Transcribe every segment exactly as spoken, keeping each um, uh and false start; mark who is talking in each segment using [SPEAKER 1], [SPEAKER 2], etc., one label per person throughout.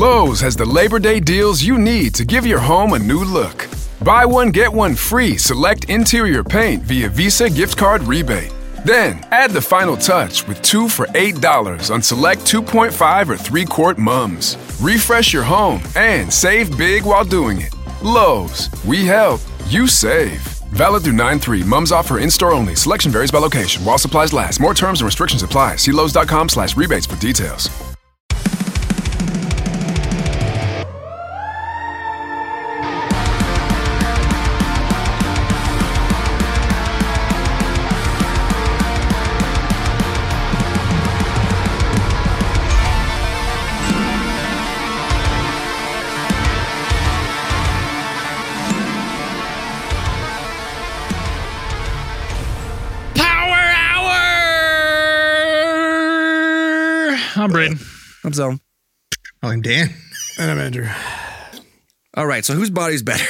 [SPEAKER 1] Lowe's has the Labor Day deals you need to give your home a new look. Buy one, get one free select interior paint via Visa gift card rebate. Then, add the final touch with two for eight dollars on select two point five or three quart mums. Refresh your home and save big while doing it. Lowe's, we help, you save. Valid through nine three. Mums offer in-store only. Selection varies by location. While supplies last. More terms and restrictions apply. See Lowe's.com slash rebates for details.
[SPEAKER 2] I'm Braden.
[SPEAKER 3] I'm Zone.
[SPEAKER 4] I'm Dan.
[SPEAKER 5] And I'm Andrew.
[SPEAKER 3] All right, so whose body's better?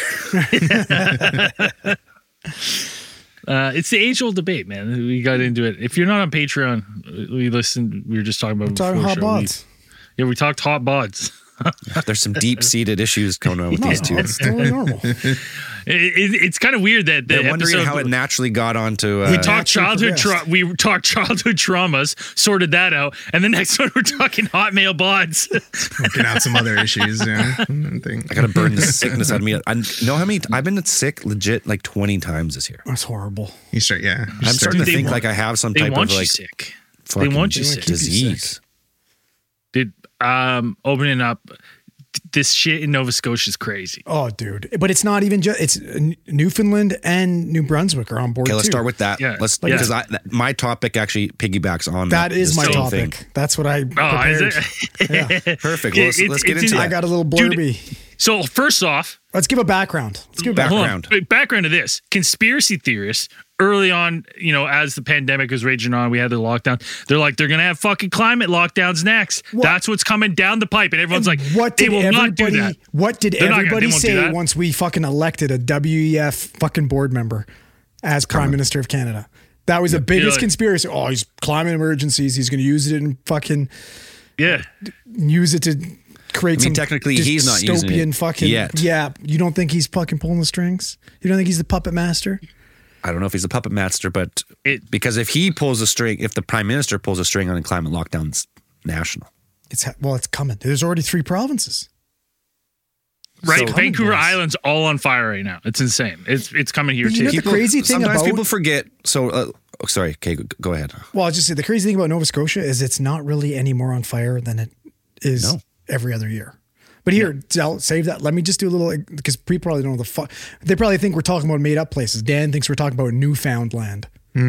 [SPEAKER 2] uh, it's the age-old debate, man. We got into it. If you're not on Patreon, we listened. We were just talking about
[SPEAKER 5] We're talking hot bods.
[SPEAKER 2] We, yeah, we talked hot bods.
[SPEAKER 3] There's some deep-seated issues going on with
[SPEAKER 5] No,
[SPEAKER 3] these two.
[SPEAKER 5] it's totally normal.
[SPEAKER 2] It, it, it's kind of weird that the
[SPEAKER 3] They're wondering
[SPEAKER 2] episode,
[SPEAKER 3] how it naturally got onto. Uh,
[SPEAKER 2] we talked childhood. Tra-
[SPEAKER 5] progressed.
[SPEAKER 2] we talked childhood traumas, sorted that out, and the next one we're talking hot male bods.
[SPEAKER 4] Working out some other issues. Yeah. Thing.
[SPEAKER 3] I gotta burn the sickness out of me. I know how many. I've been sick legit like twenty times this year.
[SPEAKER 5] That's horrible.
[SPEAKER 4] You start, yeah.
[SPEAKER 3] I'm starting to
[SPEAKER 2] They
[SPEAKER 3] think
[SPEAKER 2] want-
[SPEAKER 3] like I have some
[SPEAKER 2] they
[SPEAKER 3] type
[SPEAKER 2] want
[SPEAKER 3] of
[SPEAKER 2] you
[SPEAKER 3] like
[SPEAKER 2] sick.
[SPEAKER 3] fucking
[SPEAKER 2] They want you
[SPEAKER 5] They
[SPEAKER 2] sick.
[SPEAKER 5] want you
[SPEAKER 3] disease.
[SPEAKER 5] sick.
[SPEAKER 2] Dude, um, opening up this shit in Nova Scotia is crazy.
[SPEAKER 5] Oh, dude. But it's not even just, it's N- Newfoundland and New Brunswick are on board
[SPEAKER 3] Okay, let's
[SPEAKER 5] too.
[SPEAKER 3] start with that.
[SPEAKER 2] Yeah.
[SPEAKER 3] Let's
[SPEAKER 2] Like-
[SPEAKER 3] because I my topic actually piggybacks on
[SPEAKER 5] That is
[SPEAKER 3] the
[SPEAKER 5] my
[SPEAKER 3] same
[SPEAKER 5] topic.
[SPEAKER 3] thing.
[SPEAKER 5] That's what I
[SPEAKER 2] Oh,
[SPEAKER 5] prepared.
[SPEAKER 2] is it?
[SPEAKER 5] Yeah.
[SPEAKER 3] Perfect. Well, let's,
[SPEAKER 2] It-
[SPEAKER 3] let's
[SPEAKER 2] it's
[SPEAKER 3] get into
[SPEAKER 2] in-
[SPEAKER 5] I
[SPEAKER 3] that.
[SPEAKER 5] got a little
[SPEAKER 2] Dude,
[SPEAKER 5] blurby.
[SPEAKER 2] So first off,
[SPEAKER 5] Let's give a background. Let's give a
[SPEAKER 3] Background.
[SPEAKER 5] background.
[SPEAKER 2] hold on. Background to this. Conspiracy theorists early on, you know, as the pandemic was raging on, we had the lockdown. They're like, they're going to have fucking climate lockdowns next.
[SPEAKER 5] What?
[SPEAKER 2] That's what's coming down the pipe. And everyone's like,
[SPEAKER 5] What
[SPEAKER 2] they
[SPEAKER 5] did
[SPEAKER 2] will not do
[SPEAKER 5] everybody?
[SPEAKER 2] that.
[SPEAKER 5] What did
[SPEAKER 2] They're not gonna-
[SPEAKER 5] everybody
[SPEAKER 2] they won't do
[SPEAKER 5] say
[SPEAKER 2] that.
[SPEAKER 5] once we fucking elected a W E F fucking board member as Prime Minister of Canada? That was the biggest
[SPEAKER 2] like-
[SPEAKER 5] conspiracy. Oh, he's climate emergencies. He's going to use it in fucking
[SPEAKER 2] Yeah.
[SPEAKER 5] use it to create
[SPEAKER 3] I mean,
[SPEAKER 5] some
[SPEAKER 3] technically, he's not using
[SPEAKER 5] dystopian
[SPEAKER 3] it
[SPEAKER 5] fucking
[SPEAKER 3] yet.
[SPEAKER 5] Yeah, you don't think he's fucking pulling the strings? You don't think he's the puppet master?
[SPEAKER 3] I don't know if he's a puppet master, but
[SPEAKER 2] It-
[SPEAKER 3] because if he pulls a string, if the prime minister pulls a string on climate lockdowns, national.
[SPEAKER 5] It's well, it's coming. There's already three provinces.
[SPEAKER 2] Right.
[SPEAKER 5] So-
[SPEAKER 2] Vancouver
[SPEAKER 5] Coming, boys.
[SPEAKER 2] Island's all on fire right now. It's insane. It's it's coming here
[SPEAKER 5] You
[SPEAKER 2] too.
[SPEAKER 5] know the crazy thing
[SPEAKER 3] sometimes
[SPEAKER 5] about-
[SPEAKER 3] people forget. So, uh, oh, sorry. Okay, go- go ahead.
[SPEAKER 5] Well, I'll just say the crazy thing about Nova Scotia is it's not really any more on fire than it is
[SPEAKER 3] No.
[SPEAKER 5] every other year. But here, Del, save that. Let me just do a little, because people probably don't know the fuck. They probably think we're talking about made up places. Dan thinks we're talking about Newfoundland.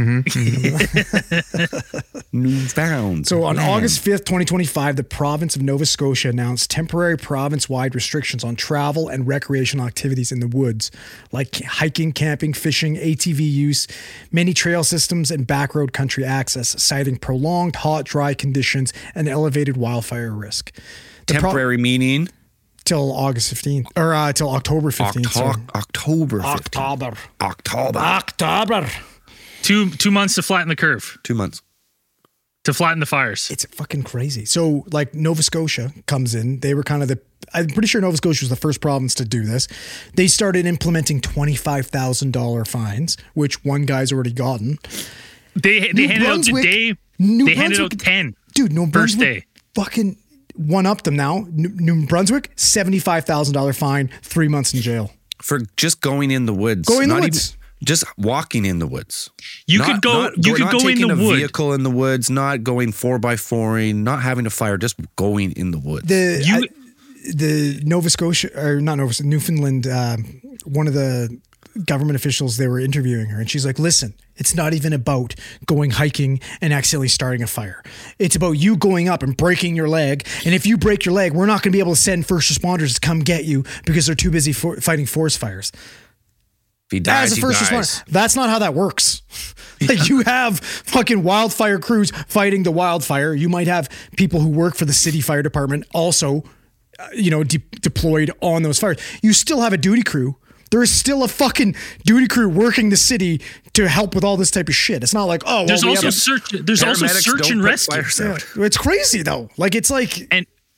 [SPEAKER 3] Newfound.
[SPEAKER 5] So on
[SPEAKER 3] land.
[SPEAKER 5] August fifth, twenty twenty-five, the province of Nova Scotia announced temporary province-wide restrictions on travel and recreational activities in the woods, like hiking, camping, fishing, A T V use, many trail systems, and backroad country access, citing prolonged hot, dry conditions and elevated wildfire risk. The pro-
[SPEAKER 3] temporary meaning
[SPEAKER 5] till August fifteenth, or uh, till October fifteenth.
[SPEAKER 3] Octo- October fifteenth.
[SPEAKER 5] October.
[SPEAKER 3] October.
[SPEAKER 5] October.
[SPEAKER 2] Two two months to flatten the curve,
[SPEAKER 3] Two months.
[SPEAKER 2] to flatten the fires.
[SPEAKER 5] It's fucking crazy. So, like, Nova Scotia comes in. They were kind of the, I'm pretty sure Nova Scotia was the first province to do this. They started implementing twenty-five thousand dollars fines, which one guy's already gotten.
[SPEAKER 2] They they
[SPEAKER 5] New
[SPEAKER 2] handed
[SPEAKER 5] Brunswick-
[SPEAKER 2] out the day.
[SPEAKER 5] New
[SPEAKER 2] they handed
[SPEAKER 5] Brunswick-
[SPEAKER 2] out ten.
[SPEAKER 5] Dude, New
[SPEAKER 2] First
[SPEAKER 5] Brunswick
[SPEAKER 2] day.
[SPEAKER 5] fucking one up them now. New, New Brunswick, seventy-five thousand dollars fine, three months in jail.
[SPEAKER 3] For just going in the woods.
[SPEAKER 5] Go in the
[SPEAKER 3] Not
[SPEAKER 5] woods.
[SPEAKER 3] even- just walking in the woods.
[SPEAKER 2] You
[SPEAKER 3] Not-
[SPEAKER 2] could go.
[SPEAKER 3] not-
[SPEAKER 2] you
[SPEAKER 3] we're
[SPEAKER 2] could
[SPEAKER 3] not
[SPEAKER 2] go in
[SPEAKER 3] taking
[SPEAKER 2] the
[SPEAKER 3] a
[SPEAKER 2] wood.
[SPEAKER 3] vehicle in the woods, not going four by fouring, not having a fire, just going in the woods.
[SPEAKER 5] The
[SPEAKER 2] You-
[SPEAKER 5] I- the Nova Scotia, or not Nova Scotia, Newfoundland, um, one of the government officials, they were interviewing her, and she's like, listen, it's not even about going hiking and accidentally starting a fire. It's about you going up and breaking your leg. And if you break your leg, we're not going to be able to send first responders to come get you because they're too busy for fighting forest fires.
[SPEAKER 3] if he dies,
[SPEAKER 5] As a
[SPEAKER 3] he
[SPEAKER 5] first
[SPEAKER 3] dies.
[SPEAKER 5] responder, that's not how that works. Like, you have fucking wildfire crews fighting the wildfire. You might have people who work for the city fire department also, uh, you know, de- deployed on those fires. You still have a duty crew. There is still a fucking duty crew working the city to help with all this type of shit. It's not like, oh, well,
[SPEAKER 2] There's
[SPEAKER 5] we
[SPEAKER 2] also
[SPEAKER 5] have a-
[SPEAKER 2] search. There's also
[SPEAKER 3] Paramedics
[SPEAKER 2] search
[SPEAKER 3] don't
[SPEAKER 2] and
[SPEAKER 3] put
[SPEAKER 2] rescue.
[SPEAKER 3] fires out.
[SPEAKER 5] Yeah, it's crazy though. Like, it's like,
[SPEAKER 2] And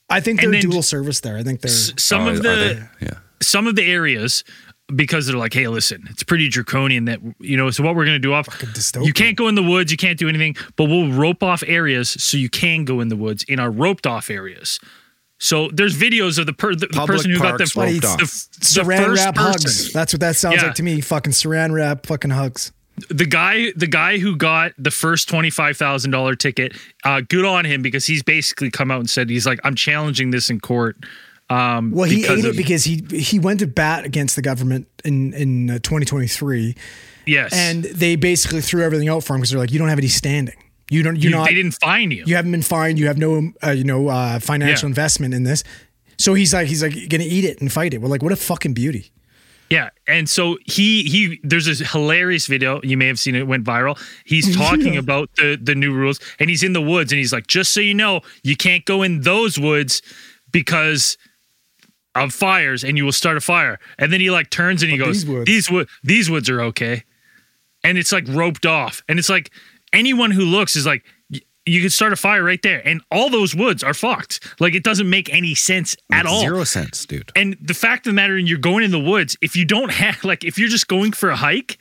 [SPEAKER 5] I think
[SPEAKER 2] And
[SPEAKER 5] they're
[SPEAKER 2] then-
[SPEAKER 5] dual service there. I think they're.
[SPEAKER 2] S- Some
[SPEAKER 3] Oh,
[SPEAKER 2] of
[SPEAKER 3] are
[SPEAKER 2] the
[SPEAKER 3] they? Yeah.
[SPEAKER 2] some of the areas, because they're like, hey, listen, it's pretty draconian that, you know, so what we're going to do off,
[SPEAKER 5] dystopian.
[SPEAKER 2] you can't go in the woods, you can't do anything, but we'll rope off areas so you can go in the woods in our roped off areas. So there's videos of the, per, the, the
[SPEAKER 3] Public
[SPEAKER 2] person who got the,
[SPEAKER 3] parks
[SPEAKER 2] the,
[SPEAKER 3] roped
[SPEAKER 2] the,
[SPEAKER 3] off.
[SPEAKER 2] the
[SPEAKER 5] Saran
[SPEAKER 2] first
[SPEAKER 5] wrap
[SPEAKER 2] person.
[SPEAKER 5] hugs. That's what that sounds
[SPEAKER 2] Yeah.
[SPEAKER 5] like to me. Fucking saran wrap, fucking hugs.
[SPEAKER 2] The guy, the guy who got the first twenty-five thousand dollars ticket, uh, good on him, because he's basically come out and said, he's like, I'm challenging this in court. Um,
[SPEAKER 5] Well, he
[SPEAKER 2] because
[SPEAKER 5] ate
[SPEAKER 2] of-
[SPEAKER 5] it because he he went to bat against the government in in uh, twenty twenty-three,
[SPEAKER 2] yes,
[SPEAKER 5] and they basically threw everything out for him because they're like, you don't have any standing. You don't. You're
[SPEAKER 2] you,
[SPEAKER 5] not.
[SPEAKER 2] they didn't fine you.
[SPEAKER 5] You haven't been fined. You have no, uh, you know, uh, financial
[SPEAKER 2] Yeah.
[SPEAKER 5] investment in this. So he's like, he's like, gonna eat it and fight it. We're like, what a fucking beauty.
[SPEAKER 2] Yeah, and so he he there's this hilarious video, you may have seen it, it went viral. He's talking about the the new rules, and he's in the woods, and he's like, just so you know, you can't go in those woods because of fires, and you will start a fire. And then he like turns and he
[SPEAKER 5] But
[SPEAKER 2] goes,
[SPEAKER 5] these woods-
[SPEAKER 2] these wood these woods are okay, and it's like roped off, and it's like anyone who looks is like, y- you could start a fire right there, and all those woods are fucked. Like, it doesn't make any sense at all.
[SPEAKER 3] Zero sense, dude.
[SPEAKER 2] And the fact of the matter, and you're going in the woods, if you don't have, like, if you're just going for a hike,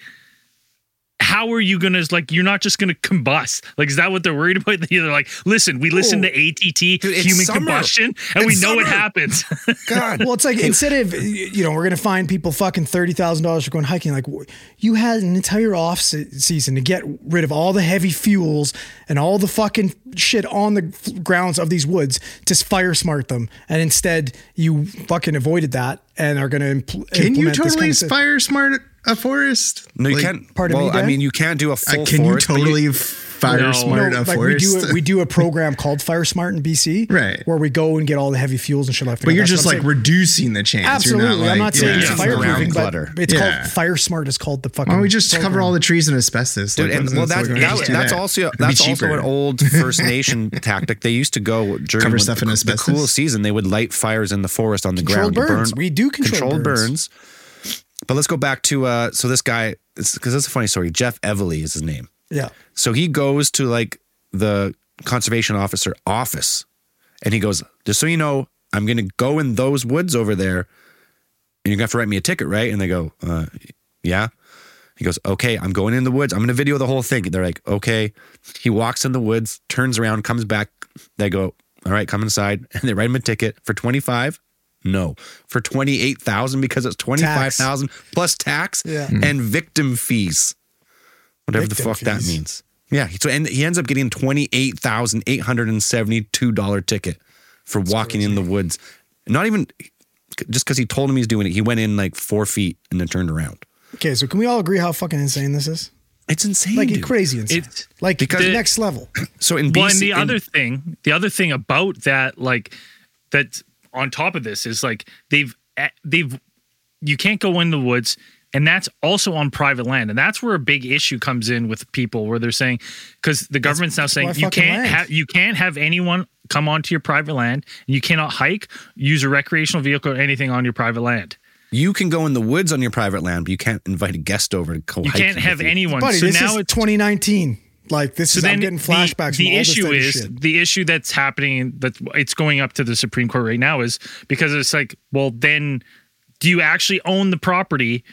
[SPEAKER 2] how are you gonna, like, you're not just gonna combust? Like, is that what they're worried about? They're like, listen, we listen to A T T,
[SPEAKER 3] Dude, it's
[SPEAKER 2] human
[SPEAKER 3] summer.
[SPEAKER 2] combustion, and we
[SPEAKER 3] It's
[SPEAKER 2] know it
[SPEAKER 3] summer.
[SPEAKER 2] happens.
[SPEAKER 3] God.
[SPEAKER 5] Well, it's like instead of, you know, we're gonna fine people fucking thirty thousand dollars for going hiking. Like, you had an entire off se- season to get rid of all the heavy fuels and all the fucking shit on the f- grounds of these woods to fire smart them, and instead you fucking avoided that and are gonna impl-
[SPEAKER 4] Can you
[SPEAKER 5] implement this
[SPEAKER 4] totally
[SPEAKER 5] kind of stuff.
[SPEAKER 4] fire smart a forest?
[SPEAKER 3] No, you
[SPEAKER 4] Like,
[SPEAKER 3] can't.
[SPEAKER 5] pardon
[SPEAKER 3] well,
[SPEAKER 5] me,
[SPEAKER 3] I
[SPEAKER 5] Dan?
[SPEAKER 3] mean, you can't do a
[SPEAKER 4] uh,
[SPEAKER 3] full
[SPEAKER 4] Can you
[SPEAKER 3] forest. but
[SPEAKER 4] totally fire
[SPEAKER 2] No.
[SPEAKER 4] smart
[SPEAKER 5] No,
[SPEAKER 4] a
[SPEAKER 5] like we
[SPEAKER 4] forest?
[SPEAKER 5] do, a, we do a program called Fire Smart in B C,
[SPEAKER 4] Right.
[SPEAKER 5] Where we go and get all the heavy fuels and shit like that.
[SPEAKER 4] but you're
[SPEAKER 5] That's
[SPEAKER 4] just
[SPEAKER 5] what
[SPEAKER 4] like
[SPEAKER 5] I'm saying.
[SPEAKER 4] reducing the chance.
[SPEAKER 5] Absolutely.
[SPEAKER 4] You're not like,
[SPEAKER 5] I'm not saying
[SPEAKER 4] yeah.
[SPEAKER 5] it's
[SPEAKER 3] Yeah.
[SPEAKER 5] fireproofing,
[SPEAKER 3] Ground
[SPEAKER 5] but
[SPEAKER 3] clutter.
[SPEAKER 5] it's
[SPEAKER 4] Yeah.
[SPEAKER 5] called Fire Smart. Is called the fucking.
[SPEAKER 4] Why don't we just
[SPEAKER 5] program.
[SPEAKER 4] cover all the trees in asbestos?
[SPEAKER 3] Dude,
[SPEAKER 4] Like,
[SPEAKER 3] and,
[SPEAKER 4] what's-
[SPEAKER 3] well,
[SPEAKER 4] what's
[SPEAKER 3] that,
[SPEAKER 4] the point?
[SPEAKER 3] that,
[SPEAKER 4] Just do
[SPEAKER 3] that's
[SPEAKER 4] that.
[SPEAKER 3] also
[SPEAKER 4] It'd be
[SPEAKER 3] that's also
[SPEAKER 4] cheaper.
[SPEAKER 3] an old First Nation tactic. They used to go during
[SPEAKER 4] Cover
[SPEAKER 3] when
[SPEAKER 4] stuff
[SPEAKER 3] the,
[SPEAKER 4] in
[SPEAKER 3] the
[SPEAKER 4] asbestos?
[SPEAKER 3] cool season. They would light fires in the forest on the
[SPEAKER 5] Controlled
[SPEAKER 3] ground. You
[SPEAKER 5] burns.
[SPEAKER 3] burn-
[SPEAKER 5] We do control
[SPEAKER 3] controlled
[SPEAKER 5] burns.
[SPEAKER 3] burns. But let's go back to uh, so this guy, because that's a funny story. Jeff Evely is his name.
[SPEAKER 5] Yeah.
[SPEAKER 3] So he goes to like the conservation officer office, and he goes, "Just so you know, I'm going to go in those woods over there, and you're going to have to write me a ticket, right?" And they go, uh, "Yeah." He goes, "Okay, I'm going in the woods. I'm going to video the whole thing." They're like, "Okay." He walks in the woods, turns around, comes back. They go, "All right, come inside," and they write him a ticket for twenty-five. No, for twenty-eight thousand because it's twenty-five thousand plus tax
[SPEAKER 5] Yeah.
[SPEAKER 3] and victim fees, whatever
[SPEAKER 5] Victim
[SPEAKER 3] the fuck that
[SPEAKER 5] fees.
[SPEAKER 3] means. Yeah, so and he ends up getting twenty-eight thousand eight hundred and seventy-two dollar ticket for walking in the woods. Not even just because he told him he's doing it. He went in like four feet and then turned around.
[SPEAKER 5] Okay, so can we all agree how fucking insane this is?
[SPEAKER 3] It's insane,
[SPEAKER 5] Like
[SPEAKER 3] dude.
[SPEAKER 5] crazy insane.
[SPEAKER 2] It's-
[SPEAKER 5] like
[SPEAKER 3] because-
[SPEAKER 5] the next level.
[SPEAKER 3] So in B C,
[SPEAKER 2] Well, and the
[SPEAKER 3] in-
[SPEAKER 2] other thing, the other thing about that, like, that's on top of this is like they've they've you can't go in the woods, and that's also on private land, and that's where a big issue comes in with people, where they're saying, because the government's now saying
[SPEAKER 5] my
[SPEAKER 2] you
[SPEAKER 5] fucking
[SPEAKER 2] can't
[SPEAKER 5] land.
[SPEAKER 2] have you can't have anyone come onto your private land, and you cannot hike, use a recreational vehicle, or anything on your private land.
[SPEAKER 3] you can go in the woods on your private land, but you can't invite a guest over to go
[SPEAKER 2] You
[SPEAKER 3] hiking
[SPEAKER 2] can't have
[SPEAKER 3] with you.
[SPEAKER 2] anyone.
[SPEAKER 5] Buddy,
[SPEAKER 2] so
[SPEAKER 5] this
[SPEAKER 2] now
[SPEAKER 5] is
[SPEAKER 2] it's
[SPEAKER 5] twenty nineteen. Like this
[SPEAKER 2] So
[SPEAKER 5] is
[SPEAKER 2] then
[SPEAKER 5] I'm getting
[SPEAKER 2] the-
[SPEAKER 5] flashbacks.
[SPEAKER 2] The,
[SPEAKER 5] from all this
[SPEAKER 2] issue
[SPEAKER 5] type of
[SPEAKER 2] is
[SPEAKER 5] shit.
[SPEAKER 2] the issue that's happening, that it's going up to the Supreme Court right now, is because it's like, well, then do you actually own the property,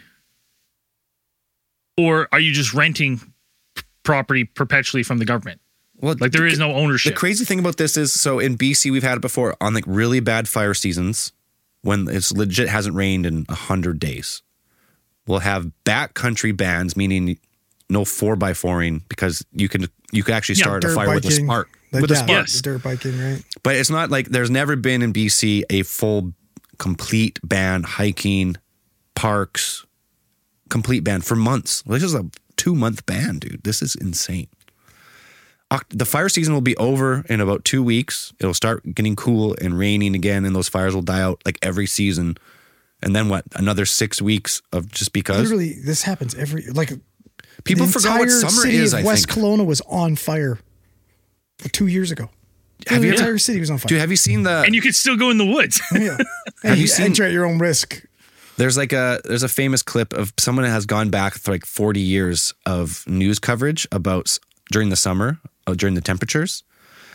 [SPEAKER 2] or are you just renting p- property perpetually from the government?
[SPEAKER 3] Well,
[SPEAKER 2] Like there
[SPEAKER 3] the-
[SPEAKER 2] is no ownership.
[SPEAKER 3] The crazy thing about this is, so in B C, we've had it before on like really bad fire seasons when it's legit hasn't rained in a hundred days. We'll have backcountry bans, meaning no four by fouring, because you can you could actually
[SPEAKER 2] Yeah,
[SPEAKER 3] start a
[SPEAKER 5] dirt
[SPEAKER 3] fire with a
[SPEAKER 5] biking.
[SPEAKER 3] spark.
[SPEAKER 5] Like,
[SPEAKER 3] with a
[SPEAKER 5] yeah,
[SPEAKER 3] spark.
[SPEAKER 2] Yes.
[SPEAKER 5] dirt biking, right?
[SPEAKER 3] But it's not like there's never been in B C a full complete ban, hiking, parks, complete ban for months. Well, this is a two month ban, dude. This is insane. Oct- The fire season will be over in about two weeks. It'll start getting cool and raining again, and those fires will die out like every season. And then what? Another six weeks of just because
[SPEAKER 5] Literally, this happens every like.
[SPEAKER 3] people
[SPEAKER 5] the
[SPEAKER 3] forgot what
[SPEAKER 5] entire
[SPEAKER 3] summer
[SPEAKER 5] city
[SPEAKER 3] is.
[SPEAKER 5] Of
[SPEAKER 3] I
[SPEAKER 5] West
[SPEAKER 3] think.
[SPEAKER 5] Kelowna was on fire two years ago.
[SPEAKER 3] Have
[SPEAKER 5] the
[SPEAKER 3] you-
[SPEAKER 5] entire city was on fire.
[SPEAKER 3] Dude, have you seen the?
[SPEAKER 2] and you could still go in the woods.
[SPEAKER 5] yeah. And
[SPEAKER 3] you
[SPEAKER 5] you
[SPEAKER 3] seen-
[SPEAKER 5] enter at your own risk.
[SPEAKER 3] There's like a there's a famous clip of someone that has gone back for like forty years of news coverage about s- during the summer, uh, during the temperatures,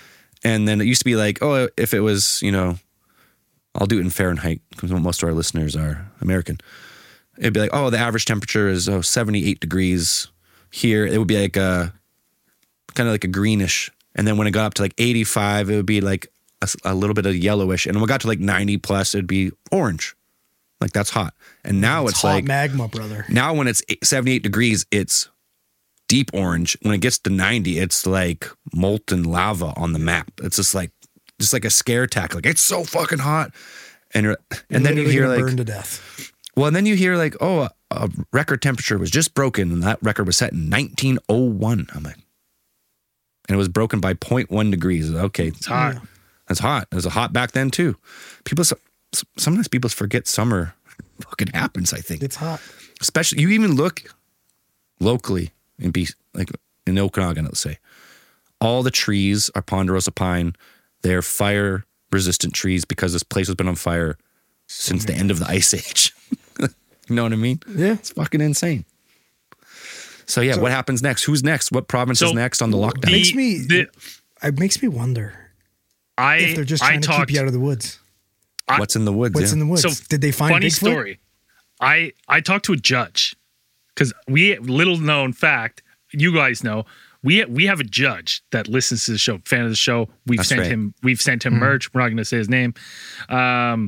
[SPEAKER 3] And then it used to be like, oh, if it was, you know, I'll do it in Fahrenheit because most of our listeners are American. It'd be like, oh, the average temperature is oh, seventy-eight degrees here. It would be like a kind of like a greenish. And then when it got up to like eighty-five, it would be like a, a little bit of yellowish. And when it got to like ninety plus, it'd be orange. Like that's hot. And now it's,
[SPEAKER 5] It's hot
[SPEAKER 3] like
[SPEAKER 5] magma, brother.
[SPEAKER 3] now when it's seventy-eight degrees, it's deep orange. When it gets to ninety, it's like molten lava on the map. It's just like just like a scare tactic. Like it's so fucking hot. And and
[SPEAKER 5] You're
[SPEAKER 3] then you
[SPEAKER 5] literally
[SPEAKER 3] hear
[SPEAKER 5] gonna
[SPEAKER 3] like
[SPEAKER 5] burn to death.
[SPEAKER 3] well, and then you hear like, oh, a, a record temperature was just broken, and that record was set in nineteen oh one. I'm like, and it was broken by zero point one degrees. Okay,
[SPEAKER 2] It's hot.
[SPEAKER 3] that's hot. It was hot back then too. People sometimes people forget summer fucking happens. I think
[SPEAKER 5] It's hot.
[SPEAKER 3] especially you even look locally in B, like in Okanagan, let's say, all the trees are ponderosa pine. They're fire resistant trees because this place has been on fire since the end of the ice age. You know what I mean?
[SPEAKER 5] Yeah.
[SPEAKER 3] It's fucking insane. So yeah, what happens next? Who's next? What province
[SPEAKER 2] So
[SPEAKER 3] is next on the lockdown?
[SPEAKER 2] the-
[SPEAKER 5] Makes me
[SPEAKER 2] the-
[SPEAKER 5] it makes me wonder
[SPEAKER 2] I
[SPEAKER 5] if they're just
[SPEAKER 2] I
[SPEAKER 5] trying to
[SPEAKER 2] talked,
[SPEAKER 5] keep you out of the woods.
[SPEAKER 2] I-
[SPEAKER 3] What's in the woods?
[SPEAKER 5] What's
[SPEAKER 3] yeah.
[SPEAKER 5] in the woods?
[SPEAKER 2] So
[SPEAKER 5] Did they find
[SPEAKER 2] funny
[SPEAKER 5] Bigfoot?
[SPEAKER 2] story. I I talked to a judge because we little known fact. You guys know we we have a judge that listens to the show, fan of the show. We've
[SPEAKER 3] That's
[SPEAKER 2] sent
[SPEAKER 3] right.
[SPEAKER 2] him we've sent him merch. We're not going to say his name. Um,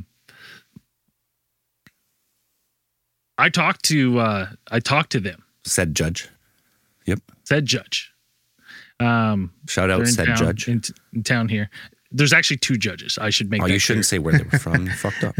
[SPEAKER 2] I talked to uh, I talked to them.
[SPEAKER 3] Said judge. Yep.
[SPEAKER 2] Said judge. Um,
[SPEAKER 3] Shout
[SPEAKER 2] they're
[SPEAKER 3] out
[SPEAKER 2] in
[SPEAKER 3] said
[SPEAKER 2] town,
[SPEAKER 3] judge.
[SPEAKER 2] in, in town here. There's actually two judges. I should make.
[SPEAKER 3] Oh,
[SPEAKER 2] that
[SPEAKER 3] you shouldn't
[SPEAKER 2] clear.
[SPEAKER 3] say where they were from. You fucked up.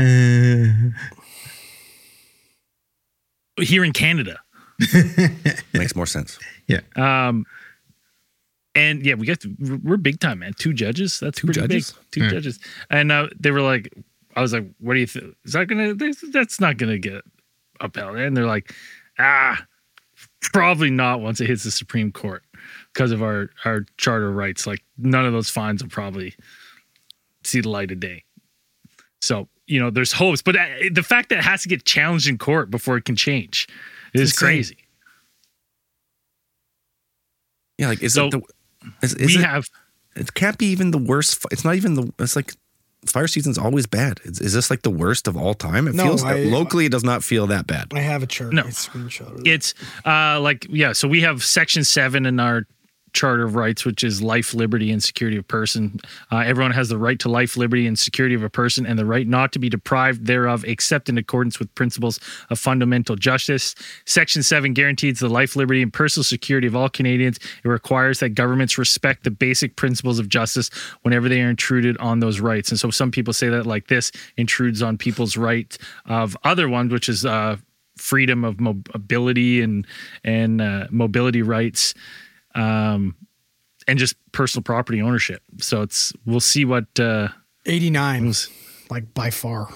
[SPEAKER 2] Here in Canada.
[SPEAKER 3] Makes more sense.
[SPEAKER 4] Yeah.
[SPEAKER 2] Um, and yeah, we got to, we're big time, man. Two judges. That's
[SPEAKER 3] Two
[SPEAKER 2] pretty
[SPEAKER 3] judges?
[SPEAKER 2] big. Two judges. And uh, they were like, I was like, what do you think? Is that gonna? That's not gonna get upheld. And they're like, ah, probably not once it hits the Supreme Court because of our our charter rights. Like none of those fines will probably see the light of day. So you know, there's hopes, but uh, the fact that it has to get challenged in court before it can change is
[SPEAKER 5] insane.
[SPEAKER 2] crazy.
[SPEAKER 3] Yeah, like is
[SPEAKER 2] So,
[SPEAKER 3] it the is, is
[SPEAKER 2] we
[SPEAKER 3] it,
[SPEAKER 2] have.
[SPEAKER 3] it can't be even the worst. fi- It's not even the. It's like fire season's always bad. Is, is this like the worst of all time? It
[SPEAKER 5] No,
[SPEAKER 3] feels
[SPEAKER 5] I-
[SPEAKER 3] locally. It does not feel that bad.
[SPEAKER 5] I have a chart.
[SPEAKER 2] No.
[SPEAKER 5] I screenshot it.
[SPEAKER 2] It's uh like yeah, so we have section seven in our Charter of Rights, which is life, liberty, and security of person. Uh, everyone has the right to life, liberty, and security of a person, and the right not to be deprived thereof, except in accordance with principles of fundamental justice. Section seven guarantees the life, liberty, and personal security of all Canadians. It requires that governments respect the basic principles of justice whenever they are intruded on those rights. And so some people say that like this intrudes on people's right of other ones, which is uh, freedom of mobility and and uh, mobility rights. Um, and just personal property ownership. So it's we'll see what uh,
[SPEAKER 5] eighty-nine,
[SPEAKER 2] was
[SPEAKER 5] like by far,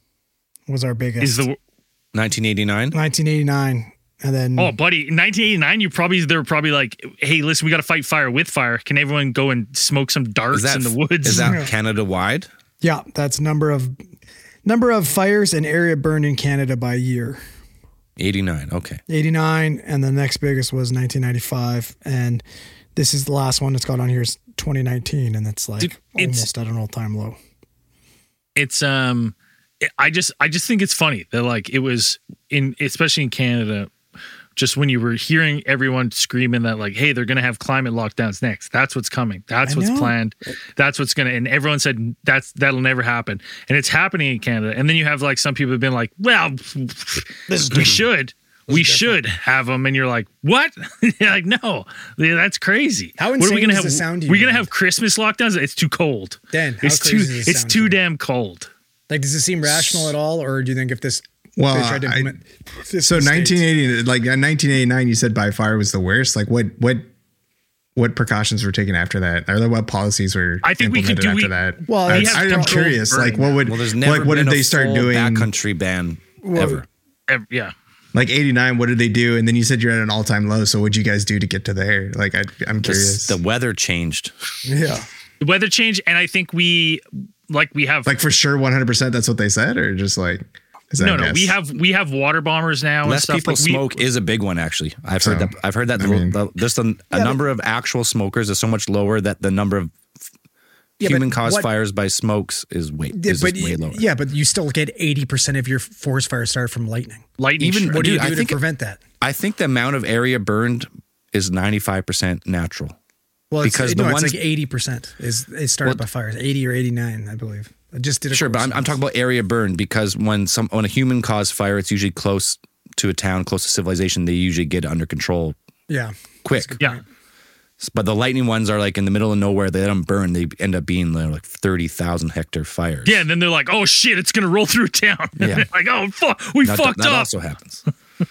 [SPEAKER 5] was our biggest.
[SPEAKER 2] is the
[SPEAKER 3] nineteen eighty-nine.
[SPEAKER 5] nineteen eighty-nine, and then
[SPEAKER 2] oh buddy in nineteen eighty-nine. You probably they're probably like, hey, listen, we got to fight fire with fire. Can everyone go and smoke some darts
[SPEAKER 3] Is that
[SPEAKER 2] in the woods?
[SPEAKER 3] Is that Canada wide?
[SPEAKER 5] yeah, that's number of number of fires and area burned in Canada by year.
[SPEAKER 3] eighty-nine. Okay.
[SPEAKER 5] eighty-nine, and the next biggest was nineteen ninety-five, and this is the last one that's got on here is twenty nineteen, and it's like
[SPEAKER 2] Dude, it's-
[SPEAKER 5] almost at an all-time low.
[SPEAKER 2] it's um, I just I just think it's funny that like it was in especially in Canada. Just when you were hearing everyone screaming that like, hey, they're going to have climate lockdowns next. That's what's coming. That's
[SPEAKER 5] I
[SPEAKER 2] what's
[SPEAKER 5] know.
[SPEAKER 2] planned. That's what's going to, and everyone said that's, that'll never happen. And it's happening in Canada. And then you have like some people have been like, well, we should, we should have them. And you're like, what? You're like, no, yeah, that's crazy.
[SPEAKER 5] How
[SPEAKER 2] What are
[SPEAKER 5] insane
[SPEAKER 2] we gonna
[SPEAKER 5] does
[SPEAKER 2] have?
[SPEAKER 5] this sound to you,
[SPEAKER 2] We're going to
[SPEAKER 5] Dan?
[SPEAKER 2] have Christmas lockdowns. It's too cold.
[SPEAKER 5] Dan, how
[SPEAKER 2] it's too,
[SPEAKER 5] crazy does this
[SPEAKER 2] it's
[SPEAKER 5] sound
[SPEAKER 2] too
[SPEAKER 5] to you?
[SPEAKER 2] damn cold.
[SPEAKER 5] Like, does it seem rational at all, or do you think if this
[SPEAKER 4] Well,
[SPEAKER 5] they tried to
[SPEAKER 4] I-
[SPEAKER 5] implement this
[SPEAKER 4] So
[SPEAKER 5] in the
[SPEAKER 4] nineteen
[SPEAKER 5] States?
[SPEAKER 4] eighty, like uh, nineteen eighty-nine, you said by far was the worst. Like what, what, what precautions were taken after that? Or like what policies were
[SPEAKER 2] I think we could
[SPEAKER 4] implemented
[SPEAKER 2] do-
[SPEAKER 4] after
[SPEAKER 2] we-
[SPEAKER 4] that?
[SPEAKER 5] Well,
[SPEAKER 4] I,
[SPEAKER 5] we
[SPEAKER 2] have
[SPEAKER 4] I, I'm
[SPEAKER 2] control
[SPEAKER 4] curious.
[SPEAKER 2] burning
[SPEAKER 4] Like what would,
[SPEAKER 3] Well, there's never
[SPEAKER 4] like what
[SPEAKER 3] been
[SPEAKER 4] did
[SPEAKER 3] a
[SPEAKER 4] they start
[SPEAKER 3] full
[SPEAKER 4] doing?
[SPEAKER 3] backcountry ban ever.
[SPEAKER 2] Ev- Yeah.
[SPEAKER 4] Like eighty-nine, what did they do? And then you said you're at an all-time low. So what'd you guys do to get to there? Like I, I'm
[SPEAKER 3] The,
[SPEAKER 4] curious.
[SPEAKER 3] the weather changed.
[SPEAKER 5] Yeah,
[SPEAKER 2] The weather change. And I think we, like we have,
[SPEAKER 4] like for sure, one hundred percent. That's what they said, or just like is that
[SPEAKER 2] no,
[SPEAKER 4] a
[SPEAKER 2] no,
[SPEAKER 4] guess?
[SPEAKER 2] we have, we have water bombers now and
[SPEAKER 3] Less
[SPEAKER 2] stuff.
[SPEAKER 3] people
[SPEAKER 2] like we,
[SPEAKER 3] smoke is a big one. Actually, I've heard
[SPEAKER 4] So,
[SPEAKER 3] that. I've heard that
[SPEAKER 4] I
[SPEAKER 3] the,
[SPEAKER 4] mean-
[SPEAKER 3] the, just a, a
[SPEAKER 5] Yeah,
[SPEAKER 3] number of actual smokers is so much lower that the number of
[SPEAKER 5] Yeah,
[SPEAKER 3] human
[SPEAKER 5] but
[SPEAKER 3] caused
[SPEAKER 5] what-
[SPEAKER 3] fires by smokes is way
[SPEAKER 5] Yeah,
[SPEAKER 3] is
[SPEAKER 5] but
[SPEAKER 3] just way lower.
[SPEAKER 5] yeah, but you still get eighty percent of your forest fire started from lightning.
[SPEAKER 2] Lightning
[SPEAKER 3] Even-
[SPEAKER 2] strike.
[SPEAKER 5] What do you
[SPEAKER 3] Dude,
[SPEAKER 5] do
[SPEAKER 3] I
[SPEAKER 5] to
[SPEAKER 3] think-
[SPEAKER 5] prevent that?
[SPEAKER 3] I think the amount of area burned is ninety-five percent natural.
[SPEAKER 5] Well, it's,
[SPEAKER 3] because
[SPEAKER 5] no,
[SPEAKER 3] the
[SPEAKER 5] it's
[SPEAKER 3] ones-
[SPEAKER 5] like eighty percent is is started
[SPEAKER 3] Well-
[SPEAKER 5] by fires. eighty or eighty-nine, I believe. I just did a
[SPEAKER 3] Sure, but
[SPEAKER 5] course
[SPEAKER 3] I'm,
[SPEAKER 5] on
[SPEAKER 3] I'm
[SPEAKER 5] this.
[SPEAKER 3] talking about area burned because when some when a human caused fire, it's usually close to a town, close to civilization. They usually get it under control
[SPEAKER 5] Yeah.
[SPEAKER 3] quick.
[SPEAKER 2] Yeah.
[SPEAKER 3] But the lightning ones are like in the middle of nowhere. They let them burn. They end up being like thirty thousand hectare fires.
[SPEAKER 2] Yeah, and then they're like, "Oh shit, it's gonna roll through town."
[SPEAKER 3] Yeah.
[SPEAKER 2] They're like, "Oh fuck, we
[SPEAKER 3] that,
[SPEAKER 2] fucked
[SPEAKER 3] that
[SPEAKER 2] up."
[SPEAKER 3] also happens.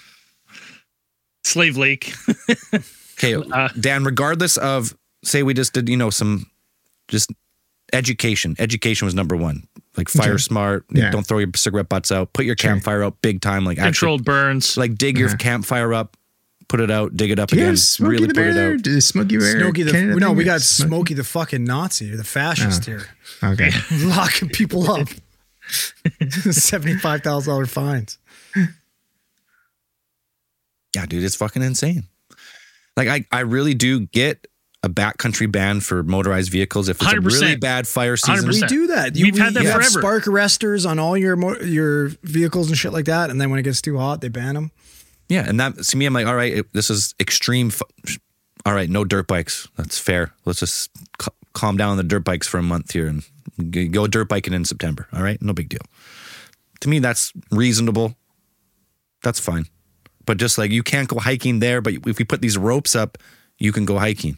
[SPEAKER 2] Slave Lake.
[SPEAKER 3] Okay,
[SPEAKER 2] Uh,
[SPEAKER 3] Dan, regardless of, say we just did, you know, some just education. Education was number one. Like fire smart.
[SPEAKER 4] Yeah.
[SPEAKER 3] Don't throw your cigarette butts out. Put your
[SPEAKER 4] Sure.
[SPEAKER 3] campfire out big time. Like actually,
[SPEAKER 2] Controlled burns.
[SPEAKER 3] like dig your campfire up, put it out, dig it up
[SPEAKER 4] Do you
[SPEAKER 3] again,
[SPEAKER 4] have Smokey
[SPEAKER 3] really
[SPEAKER 4] the
[SPEAKER 3] put
[SPEAKER 4] Bear?
[SPEAKER 3] it out.
[SPEAKER 4] Does Smokey Bear?
[SPEAKER 5] Smokey the
[SPEAKER 4] Canada
[SPEAKER 5] no,
[SPEAKER 4] thing?
[SPEAKER 5] we got
[SPEAKER 4] Smokey-
[SPEAKER 5] Smokey the fucking Nazi or the fascist here,
[SPEAKER 4] Okay.
[SPEAKER 5] locking people up. Seventy-five thousand dollar fines.
[SPEAKER 3] Yeah, dude, it's fucking insane. Like I, I really do get a backcountry ban for motorized vehicles if it's
[SPEAKER 2] one hundred
[SPEAKER 3] a really
[SPEAKER 2] percent.
[SPEAKER 3] bad fire
[SPEAKER 2] one
[SPEAKER 3] season.
[SPEAKER 2] hundred
[SPEAKER 5] We
[SPEAKER 2] percent.
[SPEAKER 5] do that.
[SPEAKER 2] We've had that
[SPEAKER 5] you have
[SPEAKER 2] forever.
[SPEAKER 5] spark arresters on all your mo- your vehicles and shit like that, and then when it gets too hot, they ban them.
[SPEAKER 3] Yeah, and that to me, I'm like, all right, it, this is extreme. Fu- all right, no dirt bikes. That's fair. Let's just c- calm down on the dirt bikes for a month here and g- go dirt biking in September. All right, no big deal. To me, that's reasonable. That's fine. But just like you can't go hiking there, but if we put these ropes up, you can go hiking.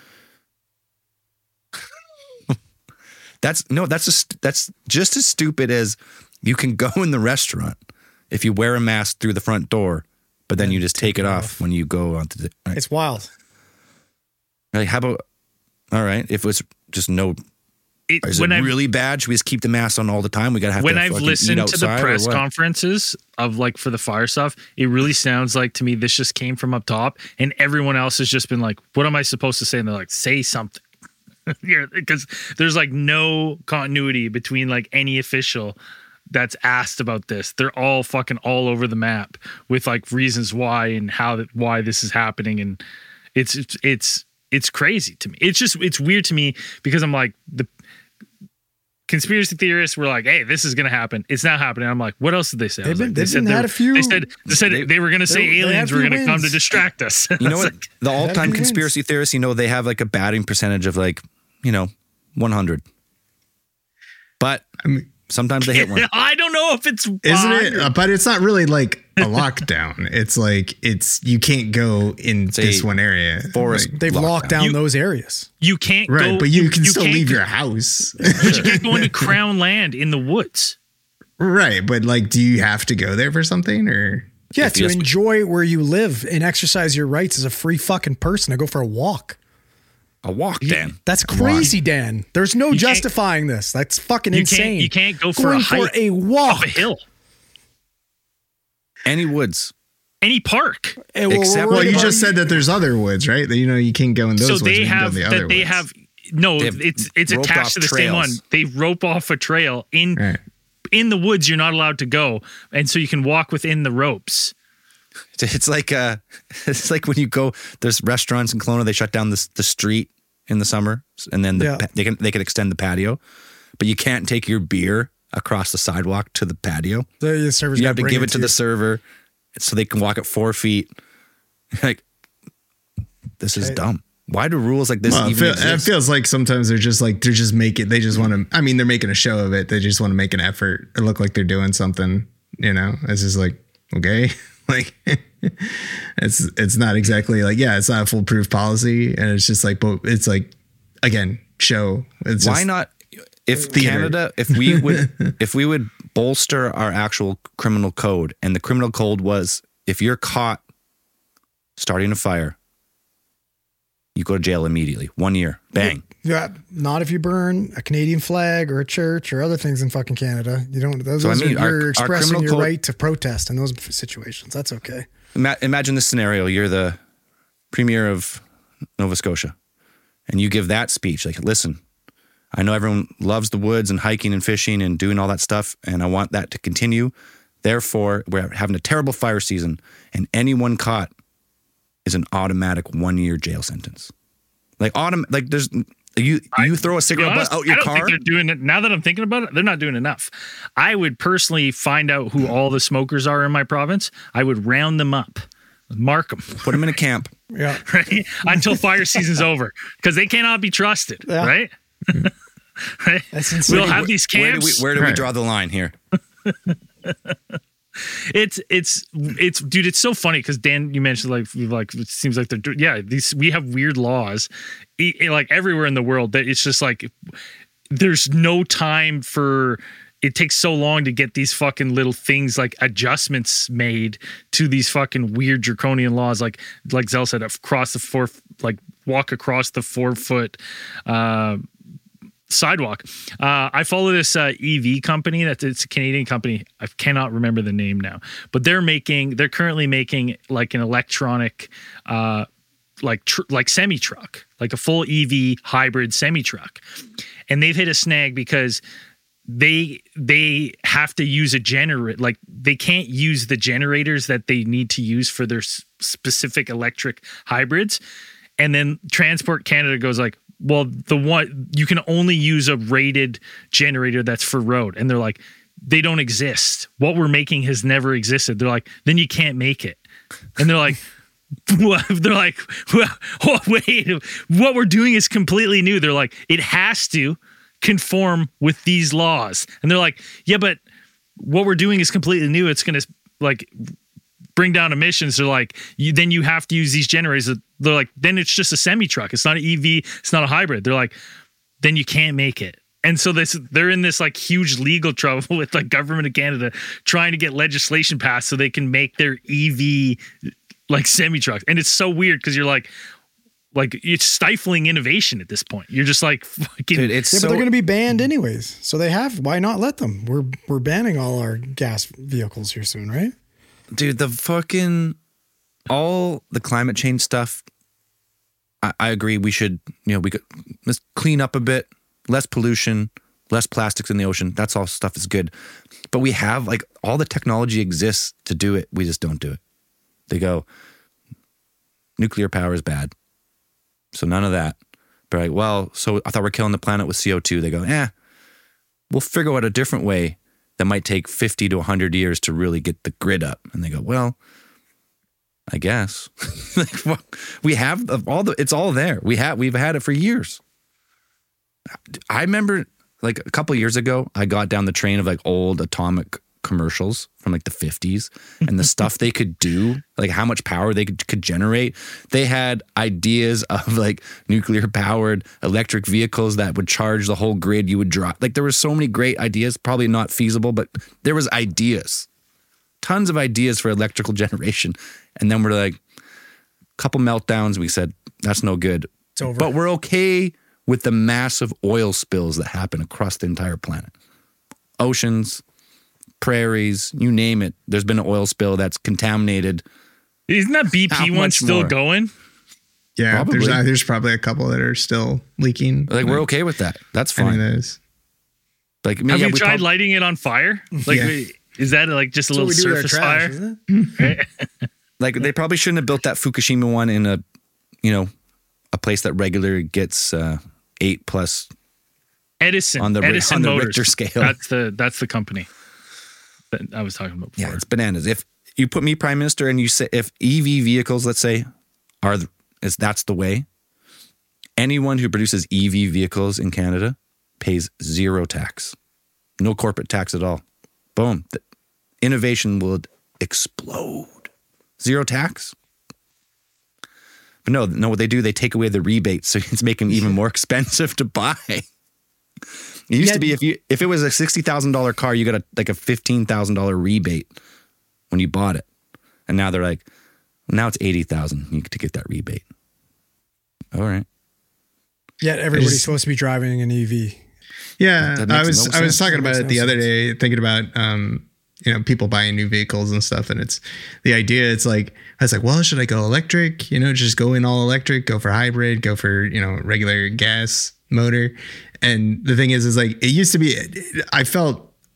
[SPEAKER 3] That's no, that's just that's just as stupid as you can go in the restaurant if you wear a mask through the front door, but then you just take it off when you go onto the. Right.
[SPEAKER 5] It's wild.
[SPEAKER 3] Like, how about? All right, if it was just no,
[SPEAKER 2] It-
[SPEAKER 3] is
[SPEAKER 2] when
[SPEAKER 3] it
[SPEAKER 2] I've,
[SPEAKER 3] really bad? Should we just keep the mask on all the time? We gotta have
[SPEAKER 2] when
[SPEAKER 3] to
[SPEAKER 2] I've
[SPEAKER 3] fucking
[SPEAKER 2] listened
[SPEAKER 3] eat
[SPEAKER 2] to the
[SPEAKER 3] outside or
[SPEAKER 2] press
[SPEAKER 3] what?
[SPEAKER 2] conferences of like for the fire stuff, it really sounds like to me this just came from up top, and everyone else has just been like, "What am I supposed to say?" And they're like, "Say something." Yeah, because there's like no continuity between like any official that's asked about this. They're all fucking all over the map with like reasons why and how that why this is happening, and it's it's it's it's crazy to me. It's just it's weird to me because I'm like the conspiracy theorists were like, "Hey, this is gonna happen. It's not happening." I'm like, "What else did they say?" I
[SPEAKER 5] They've
[SPEAKER 2] was
[SPEAKER 5] been-
[SPEAKER 2] like,
[SPEAKER 5] they've
[SPEAKER 2] said
[SPEAKER 5] been
[SPEAKER 2] they
[SPEAKER 5] had
[SPEAKER 2] were-
[SPEAKER 5] a few-
[SPEAKER 2] They said they said they, were gonna say
[SPEAKER 5] they- they had
[SPEAKER 2] aliens
[SPEAKER 5] a
[SPEAKER 2] were
[SPEAKER 5] few
[SPEAKER 2] gonna come to
[SPEAKER 5] wins.
[SPEAKER 2] distract us.
[SPEAKER 3] You know
[SPEAKER 2] It's
[SPEAKER 3] what?
[SPEAKER 2] like,
[SPEAKER 3] The all-time
[SPEAKER 5] wins.
[SPEAKER 3] conspiracy theorists, you know, they have like a batting percentage of like, you know, one hundred. But
[SPEAKER 4] I mean,
[SPEAKER 3] sometimes they hit one.
[SPEAKER 2] I don't know if it's
[SPEAKER 4] isn't it?
[SPEAKER 2] one hundred.
[SPEAKER 4] Uh, but it's not really like a lockdown. It's like it's you can't go in
[SPEAKER 3] a
[SPEAKER 4] this one area.
[SPEAKER 3] forest.
[SPEAKER 4] Like,
[SPEAKER 5] They've
[SPEAKER 3] Lockdown.
[SPEAKER 5] locked down
[SPEAKER 2] You-
[SPEAKER 5] those areas.
[SPEAKER 2] You can't
[SPEAKER 4] right,
[SPEAKER 2] go,
[SPEAKER 4] but you, can still
[SPEAKER 2] can't
[SPEAKER 4] leave
[SPEAKER 2] go-
[SPEAKER 4] your house.
[SPEAKER 2] But you can't go into crown land in the woods.
[SPEAKER 4] Right, but like, do you have to go there for something or?
[SPEAKER 5] Yeah,
[SPEAKER 3] If
[SPEAKER 5] to
[SPEAKER 3] yes, we-
[SPEAKER 5] enjoy where you live and exercise your rights as a free fucking person to go for a walk.
[SPEAKER 3] A walk, Dan.
[SPEAKER 5] That's crazy, Dan. There's no
[SPEAKER 2] can't-
[SPEAKER 5] justifying this. That's fucking
[SPEAKER 2] You
[SPEAKER 5] insane.
[SPEAKER 2] can't you can't go for
[SPEAKER 5] Going
[SPEAKER 2] a hike
[SPEAKER 5] for a walk.
[SPEAKER 2] up a hill.
[SPEAKER 3] Any woods.
[SPEAKER 2] Any park.
[SPEAKER 5] Eh, well,
[SPEAKER 3] Except-
[SPEAKER 5] we're
[SPEAKER 4] Well, you
[SPEAKER 5] about-
[SPEAKER 4] just said that there's other woods, right? That you know you can't go in those
[SPEAKER 2] So
[SPEAKER 4] woods.
[SPEAKER 2] they
[SPEAKER 4] you can go in
[SPEAKER 2] have
[SPEAKER 4] the
[SPEAKER 2] that
[SPEAKER 4] other
[SPEAKER 2] they
[SPEAKER 4] woods.
[SPEAKER 2] have no,
[SPEAKER 3] They have
[SPEAKER 2] it's it's
[SPEAKER 3] roped
[SPEAKER 2] attached
[SPEAKER 3] off
[SPEAKER 2] to the same one.
[SPEAKER 3] trails.
[SPEAKER 2] They rope off a trail in
[SPEAKER 4] Right.
[SPEAKER 2] in the woods you're not allowed to go. And so you can walk within the ropes.
[SPEAKER 3] It's like uh, it's like when you go. There's restaurants in Kelowna. They shut down the the street in the summer, and then the,
[SPEAKER 5] Yeah.
[SPEAKER 3] pa- they can they can extend the patio, but you can't take your beer across the sidewalk to the patio.
[SPEAKER 5] The, the server's
[SPEAKER 3] You
[SPEAKER 5] gotta
[SPEAKER 3] have to
[SPEAKER 5] bring
[SPEAKER 3] give it to
[SPEAKER 5] you.
[SPEAKER 3] the server, so they can walk at four feet. Like, this is
[SPEAKER 5] Okay.
[SPEAKER 3] dumb. Why do rules like this
[SPEAKER 4] Well, it,
[SPEAKER 3] even
[SPEAKER 4] feel, it
[SPEAKER 3] exist?
[SPEAKER 4] feels like sometimes they're just like they're just making they just want to. I mean, they're making a show of it. They just want to make an effort or look like they're doing something. You know, it's just like okay, like it's it's not exactly like yeah, it's not a foolproof policy, and it's just like but it's like again show. It's
[SPEAKER 3] Why
[SPEAKER 4] just,
[SPEAKER 3] not? If
[SPEAKER 4] Theater.
[SPEAKER 3] Canada, if we would, if we would bolster our actual criminal code, and the criminal code was, if you're caught starting a fire, you go to jail immediately, one year, bang.
[SPEAKER 5] Yeah, not if you burn a Canadian flag or a church or other things in fucking Canada. You don't. Those,
[SPEAKER 3] So, I
[SPEAKER 5] those
[SPEAKER 3] mean,
[SPEAKER 5] are,
[SPEAKER 3] our-
[SPEAKER 5] you're
[SPEAKER 3] our
[SPEAKER 5] expressing
[SPEAKER 3] criminal
[SPEAKER 5] your
[SPEAKER 3] code-
[SPEAKER 5] right to protest in those situations. That's okay.
[SPEAKER 3] Ima- Imagine this scenario: you're the premier of Nova Scotia, and you give that speech. Like, listen, I know everyone loves the woods and hiking and fishing and doing all that stuff, and I want that to continue. Therefore, we're having a terrible fire season, and anyone caught is an automatic one-year jail sentence. Like autom- like there's You you throw a cigarette butt out your
[SPEAKER 2] I don't
[SPEAKER 3] car?
[SPEAKER 2] think they're doing it. Now that I'm thinking about it, they're not doing enough. I would personally find out who all the smokers are in my province. I would round them up, mark them,
[SPEAKER 3] Put them in a camp.
[SPEAKER 5] Yeah.
[SPEAKER 2] right? Until fire season's over, because they cannot be trusted,
[SPEAKER 5] Yeah.
[SPEAKER 2] right? right?
[SPEAKER 5] That's insane.
[SPEAKER 2] We'll have these
[SPEAKER 3] Where do we,
[SPEAKER 2] camps.
[SPEAKER 3] where do we
[SPEAKER 4] Right.
[SPEAKER 3] draw the line here?
[SPEAKER 2] It's it's it's dude. It's so funny because Dan, you mentioned like like it seems like they're do- yeah. These we have weird laws, i- i- like everywhere in the world. That it's just like there's no time for. It takes so long to get these fucking little things like adjustments made to these fucking weird draconian laws. Like like Zell said, across the four like walk across the four foot. Uh, sidewalk. Uh, I follow this uh, E V company. That's it's a Canadian company. I cannot remember the name now, but they're making. They're currently making like an electronic, uh, like tr- like semi truck, like a full E V hybrid semi truck, and they've hit a snag because they they have to use a generator. Like they can't use the generators that they need to use for their s- specific electric hybrids, and then Transport Canada goes like, well, the one you can only use a rated generator that's for road. And they're like, they don't exist. What we're making has never existed. They're like, then you can't make it. And they're like, what? They're like, well, oh, wait, what we're doing is completely new. They're like, it has to conform with these laws. And they're like, yeah, but what we're doing is completely new. It's going to like bring down emissions. They're like, you, then you have to use these generators. They're like, then it's just a semi truck. It's not an E V. It's not a hybrid. They're like, then you can't make it. And so this, they're in this like huge legal trouble with like government of Canada trying to get legislation passed so they can make their E V like semi trucks. And it's so weird because you're like, like it's stifling innovation at this point. You're just like, fucking,
[SPEAKER 3] Dude, it's
[SPEAKER 5] Yeah,
[SPEAKER 3] so
[SPEAKER 5] but they're going to be banned anyways. So they have. Why not let them? We're we're banning all our gas vehicles here soon, right?
[SPEAKER 3] dude, the fucking all the climate change stuff. I, I agree. We should, you know, we could let's clean up a bit, less pollution, less plastics in the ocean. That's all stuff is good. But we have like all the technology exists to do it. We just don't do it. They go, nuclear power is bad. So none of that. But like, well, so I thought we're killing the planet with C O two. They go, eh, we'll figure out a different way that might take fifty to one hundred years to really get the grid up. And they go, well, I guess. Like, well, we have all the, it's all there. We have, we've had it for years. I remember like a couple of years ago, I got down the train of like old atomic commercials from like the fifties and the stuff they could do, like how much power they could, could generate. They had ideas of like nuclear powered electric vehicles that would charge the whole grid. You would drop, like there were so many great ideas, probably not feasible, but there was ideas, tons of ideas for electrical generation. And then we're like, a couple meltdowns. We said, that's no good.
[SPEAKER 5] It's over.
[SPEAKER 3] But we're okay with the massive oil spills that happen across the entire planet. Oceans, prairies, you name it. There's been an oil spill that's contaminated.
[SPEAKER 2] isn't that B
[SPEAKER 3] How
[SPEAKER 2] P one
[SPEAKER 3] much
[SPEAKER 2] still
[SPEAKER 3] more?
[SPEAKER 2] going?
[SPEAKER 4] Yeah,
[SPEAKER 3] Probably.
[SPEAKER 4] there's uh, there's probably a couple that are still leaking.
[SPEAKER 3] Like we're okay with that. That's
[SPEAKER 4] Any of
[SPEAKER 3] fine.
[SPEAKER 4] those.
[SPEAKER 3] Like
[SPEAKER 2] Have
[SPEAKER 3] yeah,
[SPEAKER 2] you
[SPEAKER 3] we
[SPEAKER 2] tried
[SPEAKER 3] prob-
[SPEAKER 2] lighting it on fire? Like,
[SPEAKER 4] Yeah.
[SPEAKER 2] is that like just a
[SPEAKER 5] That's what
[SPEAKER 2] little
[SPEAKER 5] we do with our
[SPEAKER 2] surface
[SPEAKER 5] trash,
[SPEAKER 2] fire?
[SPEAKER 5] isn't it?
[SPEAKER 3] like they probably shouldn't have built that Fukushima one in a, you know, a place that regularly gets uh, eight plus.
[SPEAKER 2] Edison
[SPEAKER 3] On the-
[SPEAKER 2] Edison
[SPEAKER 3] on the
[SPEAKER 2] Motors.
[SPEAKER 3] Richter scale.
[SPEAKER 2] That's the that's the company that I was talking about before.
[SPEAKER 3] Yeah, it's bananas. If you put me prime minister and you say if E V vehicles, let's say, are the, is that's the way, anyone who produces E V vehicles in Canada pays zero tax, no corporate tax at all. Boom, the innovation will explode. Zero tax. But no, no, what they do, they take away the rebate, so it's making it even more expensive to buy. It used
[SPEAKER 5] Yeah.
[SPEAKER 3] to be if you if it was a sixty thousand dollar car, you got a like a fifteen thousand dollar rebate when you bought it, and now they're like, now it's eighty thousand you get to get that rebate. All right,
[SPEAKER 5] Yet everybody's
[SPEAKER 4] just-
[SPEAKER 5] supposed to be driving an E V.
[SPEAKER 4] Yeah,
[SPEAKER 3] That makes
[SPEAKER 4] I was
[SPEAKER 3] no
[SPEAKER 4] I was
[SPEAKER 3] sense.
[SPEAKER 4] talking
[SPEAKER 5] That
[SPEAKER 4] about
[SPEAKER 5] makes
[SPEAKER 4] it
[SPEAKER 5] no
[SPEAKER 4] the other
[SPEAKER 5] sense.
[SPEAKER 4] day, thinking about um, you know, people buying new vehicles and stuff, and it's the idea. It's like I was like, well, should I go electric? You know, just go in all electric, go for hybrid, go for you know regular gas motor. And the thing is, is like it used to be. I felt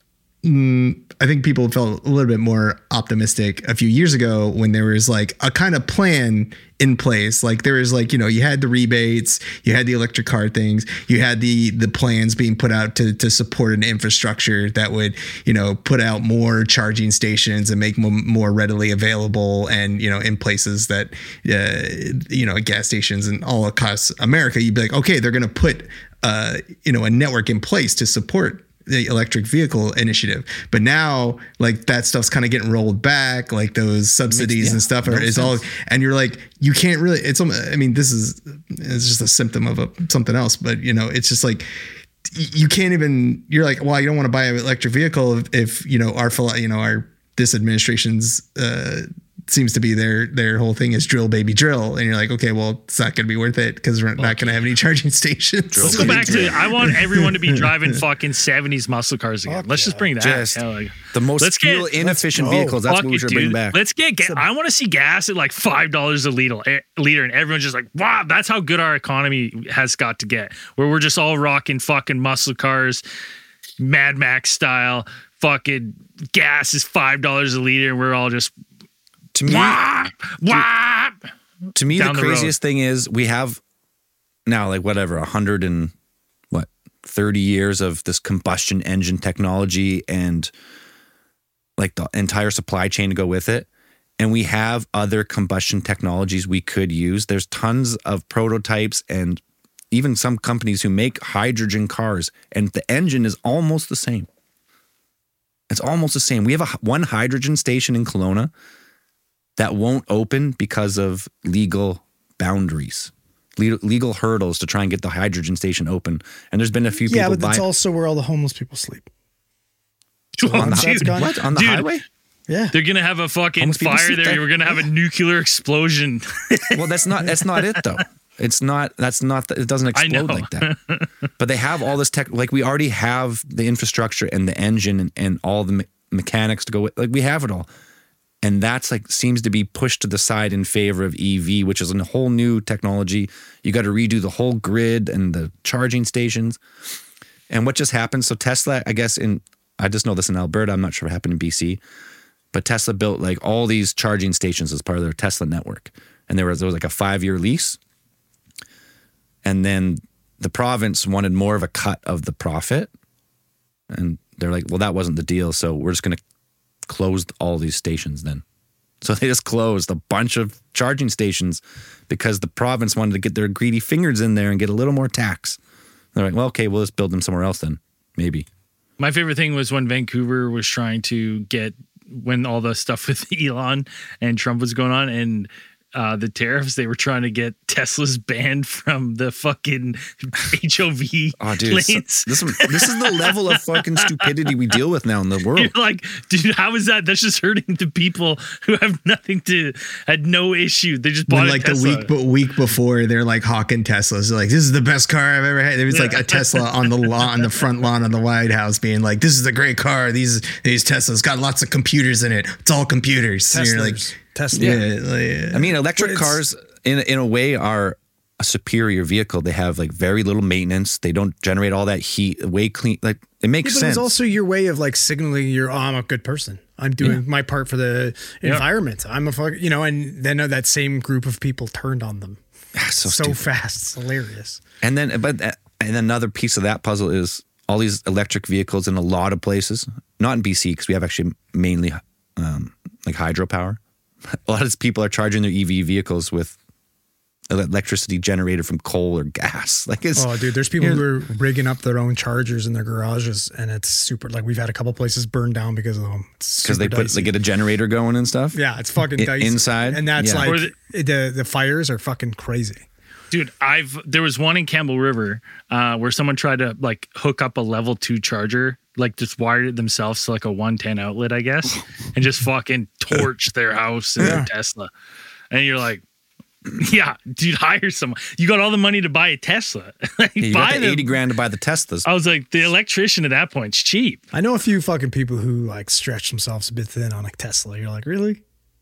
[SPEAKER 4] mm, I think people felt a little bit more optimistic a few years ago when there was like a kind of plan in place. Like there was like, you know, you had the rebates, you had the electric car things, you had the the plans being put out to to support an infrastructure that would, you know, put out more charging stations and make them more readily available, and, you know, in places that, uh, you know, gas stations and all across America, you'd be like, okay, they're going to put, uh, you know, a network in place to support the electric vehicle initiative. But now, like, that stuff's kind of getting rolled back, like those subsidies
[SPEAKER 3] yeah,
[SPEAKER 4] and stuff are, is all, and you're like, you can't really, it's, I mean, this is, it's just a symptom of a, something else, but, you know, it's just like, you can't even, you're like, well, you don't want to buy an electric vehicle if, if you know, our, you know, our, this administration's, uh, seems to be their their whole thing is drill baby drill, and you're like, okay, well, it's not going to be worth it because we're not going to have any charging stations.
[SPEAKER 2] Let's go back to, I want everyone to be driving fucking seventies muscle cars again.
[SPEAKER 5] Fuck
[SPEAKER 2] let's
[SPEAKER 5] yeah.
[SPEAKER 2] just bring that.
[SPEAKER 3] Just
[SPEAKER 2] Yeah, like,
[SPEAKER 3] the most
[SPEAKER 2] let's get-
[SPEAKER 3] fuel inefficient
[SPEAKER 5] let's go.
[SPEAKER 3] vehicles. That's
[SPEAKER 2] fuck
[SPEAKER 3] what we
[SPEAKER 2] it,
[SPEAKER 3] should
[SPEAKER 2] dude.
[SPEAKER 3] bring back.
[SPEAKER 2] Let's get, ga- I want to see gas at like five dollars a liter, a liter, and everyone's just like, wow, that's how good our economy has got to get. Where we're just all rocking fucking muscle cars, Mad Max style. Fucking gas is five dollars a liter, and we're all just
[SPEAKER 3] To me,
[SPEAKER 2] wah, wah.
[SPEAKER 3] to me, the
[SPEAKER 2] down the
[SPEAKER 3] craziest thing is we have now like whatever a hundred and what thirty years of this combustion engine technology and like the entire supply chain to go with it. And we have other combustion technologies we could use. There's tons of prototypes and even some companies who make hydrogen cars, and the engine is almost the same. It's almost the same. We have a one hydrogen station in Kelowna that won't open because of legal boundaries, legal, legal hurdles to try and get the hydrogen station open. And there's been a few
[SPEAKER 5] Yeah,
[SPEAKER 3] people
[SPEAKER 5] but that's
[SPEAKER 3] buy
[SPEAKER 5] also where all the homeless people sleep.
[SPEAKER 2] Oh,
[SPEAKER 3] on the,
[SPEAKER 5] that's
[SPEAKER 2] dude,
[SPEAKER 5] gone.
[SPEAKER 3] what on the
[SPEAKER 2] Dude.
[SPEAKER 3] highway.
[SPEAKER 5] Yeah.
[SPEAKER 2] They're gonna have a fucking
[SPEAKER 3] Homeless people
[SPEAKER 2] fire
[SPEAKER 3] sleep
[SPEAKER 2] there.
[SPEAKER 3] there.
[SPEAKER 2] We're gonna have a nuclear explosion.
[SPEAKER 3] Well, that's not that's not it though. It's not. That's not. It doesn't
[SPEAKER 2] I
[SPEAKER 3] explode
[SPEAKER 2] know.
[SPEAKER 3] like that. But they have all this tech. Like we already have the infrastructure and the engine and, and all the me- mechanics to go with. Like we have it all. And that's like seems to be pushed to the side in favor of E V, which is a whole new technology. You got to redo the whole grid and the charging stations. And what just happened? So Tesla, I guess in, I just know this in Alberta. I'm not sure what happened in B C, but Tesla built like all these charging stations as part of their Tesla network. And there was, there was like a five year lease. And then the province wanted more of a cut of the profit. And they're like, well, that wasn't the deal. So we're just going to close all these stations then. So they just closed a bunch of charging stations because the province wanted to get their greedy fingers in there and get a little more tax. They're like, well, okay, we'll just build them somewhere else then. Maybe.
[SPEAKER 2] My favorite thing was when Vancouver was trying to get, when all the stuff with Elon and Trump was going on, and uh, the tariffs, they were trying to get Teslas banned from the fucking H O V
[SPEAKER 3] Oh, dude, so-
[SPEAKER 2] lanes.
[SPEAKER 3] this, this is the level of fucking stupidity we deal with now in the world.
[SPEAKER 2] You're like, dude, how is that? That's just hurting the people who have nothing to, had no issue. They just bought
[SPEAKER 4] When
[SPEAKER 2] a
[SPEAKER 4] like the
[SPEAKER 2] Tesla.
[SPEAKER 4] week, but week before, they're like hawking Teslas. They're like, this is the best car I've ever had. There was like a Tesla on the lawn, on the front lawn of the White House, being like, "This is a great car. These these Teslas got lots of computers in it. It's all computers." And you're like,
[SPEAKER 5] Teslas. Tesla.
[SPEAKER 4] yeah, like,
[SPEAKER 3] I mean, electric
[SPEAKER 5] But it's-
[SPEAKER 3] cars in in a way are a superior vehicle. They have like very little maintenance. They don't generate all that heat. Way clean. Like it makes
[SPEAKER 5] Yeah, but
[SPEAKER 3] sense.
[SPEAKER 5] it's also your way of like signaling you're, oh, I'm a good person. I'm doing my part for the environment. I'm a fuck, you know, and then that same group of people turned on them
[SPEAKER 3] so,
[SPEAKER 5] so
[SPEAKER 3] stupid.
[SPEAKER 5] fast. It's hilarious.
[SPEAKER 3] And then, but and another piece of that puzzle is all these electric vehicles in a lot of places. Not in B C because we have actually mainly um, like hydropower. A lot of these people are charging their E V vehicles with electricity generated from coal or gas. Like it's
[SPEAKER 5] Oh, dude, there's people who are rigging up their own chargers in their garages, and it's super. Like we've had a couple places burned down because of them.
[SPEAKER 3] because they put they get a generator going and stuff.
[SPEAKER 5] yeah, it's fucking
[SPEAKER 3] I-
[SPEAKER 5] dicey.
[SPEAKER 3] inside?
[SPEAKER 5] and that's
[SPEAKER 3] Yeah.
[SPEAKER 5] like
[SPEAKER 2] Or
[SPEAKER 5] the,
[SPEAKER 2] the-
[SPEAKER 5] the the fires are fucking crazy.
[SPEAKER 2] Dude, I've there was one in Campbell River uh, where someone tried to like hook up a level two charger, like just wired it themselves to like a one ten outlet, I guess, and just fucking torch their house and their Tesla. And you're like, yeah, dude, hire someone. You got all the money to buy a Tesla. Like,
[SPEAKER 3] Yeah, you
[SPEAKER 2] buy
[SPEAKER 3] got the
[SPEAKER 2] them.
[SPEAKER 3] eighty grand to buy the Teslas.
[SPEAKER 2] I was like, the electrician at that point's cheap.
[SPEAKER 5] I know a few fucking people who like stretch themselves a bit thin on a Tesla. You're like, really?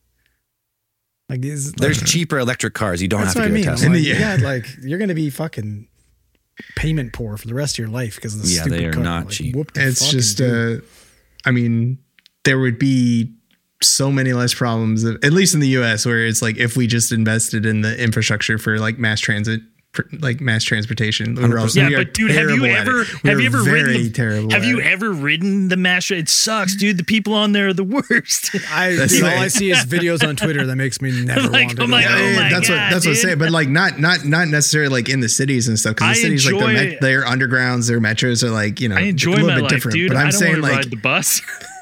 [SPEAKER 5] Like, is
[SPEAKER 3] There's
[SPEAKER 5] like,
[SPEAKER 3] cheaper electric cars. You don't
[SPEAKER 5] that's
[SPEAKER 3] have
[SPEAKER 5] what
[SPEAKER 3] to
[SPEAKER 5] I
[SPEAKER 3] get
[SPEAKER 5] mean.
[SPEAKER 3] a
[SPEAKER 5] I'm
[SPEAKER 3] Tesla.
[SPEAKER 5] like,
[SPEAKER 4] Yeah.
[SPEAKER 5] yeah, like you're gonna be fucking payment poor for the rest of your life because of the
[SPEAKER 3] Yeah,
[SPEAKER 5] stupid
[SPEAKER 3] they are
[SPEAKER 5] car.
[SPEAKER 3] not
[SPEAKER 5] Like,
[SPEAKER 3] cheap.
[SPEAKER 5] whoop the
[SPEAKER 4] it's
[SPEAKER 5] fucking
[SPEAKER 4] just
[SPEAKER 5] dude.
[SPEAKER 4] uh I mean, there would be so many less problems, at least in the U S, where it's like if we just invested in the infrastructure for like mass transit, like mass transportation. We're also,
[SPEAKER 2] yeah,
[SPEAKER 4] we
[SPEAKER 2] but dude, have you ever have you ever ridden the, have you ever ridden the mass? It sucks, dude. The people on there are the worst.
[SPEAKER 5] I all I see is videos on Twitter that makes me never
[SPEAKER 2] like,
[SPEAKER 5] want to.
[SPEAKER 2] I'm like,
[SPEAKER 4] yeah,
[SPEAKER 2] oh
[SPEAKER 4] yeah,
[SPEAKER 2] my
[SPEAKER 4] that's
[SPEAKER 2] God,
[SPEAKER 4] what that's
[SPEAKER 2] dude.
[SPEAKER 4] what I'm saying. But like not not not necessarily like in the cities and stuff, because the
[SPEAKER 2] I
[SPEAKER 4] cities like
[SPEAKER 2] enjoy-
[SPEAKER 4] their, met, their undergrounds, their metros are like, you know,
[SPEAKER 2] I enjoy
[SPEAKER 4] a little
[SPEAKER 2] my
[SPEAKER 4] bit
[SPEAKER 2] life,
[SPEAKER 4] different.
[SPEAKER 2] dude.
[SPEAKER 4] But I'm
[SPEAKER 2] I don't
[SPEAKER 4] saying
[SPEAKER 2] want to
[SPEAKER 4] like
[SPEAKER 2] ride the bus.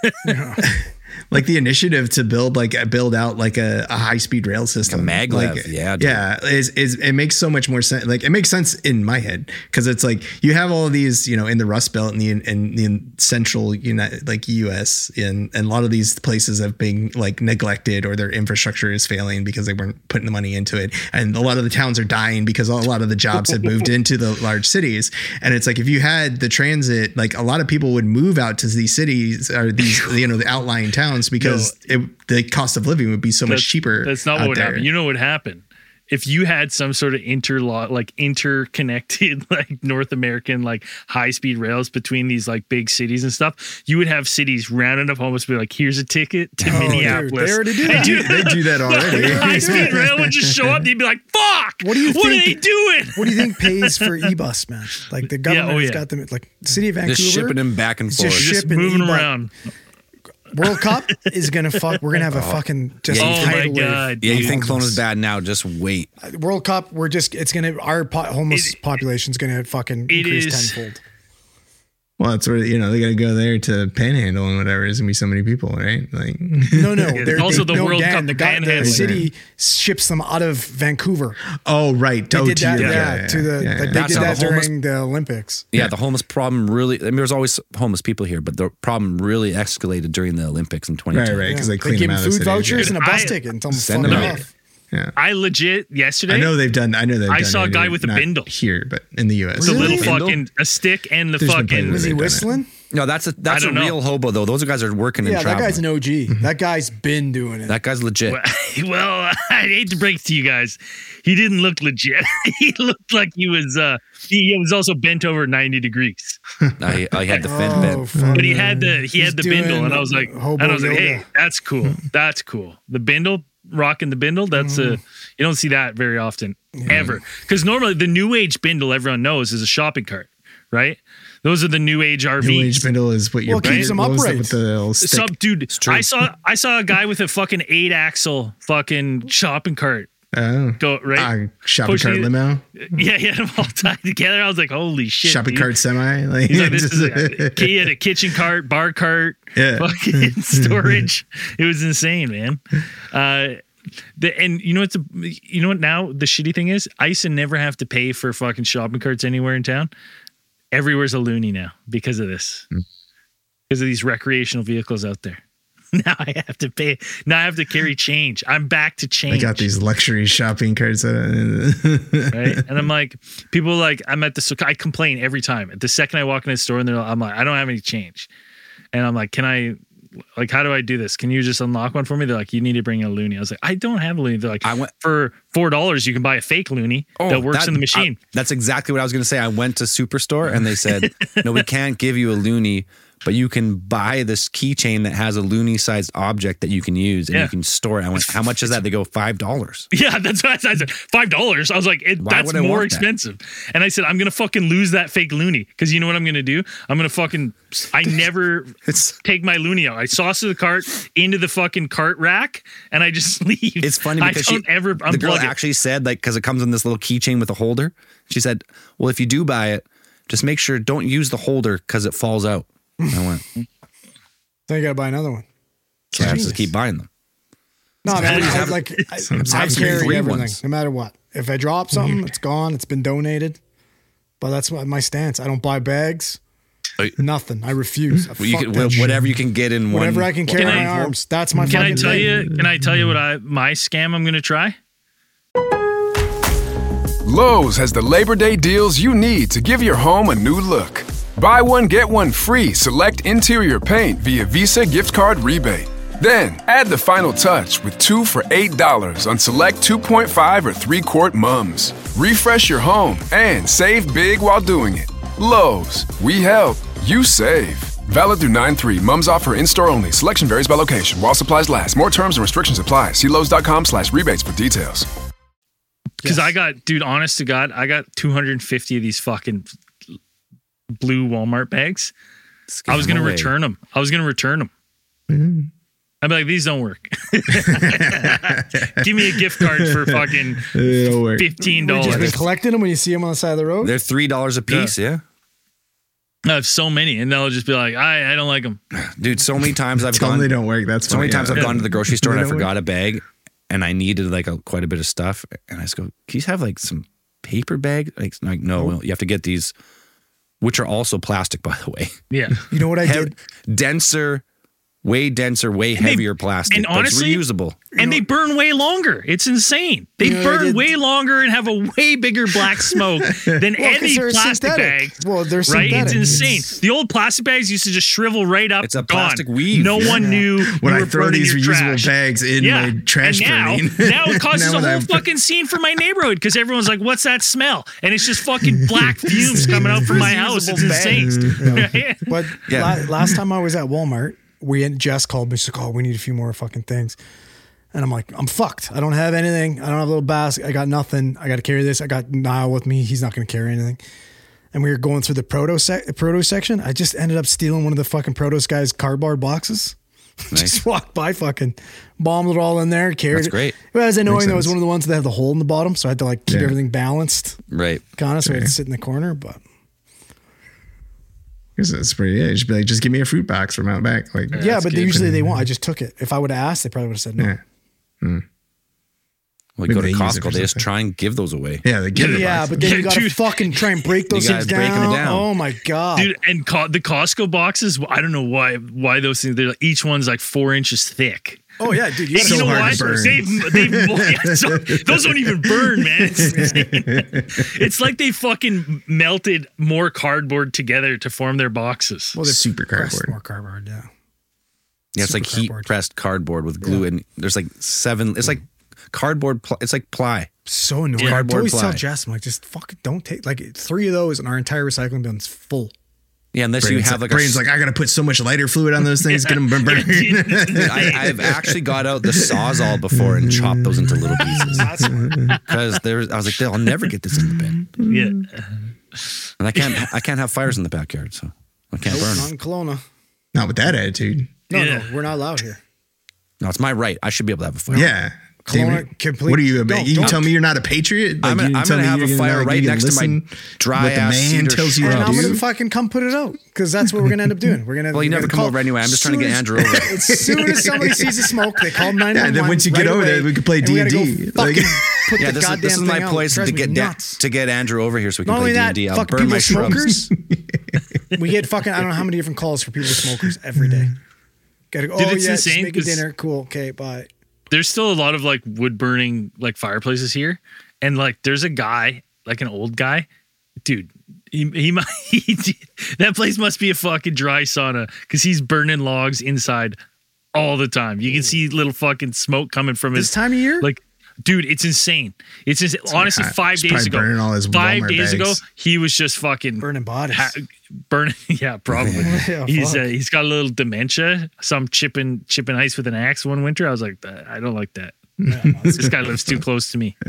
[SPEAKER 4] like the initiative to build like build out like a, a high speed rail system,
[SPEAKER 3] Like a maglev,
[SPEAKER 4] like,
[SPEAKER 3] yeah, dude.
[SPEAKER 4] yeah, is is it makes so much more sense. Like it makes sense in my head because it's like you have all of these, you know, in the Rust Belt and the in the central United like U S and and a lot of these places have been like neglected or their infrastructure is failing because they weren't putting the money into it, and a lot of the towns are dying because a lot of the jobs had moved into the large cities. And it's like if you had the transit, like a lot of people would move out to these cities or these you know the outlying towns because no, it, the cost of living would be so much cheaper.
[SPEAKER 2] That's not what would happen. You know what would happen? If you had some sort of interlock, like interconnected, like North American, like high speed rails between these like big cities and stuff, you would have cities rounding up almost be like, here's a ticket to
[SPEAKER 5] oh,
[SPEAKER 2] Minneapolis.
[SPEAKER 5] Dude, they already do
[SPEAKER 2] and
[SPEAKER 5] that.
[SPEAKER 2] dude,
[SPEAKER 4] they do that already.
[SPEAKER 2] High speed rail would just show up. You'd be like, fuck.
[SPEAKER 5] What do you
[SPEAKER 2] What
[SPEAKER 5] think,
[SPEAKER 2] are they doing?
[SPEAKER 5] What do you think pays for e-bus, man? Like the government
[SPEAKER 2] Yeah, oh,
[SPEAKER 5] has
[SPEAKER 2] yeah.
[SPEAKER 5] got them, like the city of Vancouver.
[SPEAKER 3] Just shipping them back and
[SPEAKER 5] Just
[SPEAKER 3] forth.
[SPEAKER 5] ship-
[SPEAKER 2] Just
[SPEAKER 5] shipping
[SPEAKER 2] moving
[SPEAKER 5] e-bike.
[SPEAKER 2] around.
[SPEAKER 5] World Cup is gonna fuck. We're gonna have a fucking just
[SPEAKER 2] Oh my
[SPEAKER 5] tidal wave.
[SPEAKER 2] God.
[SPEAKER 3] Yeah, you
[SPEAKER 2] dude.
[SPEAKER 3] think Kelowna's bad now? Just wait.
[SPEAKER 5] World Cup, we're just it's gonna our po- homeless
[SPEAKER 2] It-
[SPEAKER 5] population's gonna fucking
[SPEAKER 2] it
[SPEAKER 5] increase
[SPEAKER 2] is-
[SPEAKER 5] tenfold.
[SPEAKER 4] Well, that's where you know they got to go there to Panhandle and whatever. There's gonna be so many people, right? Like,
[SPEAKER 5] No, no.
[SPEAKER 2] It's
[SPEAKER 5] they're-
[SPEAKER 2] also
[SPEAKER 5] they-
[SPEAKER 2] the
[SPEAKER 5] no,
[SPEAKER 2] World
[SPEAKER 5] Dan,
[SPEAKER 2] Cup
[SPEAKER 5] the, guy, the
[SPEAKER 2] panhandling.
[SPEAKER 5] city ships them out of Vancouver.
[SPEAKER 4] oh right,
[SPEAKER 5] They
[SPEAKER 4] oh,
[SPEAKER 5] did
[SPEAKER 4] to
[SPEAKER 5] that,
[SPEAKER 4] you.
[SPEAKER 5] yeah, to the
[SPEAKER 4] yeah,
[SPEAKER 5] like
[SPEAKER 4] yeah.
[SPEAKER 5] they
[SPEAKER 3] That's
[SPEAKER 5] did
[SPEAKER 3] how
[SPEAKER 5] that
[SPEAKER 3] the homeless-
[SPEAKER 5] during the Olympics.
[SPEAKER 3] Yeah, the homeless problem really. I mean, there's always homeless people here, but the problem really escalated during the Olympics in twenty ten.
[SPEAKER 4] Right, right, because
[SPEAKER 5] Yeah.
[SPEAKER 4] they clean
[SPEAKER 5] give
[SPEAKER 4] them
[SPEAKER 5] them
[SPEAKER 4] out of
[SPEAKER 5] food
[SPEAKER 4] the
[SPEAKER 5] vouchers
[SPEAKER 4] cities,
[SPEAKER 5] and a bus
[SPEAKER 2] I-
[SPEAKER 5] ticket and tell them to
[SPEAKER 3] Send
[SPEAKER 5] fuck
[SPEAKER 3] them
[SPEAKER 5] it
[SPEAKER 3] out.
[SPEAKER 5] off.
[SPEAKER 4] yeah.
[SPEAKER 2] I legit yesterday.
[SPEAKER 4] I know they've done. I know they've.
[SPEAKER 2] I
[SPEAKER 4] done
[SPEAKER 2] saw a
[SPEAKER 4] it,
[SPEAKER 2] guy with a
[SPEAKER 4] not
[SPEAKER 2] bindle.
[SPEAKER 4] here, but in the U S,
[SPEAKER 2] the
[SPEAKER 5] Really?
[SPEAKER 2] little
[SPEAKER 3] Bindle?
[SPEAKER 2] fucking a stick and the
[SPEAKER 4] There's been
[SPEAKER 2] fucking.
[SPEAKER 4] places
[SPEAKER 5] Was he
[SPEAKER 4] they've done it.
[SPEAKER 5] whistling?
[SPEAKER 3] No, that's a that's
[SPEAKER 2] I
[SPEAKER 3] a
[SPEAKER 2] don't know.
[SPEAKER 3] real hobo though. Those guys are working and
[SPEAKER 5] Yeah, that
[SPEAKER 3] traveling.
[SPEAKER 5] guy's an O G. That guy's been doing it.
[SPEAKER 3] That guy's legit.
[SPEAKER 2] Well, I hate to break it to you guys, he didn't look legit. He looked like he was. uh He was also bent over ninety degrees.
[SPEAKER 3] I, I had the fence
[SPEAKER 5] Oh,
[SPEAKER 3] bent.
[SPEAKER 5] fuck.
[SPEAKER 2] But he had the he
[SPEAKER 5] He's
[SPEAKER 2] had the bindle,
[SPEAKER 5] doing
[SPEAKER 2] and I was like,
[SPEAKER 5] hobo
[SPEAKER 2] and I was like, hey,
[SPEAKER 5] yoga.
[SPEAKER 2] that's cool. That's cool. The bindle, rocking the bindle. That's
[SPEAKER 5] Mm-hmm.
[SPEAKER 2] a you don't see that very often, ever. Because normally the new age bindle everyone knows is a shopping cart, right? Those are the new age R Vs.
[SPEAKER 4] New age bindle is what you're.
[SPEAKER 5] Well, it keeps them
[SPEAKER 4] what was that
[SPEAKER 5] upright.
[SPEAKER 4] with the little stick?
[SPEAKER 2] Some dude,
[SPEAKER 3] true.
[SPEAKER 2] I saw I saw a guy with a fucking eight axle fucking shopping cart
[SPEAKER 4] Oh,
[SPEAKER 2] go right.
[SPEAKER 4] uh, shopping
[SPEAKER 2] Pushing
[SPEAKER 4] cart
[SPEAKER 2] it-
[SPEAKER 4] limo,
[SPEAKER 2] Yeah, he had them all tied together. I was like, holy shit.
[SPEAKER 4] shopping
[SPEAKER 2] dude.
[SPEAKER 4] cart semi. Like,
[SPEAKER 2] He's like, this
[SPEAKER 4] just-
[SPEAKER 2] is a, he had a kitchen cart, bar cart,
[SPEAKER 4] Yeah.
[SPEAKER 2] fucking storage. It was insane, man. Uh, the, and you know what's a, you know what now the shitty thing is, I used to never have to pay for fucking shopping carts anywhere in town. Everywhere's a loony now because of this,
[SPEAKER 4] Mm.
[SPEAKER 2] because of these recreational vehicles out there. Now I have to pay. Now I have to carry change. I'm back to
[SPEAKER 4] I
[SPEAKER 2] change.
[SPEAKER 4] got these luxury shopping carts. Uh,
[SPEAKER 2] Right? And I'm like, people are like, I'm at the, I complain every time. The second I walk in the store and they're, I'm like, I don't have any change. And I'm like, can I, like, how do I do this? Can you just unlock one for me? They're like, you need to bring a loony. I was like, I don't have a loony. They're like,
[SPEAKER 3] I went-
[SPEAKER 2] for four dollars, you can buy a fake loony that works
[SPEAKER 3] that-
[SPEAKER 2] in the machine.
[SPEAKER 3] I- that's exactly what I was going to say. I went to Superstore and they said, no, we can't give you a loony, but you can buy this keychain that has a loony-sized object that you can use and
[SPEAKER 2] Yeah.
[SPEAKER 3] you can store it. I went, how much is that? They go, five dollars.
[SPEAKER 2] Yeah, that's what I said. Five dollars. I was like, it,
[SPEAKER 3] Why
[SPEAKER 2] that's
[SPEAKER 3] would I
[SPEAKER 2] more
[SPEAKER 3] want that?
[SPEAKER 2] expensive. And I said, I'm gonna fucking lose that fake loony because you know what I'm gonna do? I'm gonna fucking. I never
[SPEAKER 3] It's
[SPEAKER 2] take my loony out. I sauce the cart into the fucking cart rack and I just leave.
[SPEAKER 3] It's funny because
[SPEAKER 2] I don't
[SPEAKER 3] she,
[SPEAKER 2] ever
[SPEAKER 3] the girl
[SPEAKER 2] unplug it.
[SPEAKER 3] actually said, like, because it comes in this little keychain with a holder. She said, well, if you do buy it, just make sure don't use the holder because it falls out. I went,
[SPEAKER 5] Then you gotta buy another one.
[SPEAKER 3] so I have to
[SPEAKER 5] Jesus.
[SPEAKER 3] keep buying them.
[SPEAKER 5] No, I, mean, I,
[SPEAKER 3] have-
[SPEAKER 5] like I,
[SPEAKER 3] Sometimes
[SPEAKER 5] I
[SPEAKER 3] have some
[SPEAKER 5] carry
[SPEAKER 3] free
[SPEAKER 5] everything,
[SPEAKER 3] ones.
[SPEAKER 5] no matter what. If I drop something, it's gone. It's been donated. But that's what my stance. I don't buy bags.
[SPEAKER 3] Uh,
[SPEAKER 5] Nothing. I refuse. I
[SPEAKER 3] Well, you
[SPEAKER 5] fuck
[SPEAKER 3] can,
[SPEAKER 5] that
[SPEAKER 3] wh-
[SPEAKER 5] shit.
[SPEAKER 3] whatever you can get in
[SPEAKER 5] Whatever
[SPEAKER 3] one.
[SPEAKER 5] I can carry
[SPEAKER 2] Can
[SPEAKER 5] in
[SPEAKER 2] I-
[SPEAKER 5] my arms. That's my
[SPEAKER 2] Can I
[SPEAKER 5] fucking
[SPEAKER 2] tell
[SPEAKER 5] thing.
[SPEAKER 2] you? Can I tell you what I my scam I'm gonna try?
[SPEAKER 1] Lowe's has the Labor Day deals you need to give your home a new look. Buy one, get one free select interior paint via Visa gift card rebate. Then, add the final touch with two for eight dollars on select two point five or three quart mums. Refresh your home and save big while doing it. Lowe's, we help, you save. Valid through nine three. Mums offer in-store only. Selection varies by location. While supplies last. More terms and restrictions apply. See Lowe's.com slash rebates for details.
[SPEAKER 2] Because yes. I got, dude, honest to God, I got two hundred fifty of these fucking blue Walmart bags. I was going to return them. I was going to return them. Mm-hmm. I'd be like, these don't work. Give me a gift card for fucking fifteen dollars.
[SPEAKER 5] You've been collecting them when you see them on the side of the road?
[SPEAKER 3] They're three dollars a piece, yeah.
[SPEAKER 2] yeah. I have so many, and they'll just be like, I, I don't like them.
[SPEAKER 3] Dude, so many times I've
[SPEAKER 4] Tell
[SPEAKER 3] gone.
[SPEAKER 4] They don't work. That's
[SPEAKER 3] so
[SPEAKER 4] funny,
[SPEAKER 3] many times
[SPEAKER 4] yeah.
[SPEAKER 3] I've gone to the grocery store and I forgot
[SPEAKER 4] work.
[SPEAKER 3] a bag, and I needed like a, quite a bit of stuff, and I just go, "Can you have like some paper bag?" Like, like no, well, you have to get these, which are also plastic, by the way.
[SPEAKER 2] Yeah.
[SPEAKER 5] You know what I
[SPEAKER 3] Hev-
[SPEAKER 5] did?
[SPEAKER 3] Denser. Way denser, way
[SPEAKER 2] and
[SPEAKER 3] heavier
[SPEAKER 2] they,
[SPEAKER 3] plastic,
[SPEAKER 2] and honestly,
[SPEAKER 3] but it's reusable.
[SPEAKER 2] And they burn way longer. It's insane. They
[SPEAKER 5] You know,
[SPEAKER 2] burn way longer and have a way bigger black smoke than
[SPEAKER 5] Well, 'cause
[SPEAKER 2] any
[SPEAKER 5] they're
[SPEAKER 2] plastic
[SPEAKER 5] synthetic.
[SPEAKER 2] bag.
[SPEAKER 5] Well, they're
[SPEAKER 2] right.
[SPEAKER 5] synthetic.
[SPEAKER 2] It's insane.
[SPEAKER 5] It's-
[SPEAKER 2] The old plastic bags used to just shrivel right up.
[SPEAKER 3] It's a
[SPEAKER 2] gone.
[SPEAKER 3] plastic weave.
[SPEAKER 2] No
[SPEAKER 3] Yeah.
[SPEAKER 2] one knew
[SPEAKER 4] When
[SPEAKER 2] you
[SPEAKER 4] I
[SPEAKER 2] were
[SPEAKER 4] throw
[SPEAKER 2] burning
[SPEAKER 4] these
[SPEAKER 2] your
[SPEAKER 4] reusable
[SPEAKER 2] trash.
[SPEAKER 4] bags in
[SPEAKER 2] yeah.
[SPEAKER 4] my trash
[SPEAKER 2] and now,
[SPEAKER 4] burning.
[SPEAKER 2] now it causes
[SPEAKER 4] Now
[SPEAKER 2] a
[SPEAKER 4] when
[SPEAKER 2] whole
[SPEAKER 4] I-
[SPEAKER 2] fucking scene for my neighborhood because everyone's like, "What's that smell?" And it's just fucking black fumes coming out from my house. It's insane. Right?
[SPEAKER 5] But
[SPEAKER 3] Yeah.
[SPEAKER 5] la- last time I was at Walmart, we had Jess called me. She's like, "Oh, we need a few more fucking things." And I'm like, "I'm fucked. I don't have anything. I don't have a little basket. I got nothing. I got to carry this. I got Niall with me. He's not going to carry anything." And we were going through the produce sec- produce section. I just ended up stealing one of the fucking produce guys' cardboard boxes.
[SPEAKER 3] Nice.
[SPEAKER 5] Just walked by, fucking bombed it all in there, carried
[SPEAKER 3] That's
[SPEAKER 5] it.
[SPEAKER 3] great.
[SPEAKER 5] It was annoying.
[SPEAKER 4] Makes
[SPEAKER 5] That was
[SPEAKER 4] sense.
[SPEAKER 5] one of the ones that had the hole in the bottom, so I had to like keep
[SPEAKER 4] Yeah.
[SPEAKER 5] everything balanced,
[SPEAKER 3] Right.
[SPEAKER 5] kind of, so I had
[SPEAKER 4] Sure.
[SPEAKER 5] to sit in the corner. But
[SPEAKER 4] Because it's pretty. Yeah, just be like, just give me a fruit box from out back. Like,
[SPEAKER 5] yeah, but they
[SPEAKER 2] good.
[SPEAKER 5] usually they won't. I just took it. If I would have asked, they probably would have said no.
[SPEAKER 4] yeah,
[SPEAKER 3] Well,
[SPEAKER 4] Maybe
[SPEAKER 3] you go to
[SPEAKER 4] they use it
[SPEAKER 3] Costco,
[SPEAKER 4] for
[SPEAKER 3] they just
[SPEAKER 4] something.
[SPEAKER 3] try and give those away.
[SPEAKER 4] yeah, they give it.
[SPEAKER 5] Yeah, but then you
[SPEAKER 2] Yeah,
[SPEAKER 5] got to
[SPEAKER 2] dude.
[SPEAKER 5] fucking try and break those
[SPEAKER 3] You
[SPEAKER 5] things
[SPEAKER 3] gotta break 'em
[SPEAKER 5] down.
[SPEAKER 3] down.
[SPEAKER 5] Oh my god,
[SPEAKER 2] Dude, and co- the Costco boxes, I don't know why why those things. They're like, each one's like four inches thick.
[SPEAKER 5] Oh yeah, dude. You
[SPEAKER 2] And
[SPEAKER 5] gotta-
[SPEAKER 2] you
[SPEAKER 4] so
[SPEAKER 2] know
[SPEAKER 4] hard
[SPEAKER 2] what?
[SPEAKER 4] to burn.
[SPEAKER 2] They've, they've, yeah, so, those don't even burn, man. It's, insane. It's like they fucking melted more cardboard together to form their boxes.
[SPEAKER 5] well, they
[SPEAKER 4] super
[SPEAKER 5] pressed
[SPEAKER 4] cardboard.
[SPEAKER 5] more cardboard. Yeah.
[SPEAKER 3] Yeah, it's
[SPEAKER 5] Super
[SPEAKER 3] like heat
[SPEAKER 5] cardboard.
[SPEAKER 3] pressed cardboard with glue, and there's like seven. It's like cardboard. Pl- it's like ply.
[SPEAKER 5] So annoying.
[SPEAKER 3] Yeah.
[SPEAKER 5] I
[SPEAKER 3] Cardboard
[SPEAKER 5] always tell
[SPEAKER 3] ply.
[SPEAKER 5] Jess, I'm like, just fucking don't take like three of those, and our entire recycling bin's full.
[SPEAKER 3] Yeah, unless
[SPEAKER 4] Brain's,
[SPEAKER 3] you have like a.
[SPEAKER 4] Brain's like, I gotta put so much lighter fluid on those things, get them burned.
[SPEAKER 3] Dude, I, I've actually got out the Sawzall before and chopped those into little pieces
[SPEAKER 5] That's
[SPEAKER 3] because there's. I was like, I'll never get this in the bin,
[SPEAKER 2] Yeah.
[SPEAKER 3] and I can't. I can't have fires in the backyard, so I can't burn
[SPEAKER 5] not
[SPEAKER 3] them.
[SPEAKER 5] in Kelowna.
[SPEAKER 4] Not with that attitude.
[SPEAKER 5] No,
[SPEAKER 2] Yeah.
[SPEAKER 5] no, we're not allowed here.
[SPEAKER 3] No, it's my right. I should be able to have a fire.
[SPEAKER 4] Yeah. Damn
[SPEAKER 5] Kelowna,
[SPEAKER 4] it.
[SPEAKER 5] complete.
[SPEAKER 4] What are you?
[SPEAKER 5] Don't-
[SPEAKER 4] you
[SPEAKER 5] don't-
[SPEAKER 4] tell me you're not a patriot?
[SPEAKER 3] I'm
[SPEAKER 4] Like,
[SPEAKER 3] gonna,
[SPEAKER 4] you
[SPEAKER 3] I'm
[SPEAKER 4] tell
[SPEAKER 3] gonna
[SPEAKER 4] me
[SPEAKER 3] have
[SPEAKER 4] you're
[SPEAKER 3] a
[SPEAKER 4] gonna,
[SPEAKER 3] fire
[SPEAKER 4] like,
[SPEAKER 3] right
[SPEAKER 4] you can
[SPEAKER 3] next to my
[SPEAKER 4] listen
[SPEAKER 3] dry
[SPEAKER 4] what the
[SPEAKER 3] ass
[SPEAKER 4] man
[SPEAKER 3] cedar
[SPEAKER 4] tells you
[SPEAKER 5] And
[SPEAKER 4] to
[SPEAKER 5] I'm
[SPEAKER 4] do.
[SPEAKER 5] gonna fucking come put it out because that's what we're gonna end up doing. We're gonna.
[SPEAKER 3] Well, you
[SPEAKER 5] we're
[SPEAKER 3] never
[SPEAKER 5] gonna
[SPEAKER 3] come
[SPEAKER 5] call-
[SPEAKER 3] over anyway. I'm just trying to get
[SPEAKER 5] soon as-
[SPEAKER 3] Andrew over.
[SPEAKER 5] As soon as somebody sees the smoke, they call nine one one.
[SPEAKER 4] Yeah, and then once you get
[SPEAKER 5] right
[SPEAKER 4] over
[SPEAKER 5] away,
[SPEAKER 4] there, we could play
[SPEAKER 5] and we gotta
[SPEAKER 4] D and D.
[SPEAKER 5] go
[SPEAKER 4] Like-
[SPEAKER 5] fucking put
[SPEAKER 3] Yeah,
[SPEAKER 5] the
[SPEAKER 3] this is,
[SPEAKER 5] goddamn
[SPEAKER 3] this is my
[SPEAKER 5] thing out.
[SPEAKER 3] place
[SPEAKER 5] Drives
[SPEAKER 3] to
[SPEAKER 5] me
[SPEAKER 3] get da-
[SPEAKER 5] nuts.
[SPEAKER 3] to get Andrew over here so we can
[SPEAKER 5] Not
[SPEAKER 3] play
[SPEAKER 5] only
[SPEAKER 3] D
[SPEAKER 5] that,
[SPEAKER 3] and D. I'll
[SPEAKER 5] fucking
[SPEAKER 3] burn my
[SPEAKER 5] people
[SPEAKER 3] shrubs.
[SPEAKER 5] smokers. We get fucking I don't know how many different calls for people smokers every day. Gotta go.
[SPEAKER 2] Dude,
[SPEAKER 5] Oh
[SPEAKER 2] it's
[SPEAKER 5] yeah, just
[SPEAKER 2] insane
[SPEAKER 5] making
[SPEAKER 2] 'cause-
[SPEAKER 5] dinner. Cool. Okay, bye.
[SPEAKER 2] There's still a lot of like wood burning like fireplaces here, and like there's a guy, like an old guy, dude. He, he might he, that place must be a fucking dry sauna because he's burning logs inside all the time. You can see little fucking smoke coming from
[SPEAKER 5] This
[SPEAKER 2] his
[SPEAKER 5] time of year,
[SPEAKER 2] like. Dude, it's insane. It's insane. Honestly,
[SPEAKER 4] hot.
[SPEAKER 2] five
[SPEAKER 4] He's
[SPEAKER 2] days
[SPEAKER 4] probably
[SPEAKER 2] ago,
[SPEAKER 4] burning all his
[SPEAKER 2] five
[SPEAKER 4] Walmart
[SPEAKER 2] days ago,
[SPEAKER 4] bags.
[SPEAKER 2] he was just fucking
[SPEAKER 5] burning bodies.
[SPEAKER 2] ha- burning. Yeah, probably.
[SPEAKER 5] Yeah,
[SPEAKER 2] he's
[SPEAKER 5] fuck.
[SPEAKER 2] uh, he's got a little dementia. Some chipping chipping ice with an axe one winter. I was like, I don't like that. This guy lives too close to me.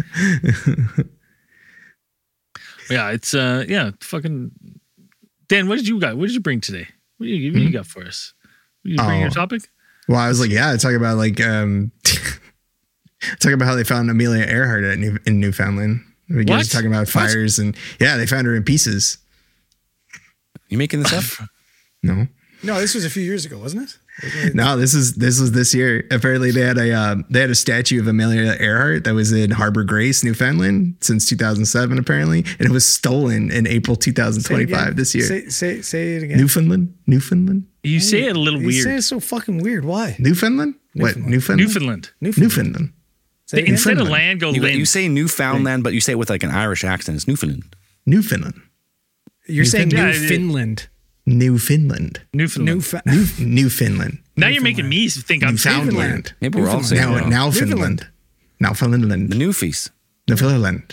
[SPEAKER 2] Yeah, it's uh, yeah, fucking. Dan, what did you got? What did you bring today? What do you, what do you got for us? You bring your
[SPEAKER 4] Oh.
[SPEAKER 2] topic?
[SPEAKER 4] Well, I was like, yeah, talk about like, um, talk about how they found Amelia Earhart at New, in Newfoundland. We guys
[SPEAKER 2] What?
[SPEAKER 4] talking about fires and yeah, they found her in pieces.
[SPEAKER 3] You making this up?
[SPEAKER 4] No,
[SPEAKER 5] No, this was a few years ago, wasn't it? Wasn't it?
[SPEAKER 4] no, this is this was this year. Apparently, they had a uh, they had a statue of Amelia Earhart that was in Harbor Grace, Newfoundland, since two thousand seven, apparently, and it was stolen in April two thousand
[SPEAKER 5] Say it again.
[SPEAKER 4] twenty-five this year.
[SPEAKER 5] Say say say it again.
[SPEAKER 4] Newfoundland, Newfoundland,
[SPEAKER 2] You say it a little
[SPEAKER 5] You say
[SPEAKER 2] weird.
[SPEAKER 5] it's so fucking weird. Why?
[SPEAKER 4] Newfoundland. What
[SPEAKER 5] Newfoundland.
[SPEAKER 4] Newfoundland?
[SPEAKER 2] Newfoundland.
[SPEAKER 4] Newfoundland.
[SPEAKER 5] Say it again.
[SPEAKER 2] Instead of
[SPEAKER 4] Newfoundland.
[SPEAKER 2] land, go
[SPEAKER 3] You,
[SPEAKER 2] land.
[SPEAKER 3] you say Newfoundland, but you say it with like an Irish accent. It's Newfoundland.
[SPEAKER 4] Newfoundland.
[SPEAKER 5] You're saying
[SPEAKER 2] Yeah,
[SPEAKER 5] New
[SPEAKER 2] it-
[SPEAKER 5] Finland.
[SPEAKER 4] Newfoundland.
[SPEAKER 2] Newfoundland.
[SPEAKER 5] Newfoundland.
[SPEAKER 4] New, Newfoundland.
[SPEAKER 2] now you're making me think I'm
[SPEAKER 4] Newfoundland.
[SPEAKER 3] Maybe we're all saying
[SPEAKER 4] Now,
[SPEAKER 3] it wrong.
[SPEAKER 4] Newfoundland. Newfoundland.
[SPEAKER 3] The Newfies.
[SPEAKER 4] Newfoundland.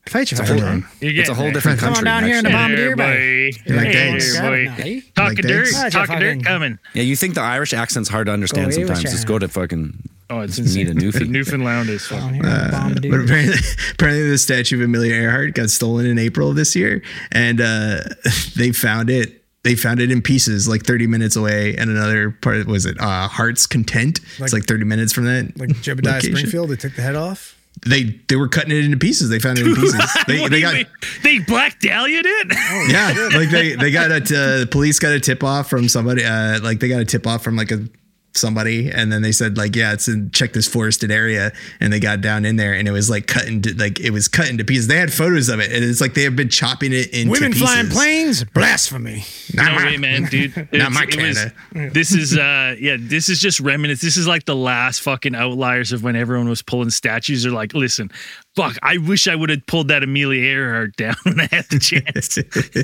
[SPEAKER 5] Fight you,
[SPEAKER 3] It's a
[SPEAKER 5] fight
[SPEAKER 3] whole,
[SPEAKER 5] you.
[SPEAKER 2] You're
[SPEAKER 3] it's a
[SPEAKER 2] getting
[SPEAKER 3] whole
[SPEAKER 2] there.
[SPEAKER 3] different
[SPEAKER 5] Come on
[SPEAKER 3] country.
[SPEAKER 5] down here in
[SPEAKER 3] actually.
[SPEAKER 5] the bombardier bay.
[SPEAKER 2] Hey,
[SPEAKER 4] like
[SPEAKER 2] hey,
[SPEAKER 4] digs.
[SPEAKER 2] boy.
[SPEAKER 5] Hey.
[SPEAKER 2] Talking
[SPEAKER 4] Like
[SPEAKER 2] dirt,
[SPEAKER 4] digs.
[SPEAKER 5] Ah,
[SPEAKER 2] talking
[SPEAKER 5] fucking-
[SPEAKER 2] dirt coming.
[SPEAKER 3] Yeah, you think the Irish accent's hard to understand
[SPEAKER 5] Go away with
[SPEAKER 3] sometimes.
[SPEAKER 5] ya.
[SPEAKER 3] Just go to fucking
[SPEAKER 2] Oh, it's
[SPEAKER 3] meet
[SPEAKER 2] insane.
[SPEAKER 3] a Newfie.
[SPEAKER 2] Newfoundland is
[SPEAKER 5] Down
[SPEAKER 2] fucking.
[SPEAKER 5] here in the bombardier.
[SPEAKER 4] But apparently, apparently, the statue of Amelia Earhart got stolen in April of this year, and uh, they found it. They found it in pieces, like thirty minutes away, and another part was it uh, Heart's Content.
[SPEAKER 5] Like-
[SPEAKER 4] it's like thirty minutes from that.
[SPEAKER 5] Like Jebediah
[SPEAKER 4] location.
[SPEAKER 5] Springfield, they took the head off.
[SPEAKER 4] They they were cutting it into pieces. They found it in pieces. They,
[SPEAKER 2] What
[SPEAKER 4] they
[SPEAKER 2] do you
[SPEAKER 4] got
[SPEAKER 2] mean? They Black Dahlia'd it?
[SPEAKER 4] yeah, like they they got a t- uh, the police got a tip off from somebody. Uh, like they got a tip off from like a somebody, and then they said like, yeah, it's in check this forested area, and they got down in there, and it was like cut into like it was cut into pieces. They had photos of it, and it's like they have been chopping it into
[SPEAKER 5] Women
[SPEAKER 4] pieces.
[SPEAKER 5] flying planes, blasphemy.
[SPEAKER 4] Not
[SPEAKER 2] No
[SPEAKER 4] my-
[SPEAKER 2] way, man, dude.
[SPEAKER 4] Not
[SPEAKER 2] It's-
[SPEAKER 4] my
[SPEAKER 2] it was-
[SPEAKER 4] Canada.
[SPEAKER 2] This is uh yeah, this is just remnants. This is like the last fucking outliers of when everyone was pulling statues. They're like, listen, fuck, I wish I would have pulled that Amelia Earhart down when I had the chance.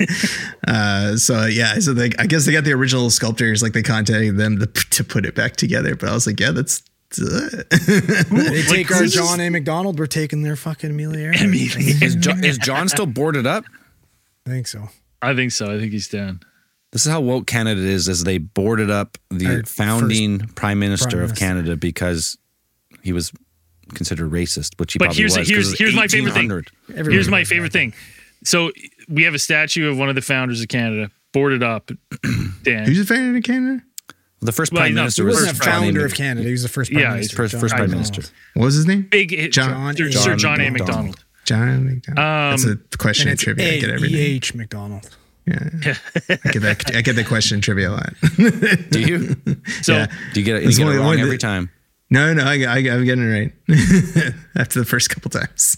[SPEAKER 4] uh, so yeah, so they, I guess they got the original sculptors, like they contacted them to, to put it back together. But I was like, yeah, that's. Uh,
[SPEAKER 5] They take
[SPEAKER 2] Like,
[SPEAKER 5] our
[SPEAKER 2] this is-
[SPEAKER 5] John A. McDonald. We're taking their fucking Amelia Earhart.
[SPEAKER 2] Amelia.
[SPEAKER 3] is, John, is John still boarded up?
[SPEAKER 5] I think so.
[SPEAKER 2] I think so. I think he's down.
[SPEAKER 3] This is how woke Canada is, as they boarded up the
[SPEAKER 5] Our
[SPEAKER 3] founding prime minister
[SPEAKER 5] prime
[SPEAKER 3] of
[SPEAKER 5] minister.
[SPEAKER 3] Canada because he was considered racist, which he
[SPEAKER 2] But
[SPEAKER 3] probably
[SPEAKER 2] here's
[SPEAKER 3] was.
[SPEAKER 2] here's
[SPEAKER 3] 'cause it was
[SPEAKER 2] here's my favorite thing.
[SPEAKER 3] eighteen hundred.
[SPEAKER 5] Everyone
[SPEAKER 2] Here's my
[SPEAKER 5] knows
[SPEAKER 2] favorite
[SPEAKER 5] that.
[SPEAKER 2] thing. So we have a statue of one of the founders of Canada boarded up. Dan.
[SPEAKER 4] who's a fan of Canada?
[SPEAKER 3] The first
[SPEAKER 2] Well,
[SPEAKER 3] prime
[SPEAKER 2] he's not-
[SPEAKER 3] minister
[SPEAKER 5] He
[SPEAKER 3] was
[SPEAKER 5] wasn't a
[SPEAKER 2] First
[SPEAKER 3] John A.
[SPEAKER 5] founder
[SPEAKER 3] Mc-
[SPEAKER 5] of Canada. He was the first prime
[SPEAKER 2] Yeah,
[SPEAKER 5] minister.
[SPEAKER 3] first,
[SPEAKER 5] John
[SPEAKER 3] first prime
[SPEAKER 5] McDonald.
[SPEAKER 3] minister.
[SPEAKER 4] What was his name?
[SPEAKER 2] Big hit,
[SPEAKER 4] John-
[SPEAKER 2] Sir,
[SPEAKER 5] John
[SPEAKER 2] Sir John A.
[SPEAKER 3] McDonald.
[SPEAKER 2] McDonald.
[SPEAKER 4] John McDonald. That's
[SPEAKER 2] Um,
[SPEAKER 4] a question
[SPEAKER 5] And
[SPEAKER 4] in
[SPEAKER 5] it's
[SPEAKER 4] trivia. I get
[SPEAKER 5] A
[SPEAKER 4] every
[SPEAKER 5] E
[SPEAKER 4] name.
[SPEAKER 5] H McDonald.
[SPEAKER 4] Yeah, I get that. I get the question trivia a lot.
[SPEAKER 3] Do you?
[SPEAKER 2] So
[SPEAKER 4] Yeah.
[SPEAKER 3] Do you get it, you
[SPEAKER 4] It's
[SPEAKER 3] get it
[SPEAKER 4] only
[SPEAKER 3] wrong
[SPEAKER 4] one
[SPEAKER 3] every
[SPEAKER 4] that-
[SPEAKER 3] time?
[SPEAKER 4] No, no, I, I, I'm getting it right after the first couple times.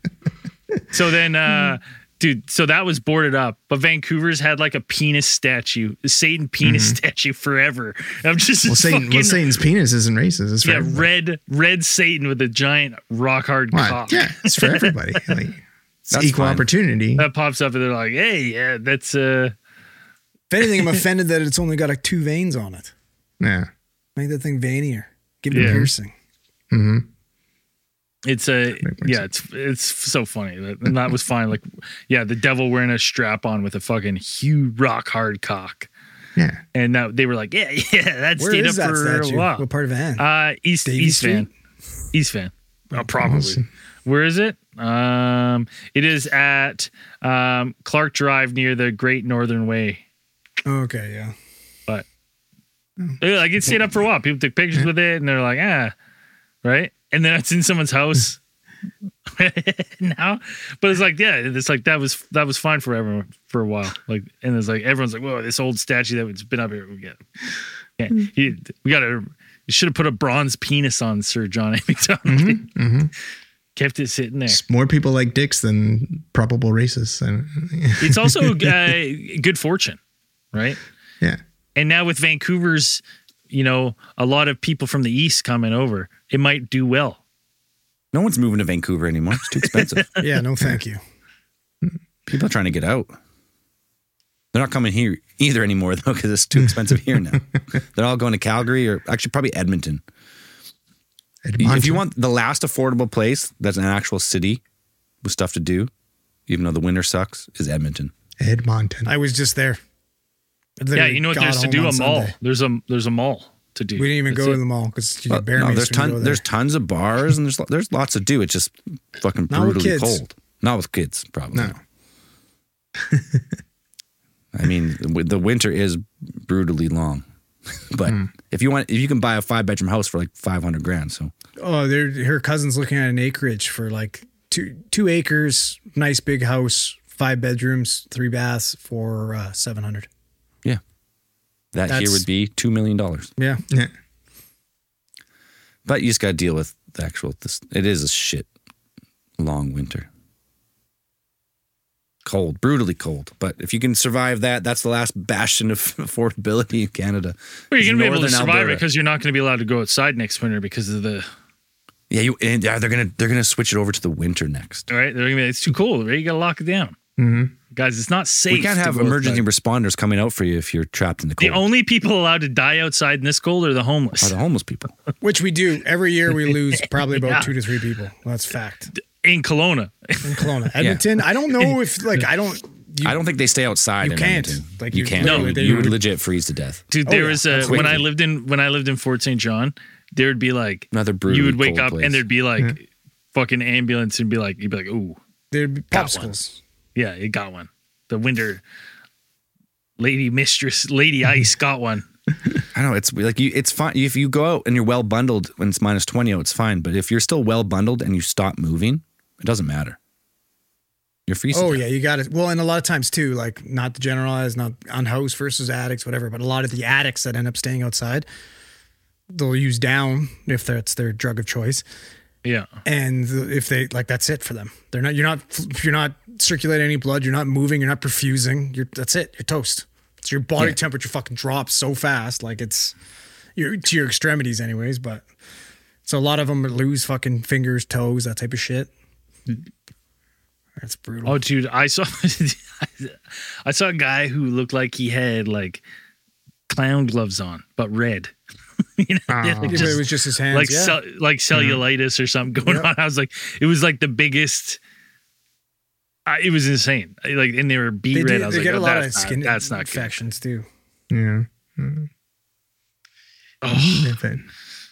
[SPEAKER 2] so then uh dude, so that was boarded up, but Vancouver's had like a penis statue, a Satan penis statue forever. I'm just
[SPEAKER 4] Well,
[SPEAKER 2] this
[SPEAKER 4] Satan,
[SPEAKER 2] fucking,
[SPEAKER 4] well, Satan's penis isn't racist. It's for
[SPEAKER 2] yeah,
[SPEAKER 4] everybody.
[SPEAKER 2] red red Satan with a giant rock hard
[SPEAKER 4] What?
[SPEAKER 2] cock.
[SPEAKER 4] Yeah, it's for everybody. Like, it's
[SPEAKER 3] That's
[SPEAKER 4] equal
[SPEAKER 3] fine.
[SPEAKER 4] opportunity.
[SPEAKER 2] That pops up and they're like, hey, yeah, that's uh
[SPEAKER 5] If anything, I'm offended that it's only got like two veins on it.
[SPEAKER 4] Yeah.
[SPEAKER 5] Make that thing veinier. Give it
[SPEAKER 2] Yeah.
[SPEAKER 5] a piercing.
[SPEAKER 2] it's a
[SPEAKER 4] more
[SPEAKER 2] yeah, it's it's so funny. That, and that was fine. Like, yeah, the devil wearing a strap on with a fucking huge rock hard cock.
[SPEAKER 4] Yeah.
[SPEAKER 2] And that they were like, yeah, yeah, that
[SPEAKER 5] Where
[SPEAKER 2] stayed
[SPEAKER 5] is
[SPEAKER 2] up
[SPEAKER 5] that
[SPEAKER 2] for
[SPEAKER 5] statue?
[SPEAKER 2] a while.
[SPEAKER 5] What part of Van?
[SPEAKER 2] Uh, East
[SPEAKER 5] Davie
[SPEAKER 2] East
[SPEAKER 5] Street?
[SPEAKER 2] Van, East Van, oh, probably. Where is it? Um, it is at um Clark Drive near the Great Northern Way.
[SPEAKER 5] okay, yeah.
[SPEAKER 2] But yeah, like it stayed up for a while. People took pictures with it, and they're like, ah, right. And then it's in someone's house now. But it's like, yeah, it's like that was that was fine for everyone for a while. Like, and it's like everyone's like, whoa, this old statue that's been up here. We get, yeah, he, we got to. You should have put a bronze penis on Sir John A. McDonald. Kept it sitting there.
[SPEAKER 4] More people like dicks than probable racists. And,
[SPEAKER 2] It's also uh, good fortune, right?
[SPEAKER 4] yeah.
[SPEAKER 2] And now with Vancouver's, you know, a lot of people from the East coming over, it might do well.
[SPEAKER 3] No one's moving to Vancouver anymore. It's too expensive.
[SPEAKER 5] Yeah, no thank you.
[SPEAKER 3] People are trying to get out. They're not coming here either anymore, though, because it's too expensive here now. They're all going to Calgary or actually probably Edmonton.
[SPEAKER 4] Edmonton.
[SPEAKER 3] If you want the last affordable place that's an actual city with stuff to do, even though the winter sucks, is Edmonton.
[SPEAKER 4] Edmonton.
[SPEAKER 5] I was just there. I
[SPEAKER 2] Yeah,
[SPEAKER 5] literally
[SPEAKER 2] you know what
[SPEAKER 5] got
[SPEAKER 2] there's to
[SPEAKER 5] home
[SPEAKER 2] do?
[SPEAKER 5] on
[SPEAKER 2] A mall.
[SPEAKER 5] Sunday.
[SPEAKER 2] There's a there's a mall to do.
[SPEAKER 5] We didn't even
[SPEAKER 2] That's
[SPEAKER 5] go
[SPEAKER 2] it.
[SPEAKER 5] to the mall because you
[SPEAKER 3] Well,
[SPEAKER 5] got bear
[SPEAKER 3] no,
[SPEAKER 5] mace
[SPEAKER 3] there's
[SPEAKER 5] when you
[SPEAKER 3] ton,
[SPEAKER 5] go there.
[SPEAKER 3] there's tons of bars and there's there's lots to do. It's just fucking
[SPEAKER 5] Not with
[SPEAKER 3] brutally
[SPEAKER 5] kids.
[SPEAKER 3] cold. Not with kids, probably.
[SPEAKER 4] No.
[SPEAKER 3] I mean, the the winter is brutally long. But
[SPEAKER 5] Hmm.
[SPEAKER 3] if you want, if you can buy a five bedroom house for like five hundred grand, so
[SPEAKER 5] Oh, they're, her cousin's looking at an acreage for like two two acres, nice big house, five bedrooms, three baths for uh, seven hundred.
[SPEAKER 3] yeah, that here
[SPEAKER 5] That's-
[SPEAKER 3] would be two million dollars.
[SPEAKER 5] Yeah,
[SPEAKER 4] Yeah.
[SPEAKER 3] But you just got to deal with the actual. This it is a shit long winter, cold, brutally cold. But if you can survive that, that's the last bastion of affordability in Canada.
[SPEAKER 2] Well, you're
[SPEAKER 3] Is
[SPEAKER 2] gonna be able to
[SPEAKER 3] northern
[SPEAKER 2] survive
[SPEAKER 3] Alberta.
[SPEAKER 2] it because you're not gonna be allowed to go outside next winter because of the
[SPEAKER 3] Yeah, you and yeah, they're gonna they're gonna switch it over to the winter next.
[SPEAKER 2] all right. They're gonna be it's too cold, right? You gotta lock it down, mm-hmm. guys. It's not safe.
[SPEAKER 3] We can't
[SPEAKER 2] to
[SPEAKER 3] have
[SPEAKER 2] go
[SPEAKER 3] emergency
[SPEAKER 2] outside.
[SPEAKER 3] responders coming out for you if you're trapped in the
[SPEAKER 2] The
[SPEAKER 3] cold.
[SPEAKER 2] only people allowed to die outside in this cold are the homeless.
[SPEAKER 3] Are the homeless people?
[SPEAKER 5] which we do every year. We lose probably about
[SPEAKER 2] Yeah.
[SPEAKER 5] two to three people. That's fact.
[SPEAKER 2] in Kelowna.
[SPEAKER 5] in Kelowna. Edmonton, I don't know if like I don't. You,
[SPEAKER 3] I don't think they stay outside.
[SPEAKER 5] you
[SPEAKER 3] in
[SPEAKER 5] can't.
[SPEAKER 3] Edmonton.
[SPEAKER 5] Like,
[SPEAKER 3] you
[SPEAKER 5] you-
[SPEAKER 3] can't.
[SPEAKER 2] No,
[SPEAKER 3] you, would-
[SPEAKER 5] they
[SPEAKER 3] you would
[SPEAKER 5] would-
[SPEAKER 3] legit freeze to death.
[SPEAKER 2] Dude,
[SPEAKER 5] Oh,
[SPEAKER 2] there
[SPEAKER 5] yeah,
[SPEAKER 2] was a when I
[SPEAKER 3] absolutely.
[SPEAKER 2] lived in when I lived in Fort Saint John, there would be like
[SPEAKER 3] Another brutally
[SPEAKER 2] you would wake
[SPEAKER 3] cold
[SPEAKER 2] up
[SPEAKER 3] place.
[SPEAKER 2] and there'd be like fucking ambulance and be like you'd be like, ooh,
[SPEAKER 5] There'd be
[SPEAKER 2] Got one.
[SPEAKER 5] popsicles.
[SPEAKER 2] yeah, it got one. The winter lady mistress, lady ice got one.
[SPEAKER 3] I know it's like you. It's fine if you go out and you're well bundled when it's minus twenty. Oh, it's fine. But if you're still well bundled and you stop moving, it doesn't matter. You're freezing.
[SPEAKER 5] Oh
[SPEAKER 3] to
[SPEAKER 5] yeah, you got it. Well, and a lot of times too, like not to generalize, not on house versus addicts, whatever, but a lot of the addicts that end up staying outside, they'll use down if that's their drug of choice,
[SPEAKER 2] Yeah.
[SPEAKER 5] and if they like, that's it for them. They're not. You're not. You're not circulating any blood. You're not moving. You're not perfusing. You're. That's it. You're toast. So your body
[SPEAKER 3] Yeah.
[SPEAKER 5] temperature fucking drops so fast, like it's, you're to your extremities, anyways. But so a lot of them lose fucking fingers, toes, that type of shit. That's brutal.
[SPEAKER 2] Oh, dude, I saw I saw a guy who looked like he had like clown gloves on, but red. you know, like,
[SPEAKER 5] Yeah, but
[SPEAKER 2] just-
[SPEAKER 5] it was just his hands.
[SPEAKER 2] like
[SPEAKER 5] yeah.
[SPEAKER 2] cell, like cellulitis or something going
[SPEAKER 5] Yep.
[SPEAKER 2] on. I was like, it was like the biggest. Uh, it was insane. Like, and they were beat
[SPEAKER 5] they
[SPEAKER 2] red.
[SPEAKER 5] do,
[SPEAKER 2] I was
[SPEAKER 5] they
[SPEAKER 2] like,
[SPEAKER 5] get
[SPEAKER 2] oh,
[SPEAKER 5] a lot of
[SPEAKER 2] that's not,
[SPEAKER 5] skin
[SPEAKER 2] that's not good.
[SPEAKER 5] infections too.
[SPEAKER 4] Yeah.
[SPEAKER 2] Oh,
[SPEAKER 4] Different.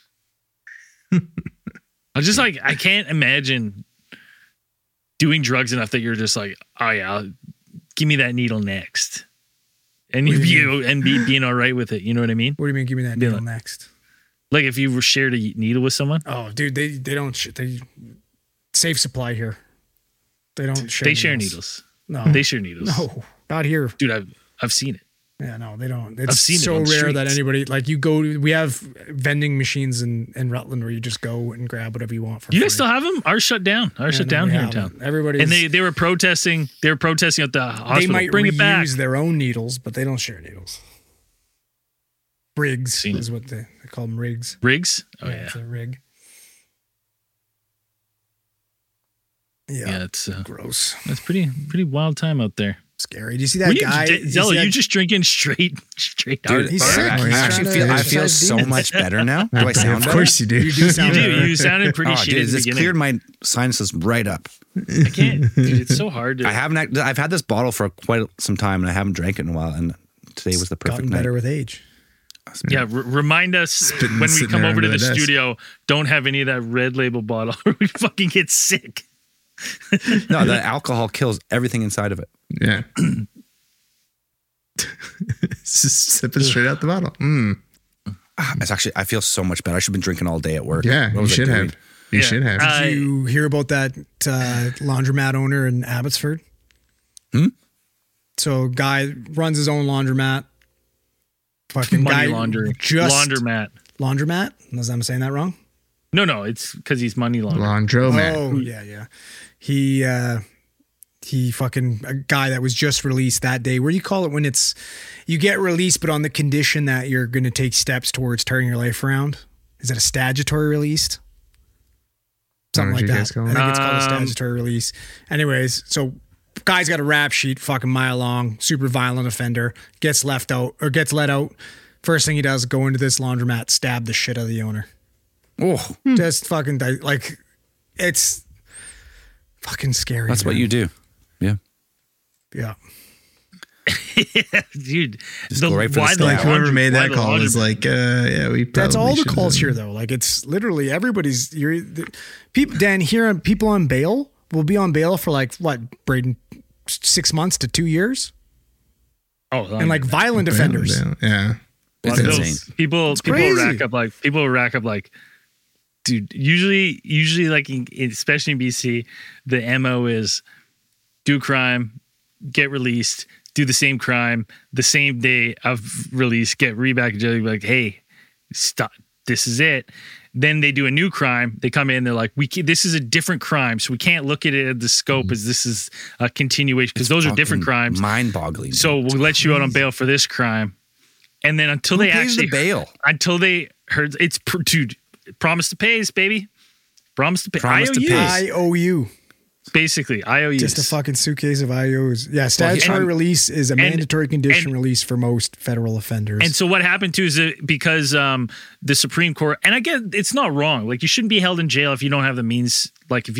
[SPEAKER 2] I just like I can't imagine doing drugs enough that you're just like, oh yeah, I'll, give me that needle next, and
[SPEAKER 5] What
[SPEAKER 2] you
[SPEAKER 5] do you
[SPEAKER 2] you and be being all right with it. You know what I mean?
[SPEAKER 5] What do you mean? Give me that
[SPEAKER 2] Be
[SPEAKER 5] needle
[SPEAKER 2] like-
[SPEAKER 5] next.
[SPEAKER 2] Like if you were shared a needle with someone,
[SPEAKER 5] Oh, dude, they they don't sh- they safe supply here. They don't share.
[SPEAKER 2] they share needles.
[SPEAKER 5] No,
[SPEAKER 2] They share needles.
[SPEAKER 5] no, not here.
[SPEAKER 2] Dude, I've I've seen it.
[SPEAKER 5] Yeah, no, they don't. It's
[SPEAKER 2] seen it
[SPEAKER 5] so
[SPEAKER 2] on the
[SPEAKER 5] rare that
[SPEAKER 2] streets.
[SPEAKER 5] anybody like you go. to- We have vending machines in in Rutland where you just go and grab whatever you want for.
[SPEAKER 2] You guys
[SPEAKER 5] free.
[SPEAKER 2] still have them? Ours shut down. Ours
[SPEAKER 5] Yeah,
[SPEAKER 2] shut
[SPEAKER 5] no,
[SPEAKER 2] down
[SPEAKER 5] we
[SPEAKER 2] here in
[SPEAKER 5] haven't.
[SPEAKER 2] town.
[SPEAKER 5] Everybody
[SPEAKER 2] And they, they were protesting. They were protesting at the
[SPEAKER 5] they
[SPEAKER 2] hospital.
[SPEAKER 5] might
[SPEAKER 2] Bring
[SPEAKER 5] reuse
[SPEAKER 2] it back.
[SPEAKER 5] their own needles, but they don't share needles. Rigs
[SPEAKER 2] Seen it.
[SPEAKER 5] is what they, they call them. Rigs.
[SPEAKER 2] Rigs? Oh yeah.
[SPEAKER 5] It's a rig. Yeah,
[SPEAKER 2] Yeah, it's uh,
[SPEAKER 5] gross.
[SPEAKER 2] it's pretty pretty wild time out there.
[SPEAKER 5] Scary. Do you see that
[SPEAKER 2] What are you,
[SPEAKER 5] guy?
[SPEAKER 2] J-
[SPEAKER 5] you see
[SPEAKER 2] Zella,
[SPEAKER 5] that-
[SPEAKER 2] you just drinking straight straight
[SPEAKER 3] Dude,
[SPEAKER 2] out.
[SPEAKER 5] he's
[SPEAKER 3] I-
[SPEAKER 5] sick.
[SPEAKER 3] I,
[SPEAKER 5] He's
[SPEAKER 3] I actually
[SPEAKER 5] trying
[SPEAKER 3] feel
[SPEAKER 5] to
[SPEAKER 3] I feel
[SPEAKER 5] exercise
[SPEAKER 3] so
[SPEAKER 5] demons.
[SPEAKER 3] much better now. Do I sound
[SPEAKER 4] Of
[SPEAKER 3] better?
[SPEAKER 4] course you do.
[SPEAKER 5] You do sound
[SPEAKER 2] You do.
[SPEAKER 5] better.
[SPEAKER 2] You sounded pretty
[SPEAKER 3] Oh,
[SPEAKER 2] shitty
[SPEAKER 3] dude,
[SPEAKER 2] at the
[SPEAKER 3] this
[SPEAKER 2] beginning.
[SPEAKER 3] cleared my sinuses right up.
[SPEAKER 2] I can't. Dude, it's so hard to.
[SPEAKER 3] I haven't. act- I've had this bottle for quite some time, and I haven't drank it in a while. And today was the perfect
[SPEAKER 5] Gotten
[SPEAKER 3] night.
[SPEAKER 5] better with age.
[SPEAKER 2] Yeah, r- remind us when we
[SPEAKER 4] sitting
[SPEAKER 2] come
[SPEAKER 4] there
[SPEAKER 2] over to
[SPEAKER 4] under
[SPEAKER 2] the
[SPEAKER 4] the desk.
[SPEAKER 2] studio. Don't have any of that red label bottle, or we fucking get sick.
[SPEAKER 3] No, the alcohol kills everything inside of it.
[SPEAKER 4] Yeah. It's just sipping straight out the bottle. Mm.
[SPEAKER 3] Ah, It's actually. I feel so much better. I should have been drinking all day at work.
[SPEAKER 4] Yeah,
[SPEAKER 3] What
[SPEAKER 4] you
[SPEAKER 3] was I
[SPEAKER 4] should
[SPEAKER 3] doing?
[SPEAKER 4] have. You
[SPEAKER 2] Yeah.
[SPEAKER 4] should have.
[SPEAKER 2] Uh,
[SPEAKER 5] Did you hear about that uh, laundromat owner in Abbotsford?
[SPEAKER 3] Hmm?
[SPEAKER 5] So, guy runs his own laundromat. Fucking
[SPEAKER 2] Money
[SPEAKER 5] guy
[SPEAKER 2] launder,
[SPEAKER 5] just
[SPEAKER 2] laundromat.
[SPEAKER 5] laundromat. Unless I'm saying that wrong.
[SPEAKER 2] No, no, it's because he's money laundering.
[SPEAKER 4] Laundromat.
[SPEAKER 5] Oh yeah, yeah. He uh, he fucking a guy that was just released that day. What do you call it when it's you get released, but on the condition that you're going to take steps towards turning your life around? Is it a statutory release? Something
[SPEAKER 4] Why
[SPEAKER 5] like
[SPEAKER 4] don't you
[SPEAKER 5] that.
[SPEAKER 4] guys go
[SPEAKER 5] I
[SPEAKER 4] on?
[SPEAKER 5] think it's called a
[SPEAKER 2] Um,
[SPEAKER 5] statutory release. Anyways, so guy's got a rap sheet, fucking mile long, super violent offender, gets left out or gets let out. First thing he does, go into this laundromat, stab the shit out of the owner.
[SPEAKER 3] Oh,
[SPEAKER 5] Just fucking di- like it's fucking scary.
[SPEAKER 3] that's what
[SPEAKER 5] man.
[SPEAKER 3] you do. Yeah.
[SPEAKER 5] Yeah.
[SPEAKER 2] Dude,
[SPEAKER 3] Just go right for the
[SPEAKER 2] why
[SPEAKER 3] stab.
[SPEAKER 4] Like whoever
[SPEAKER 2] laundry-
[SPEAKER 4] made
[SPEAKER 2] why
[SPEAKER 4] that
[SPEAKER 2] the
[SPEAKER 4] call was
[SPEAKER 2] laundry-
[SPEAKER 4] like, uh, yeah, we.
[SPEAKER 5] That's all
[SPEAKER 4] probably
[SPEAKER 5] the
[SPEAKER 4] should
[SPEAKER 5] calls
[SPEAKER 4] have-
[SPEAKER 5] here though. Like it's literally everybody's you're the, people Dan here on people on bail will be on bail for like what, Braden, six months to two years?
[SPEAKER 2] Oh,
[SPEAKER 5] And like violent offenders.
[SPEAKER 4] Yeah. yeah.
[SPEAKER 3] It's
[SPEAKER 2] Those
[SPEAKER 3] insane.
[SPEAKER 2] People, people
[SPEAKER 5] crazy.
[SPEAKER 2] rack up like people rack up like, dude. Usually, usually like in, especially in B C, the M O is do crime, get released, do the same crime the same day of release, get re back in jail. Be like, hey, stop. This is it. Then they do a new crime. They come in. They're like, we can, this is a different crime, so we can't look at it at the scope as this is a continuation because those are different crimes.
[SPEAKER 3] Mind-boggling.
[SPEAKER 2] So we'll let you out on bail for this crime, and then until
[SPEAKER 3] Who
[SPEAKER 2] they
[SPEAKER 3] pays
[SPEAKER 2] actually
[SPEAKER 3] the bail?
[SPEAKER 2] until they heard it's pr- dude, promise to pays, baby, promise to pay,
[SPEAKER 3] Promise to
[SPEAKER 2] I O Us,
[SPEAKER 3] pay.
[SPEAKER 5] I O U.
[SPEAKER 2] basically I O Us.
[SPEAKER 5] Just a fucking suitcase of I O Us. Yeah, statutory
[SPEAKER 2] and-
[SPEAKER 5] release is a
[SPEAKER 2] and-
[SPEAKER 5] mandatory condition
[SPEAKER 2] and-
[SPEAKER 5] release for most federal offenders.
[SPEAKER 2] And so what happened too is that because um, the Supreme Court, and I get it's not wrong. Like you shouldn't be held in jail if you don't have the means. Like if you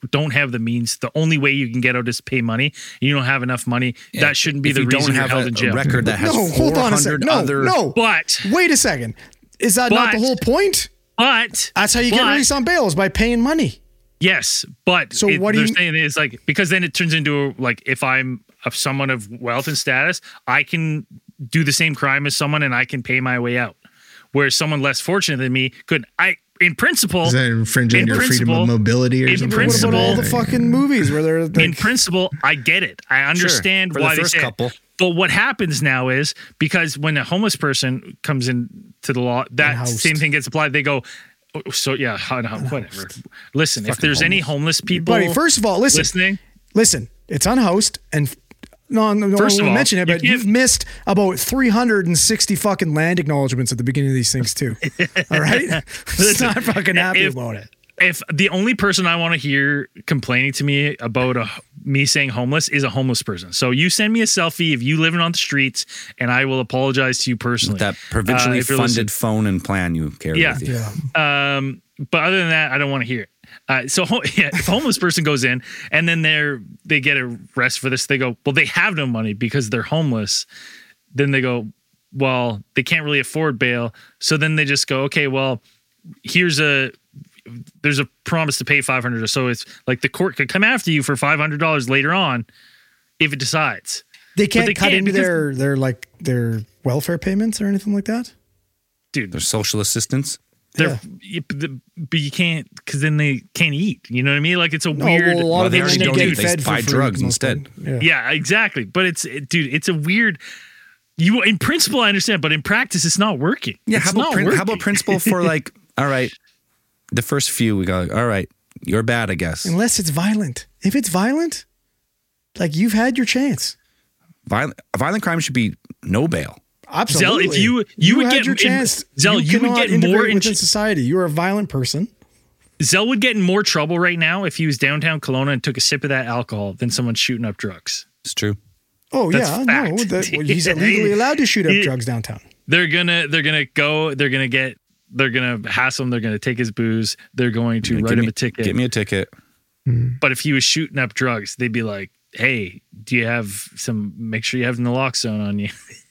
[SPEAKER 2] don't have the means, the only way you can get out is pay money. You don't have enough money.
[SPEAKER 3] Yeah,
[SPEAKER 2] that shouldn't be
[SPEAKER 3] if
[SPEAKER 2] the
[SPEAKER 3] you
[SPEAKER 2] reason
[SPEAKER 3] don't
[SPEAKER 2] you're
[SPEAKER 3] have
[SPEAKER 2] held
[SPEAKER 3] a,
[SPEAKER 2] in jail.
[SPEAKER 3] a record that has
[SPEAKER 5] No, hold on a second. No,
[SPEAKER 3] other.
[SPEAKER 5] no.
[SPEAKER 2] But
[SPEAKER 5] Wait a second. Is that not the
[SPEAKER 2] But-
[SPEAKER 5] whole point?
[SPEAKER 2] but
[SPEAKER 5] That's how you
[SPEAKER 2] but,
[SPEAKER 5] get released on bail is by paying money.
[SPEAKER 2] Yes, but
[SPEAKER 5] So
[SPEAKER 2] it,
[SPEAKER 5] what do
[SPEAKER 2] they're
[SPEAKER 5] you-
[SPEAKER 2] saying is like because then it turns into a, like if I'm of someone of wealth and status, I can do the same crime as someone and I can pay my way out. Whereas someone less fortunate than me could I in principle
[SPEAKER 4] Is that infringing
[SPEAKER 2] in
[SPEAKER 4] your freedom
[SPEAKER 2] principle-
[SPEAKER 4] of mobility or
[SPEAKER 2] in
[SPEAKER 4] something?
[SPEAKER 5] What
[SPEAKER 2] principle-
[SPEAKER 5] about all the fucking movies where they're like,
[SPEAKER 2] in principle, I get it. I understand
[SPEAKER 3] for the
[SPEAKER 2] why
[SPEAKER 3] first
[SPEAKER 2] they say
[SPEAKER 3] couple.
[SPEAKER 2] it. But what happens now is because when a homeless person comes into the law, that
[SPEAKER 5] Unhoused.
[SPEAKER 2] same thing gets applied. They go, oh, so yeah, whatever. Listen, if there's any homeless people,
[SPEAKER 5] buddy, first of all, listen,
[SPEAKER 2] listening,
[SPEAKER 5] listen, it's unhoused and no, no, no
[SPEAKER 2] First
[SPEAKER 5] one
[SPEAKER 2] of
[SPEAKER 5] will
[SPEAKER 2] all,
[SPEAKER 5] mention it,
[SPEAKER 2] you
[SPEAKER 5] but
[SPEAKER 2] can't-
[SPEAKER 5] you've missed about three hundred sixty fucking land acknowledgements at the beginning of these things too. All right? It's
[SPEAKER 2] Listen,
[SPEAKER 5] not fucking happy
[SPEAKER 2] if-
[SPEAKER 5] about it.
[SPEAKER 2] if the only person I want to hear complaining to me about a, me saying homeless is a homeless person. So you send me a selfie of you living on the streets and I will apologize to you personally.
[SPEAKER 3] That provincially
[SPEAKER 2] Uh, if you're
[SPEAKER 3] funded
[SPEAKER 2] listening.
[SPEAKER 3] phone and plan you carry
[SPEAKER 2] Yeah.
[SPEAKER 3] with you.
[SPEAKER 5] Yeah.
[SPEAKER 2] Um, but other than that, I don't want to hear it. Uh, so ho- yeah, if a homeless person goes in and then they're they get arrested for this, they go, well, they have no money because they're homeless. Then they go, well, they can't really afford bail. So then they just go, okay, well, here's a there's a promise to pay five hundred dollars. So it's like the court could come after you for five hundred dollars later on if it decides.
[SPEAKER 5] They can't
[SPEAKER 2] they
[SPEAKER 5] cut
[SPEAKER 2] can't
[SPEAKER 5] into
[SPEAKER 2] because-
[SPEAKER 5] their their like their welfare payments or anything like that.
[SPEAKER 2] Dude,
[SPEAKER 3] There's social assistance.
[SPEAKER 2] they're you, the, but you can't because then they can't eat. You know what I mean? Like it's a
[SPEAKER 5] No,
[SPEAKER 2] weird.
[SPEAKER 5] well, a lot
[SPEAKER 3] Well,
[SPEAKER 5] of
[SPEAKER 3] they
[SPEAKER 5] them
[SPEAKER 3] already
[SPEAKER 5] end up
[SPEAKER 3] don't
[SPEAKER 5] getting
[SPEAKER 3] eat. They
[SPEAKER 5] fed for
[SPEAKER 3] buy
[SPEAKER 5] free
[SPEAKER 3] drugs
[SPEAKER 5] for most of
[SPEAKER 3] instead.
[SPEAKER 5] them. Yeah.
[SPEAKER 2] Yeah, exactly. But it's it, dude, it's a weird. You in principle I understand, but in practice it's not working.
[SPEAKER 3] Yeah,
[SPEAKER 2] it's
[SPEAKER 3] how about
[SPEAKER 2] not
[SPEAKER 3] prin-
[SPEAKER 2] working.
[SPEAKER 3] how about principle for like, all right, the first few we go, all right, you're bad, I guess.
[SPEAKER 5] Unless it's violent. If it's violent, like you've had your chance.
[SPEAKER 3] Violent, violent crime should be no bail.
[SPEAKER 5] Absolutely.
[SPEAKER 2] if you- you would
[SPEAKER 5] had
[SPEAKER 2] get
[SPEAKER 5] your
[SPEAKER 2] in-
[SPEAKER 5] chance,
[SPEAKER 2] Zell, you would
[SPEAKER 5] cannot
[SPEAKER 2] get
[SPEAKER 5] integrate
[SPEAKER 2] more in-
[SPEAKER 5] within society. You're a violent person.
[SPEAKER 2] Zell would get in more trouble right now if he was downtown Kelowna and took a sip of that alcohol than someone shooting up drugs.
[SPEAKER 3] It's true.
[SPEAKER 5] Oh
[SPEAKER 2] That's
[SPEAKER 5] yeah,
[SPEAKER 2] fact.
[SPEAKER 5] no, that, well, he's legally allowed to shoot up
[SPEAKER 2] He-
[SPEAKER 5] drugs downtown.
[SPEAKER 2] They're gonna they're gonna go. They're gonna get. They're gonna hassle him. They're gonna take his booze. They're going to
[SPEAKER 3] Give
[SPEAKER 2] write him
[SPEAKER 3] me-
[SPEAKER 2] a ticket.
[SPEAKER 3] Get me a ticket.
[SPEAKER 2] But if he was shooting up drugs, they'd be like, "Hey, do you have some? Make sure you have naloxone on you."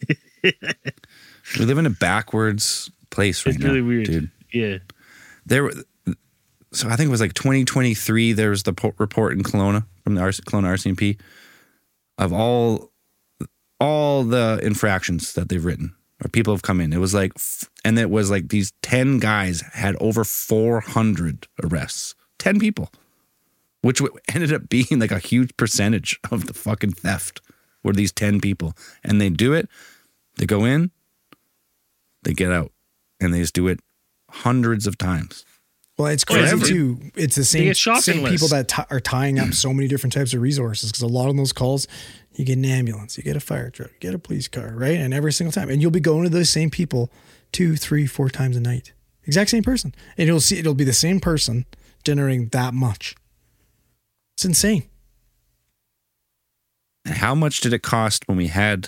[SPEAKER 3] We live in a backwards place right
[SPEAKER 2] It's
[SPEAKER 3] now,
[SPEAKER 2] really weird,
[SPEAKER 3] dude.
[SPEAKER 2] Yeah.
[SPEAKER 3] There, were- so I think it was like twenty twenty-three. There was the po- report in Kelowna from the R- Kelowna R C M P of all all the infractions that they've written or people have come in. It was like, f- and it was like these ten guys had over four hundred arrests. ten people, which w- ended up being like a huge percentage of the fucking theft. Were these ten people, and they do it. They go in, they get out, and they just do it hundreds of times.
[SPEAKER 5] Well, it's
[SPEAKER 2] Oh, yeah,
[SPEAKER 5] crazy
[SPEAKER 2] dude.
[SPEAKER 5] too. It's the same,
[SPEAKER 2] get shopping
[SPEAKER 5] same people
[SPEAKER 2] lists.
[SPEAKER 5] that t- are tying up so many different types of resources because a lot of those calls, you get an ambulance, you get a fire truck, you get a police car, right? And every single time, and you'll be going to those same people two, three, four times a night. Exact same person, and you'll see it'll be the same person generating that much. It's insane.
[SPEAKER 3] And how much did it cost when we had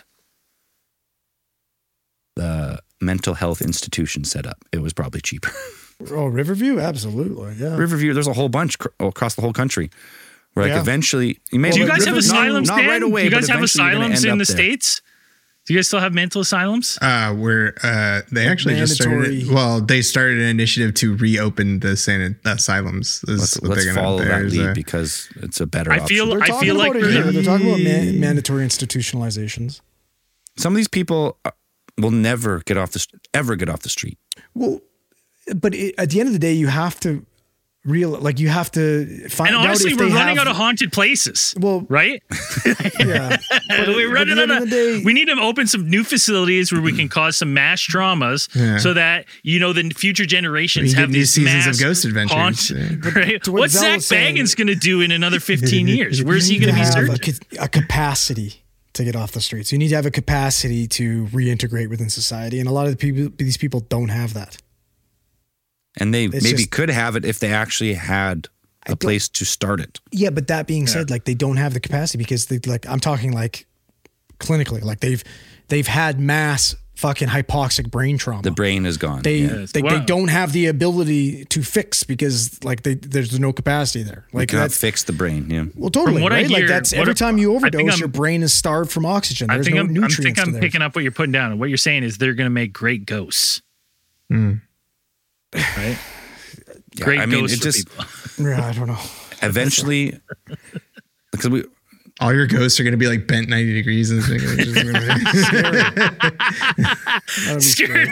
[SPEAKER 3] the mental health institution set up? It was probably cheaper.
[SPEAKER 5] Oh, Riverview, absolutely, yeah.
[SPEAKER 3] Riverview, there's a whole bunch cr- across the whole country. Where like
[SPEAKER 5] Yeah.
[SPEAKER 3] eventually, you may
[SPEAKER 2] Do you
[SPEAKER 5] but
[SPEAKER 2] guys have
[SPEAKER 5] River-
[SPEAKER 2] asylums,
[SPEAKER 3] not, not
[SPEAKER 2] Dan?
[SPEAKER 3] right away.
[SPEAKER 2] Do you
[SPEAKER 3] but
[SPEAKER 2] guys have
[SPEAKER 3] eventually you're gonna
[SPEAKER 2] asylums
[SPEAKER 3] end
[SPEAKER 2] in the
[SPEAKER 3] up there.
[SPEAKER 2] States? Do you guys still have mental asylums?
[SPEAKER 4] Uh, where uh, they actually just started.
[SPEAKER 5] Mandatory.
[SPEAKER 4] Well, they started an initiative to reopen the san- asylums. Is
[SPEAKER 3] Let's,
[SPEAKER 4] what
[SPEAKER 3] let's
[SPEAKER 4] they're gonna-
[SPEAKER 3] follow that
[SPEAKER 4] there's
[SPEAKER 3] lead
[SPEAKER 4] a-
[SPEAKER 3] because it's a better
[SPEAKER 2] I
[SPEAKER 3] option.
[SPEAKER 2] feel
[SPEAKER 5] They're
[SPEAKER 2] I
[SPEAKER 5] talking
[SPEAKER 2] feel like
[SPEAKER 5] about it
[SPEAKER 2] they're-
[SPEAKER 5] here. They're talking about man- mandatory institutionalizations.
[SPEAKER 3] Some of these people uh, will never get off the st- ever get off the street.
[SPEAKER 5] Well, but it, at the end of the day, you have to real like you have to find
[SPEAKER 2] and
[SPEAKER 5] out
[SPEAKER 2] honestly,
[SPEAKER 5] if
[SPEAKER 2] we're
[SPEAKER 5] they
[SPEAKER 2] running
[SPEAKER 5] have,
[SPEAKER 2] out of haunted places.
[SPEAKER 5] Well,
[SPEAKER 2] right?
[SPEAKER 5] yeah. But
[SPEAKER 2] we're
[SPEAKER 5] at
[SPEAKER 2] running
[SPEAKER 5] the
[SPEAKER 2] out
[SPEAKER 5] end
[SPEAKER 2] of.
[SPEAKER 5] of the day-
[SPEAKER 2] We need to open some new facilities where we can cause some mass traumas,
[SPEAKER 4] Yeah.
[SPEAKER 2] so that you know the future generations
[SPEAKER 4] We can
[SPEAKER 2] have
[SPEAKER 4] get new
[SPEAKER 2] these
[SPEAKER 4] seasons of
[SPEAKER 2] mass
[SPEAKER 4] Ghost Adventures,
[SPEAKER 2] haunt-
[SPEAKER 4] yeah.
[SPEAKER 2] right?
[SPEAKER 5] To what
[SPEAKER 2] What's
[SPEAKER 5] Zell
[SPEAKER 2] Zach
[SPEAKER 5] was saying-
[SPEAKER 2] Bagans going to do in another fifteen years? Where's he
[SPEAKER 5] You need
[SPEAKER 2] going to be
[SPEAKER 5] have a,
[SPEAKER 2] searching?
[SPEAKER 5] ca- a capacity to get off the streets. You need to have a capacity to reintegrate within society, and a lot of the people, these people don't have that.
[SPEAKER 3] And they
[SPEAKER 5] It's
[SPEAKER 3] maybe
[SPEAKER 5] just-
[SPEAKER 3] could have it if they actually had a
[SPEAKER 5] don't-
[SPEAKER 3] place to start it.
[SPEAKER 5] Yeah, but that being said, like they don't have the capacity because they like I'm talking like clinically, like they've they've had mass fucking hypoxic brain trauma.
[SPEAKER 3] The brain is gone.
[SPEAKER 5] They
[SPEAKER 3] yeah.
[SPEAKER 5] they,
[SPEAKER 2] Wow.
[SPEAKER 5] they don't have the ability to fix because like they, there's no capacity there.
[SPEAKER 3] You
[SPEAKER 5] Like
[SPEAKER 3] cannot
[SPEAKER 5] that's
[SPEAKER 3] fix the brain. Yeah.
[SPEAKER 5] well, totally
[SPEAKER 2] From what I
[SPEAKER 5] right. like
[SPEAKER 2] hear,
[SPEAKER 5] that's
[SPEAKER 2] what
[SPEAKER 5] every
[SPEAKER 2] if-
[SPEAKER 5] time you
[SPEAKER 2] I think
[SPEAKER 5] overdose,
[SPEAKER 2] I'm-
[SPEAKER 5] your brain is starved from oxygen.
[SPEAKER 2] I
[SPEAKER 5] There's
[SPEAKER 2] think
[SPEAKER 5] no
[SPEAKER 2] I'm, I'm
[SPEAKER 5] nutrients.
[SPEAKER 2] think I'm
[SPEAKER 5] to there.
[SPEAKER 2] picking up what you're putting down. And what you're saying is they're going to make great ghosts. Right?
[SPEAKER 3] Yeah,
[SPEAKER 2] Great
[SPEAKER 3] I mean,
[SPEAKER 2] ghosts
[SPEAKER 3] it
[SPEAKER 2] for
[SPEAKER 3] just
[SPEAKER 2] people.
[SPEAKER 5] Yeah, I don't know.
[SPEAKER 3] eventually, because we
[SPEAKER 4] All your ghosts are going to be like bent ninety degrees and it's gonna just
[SPEAKER 5] That'd be scary.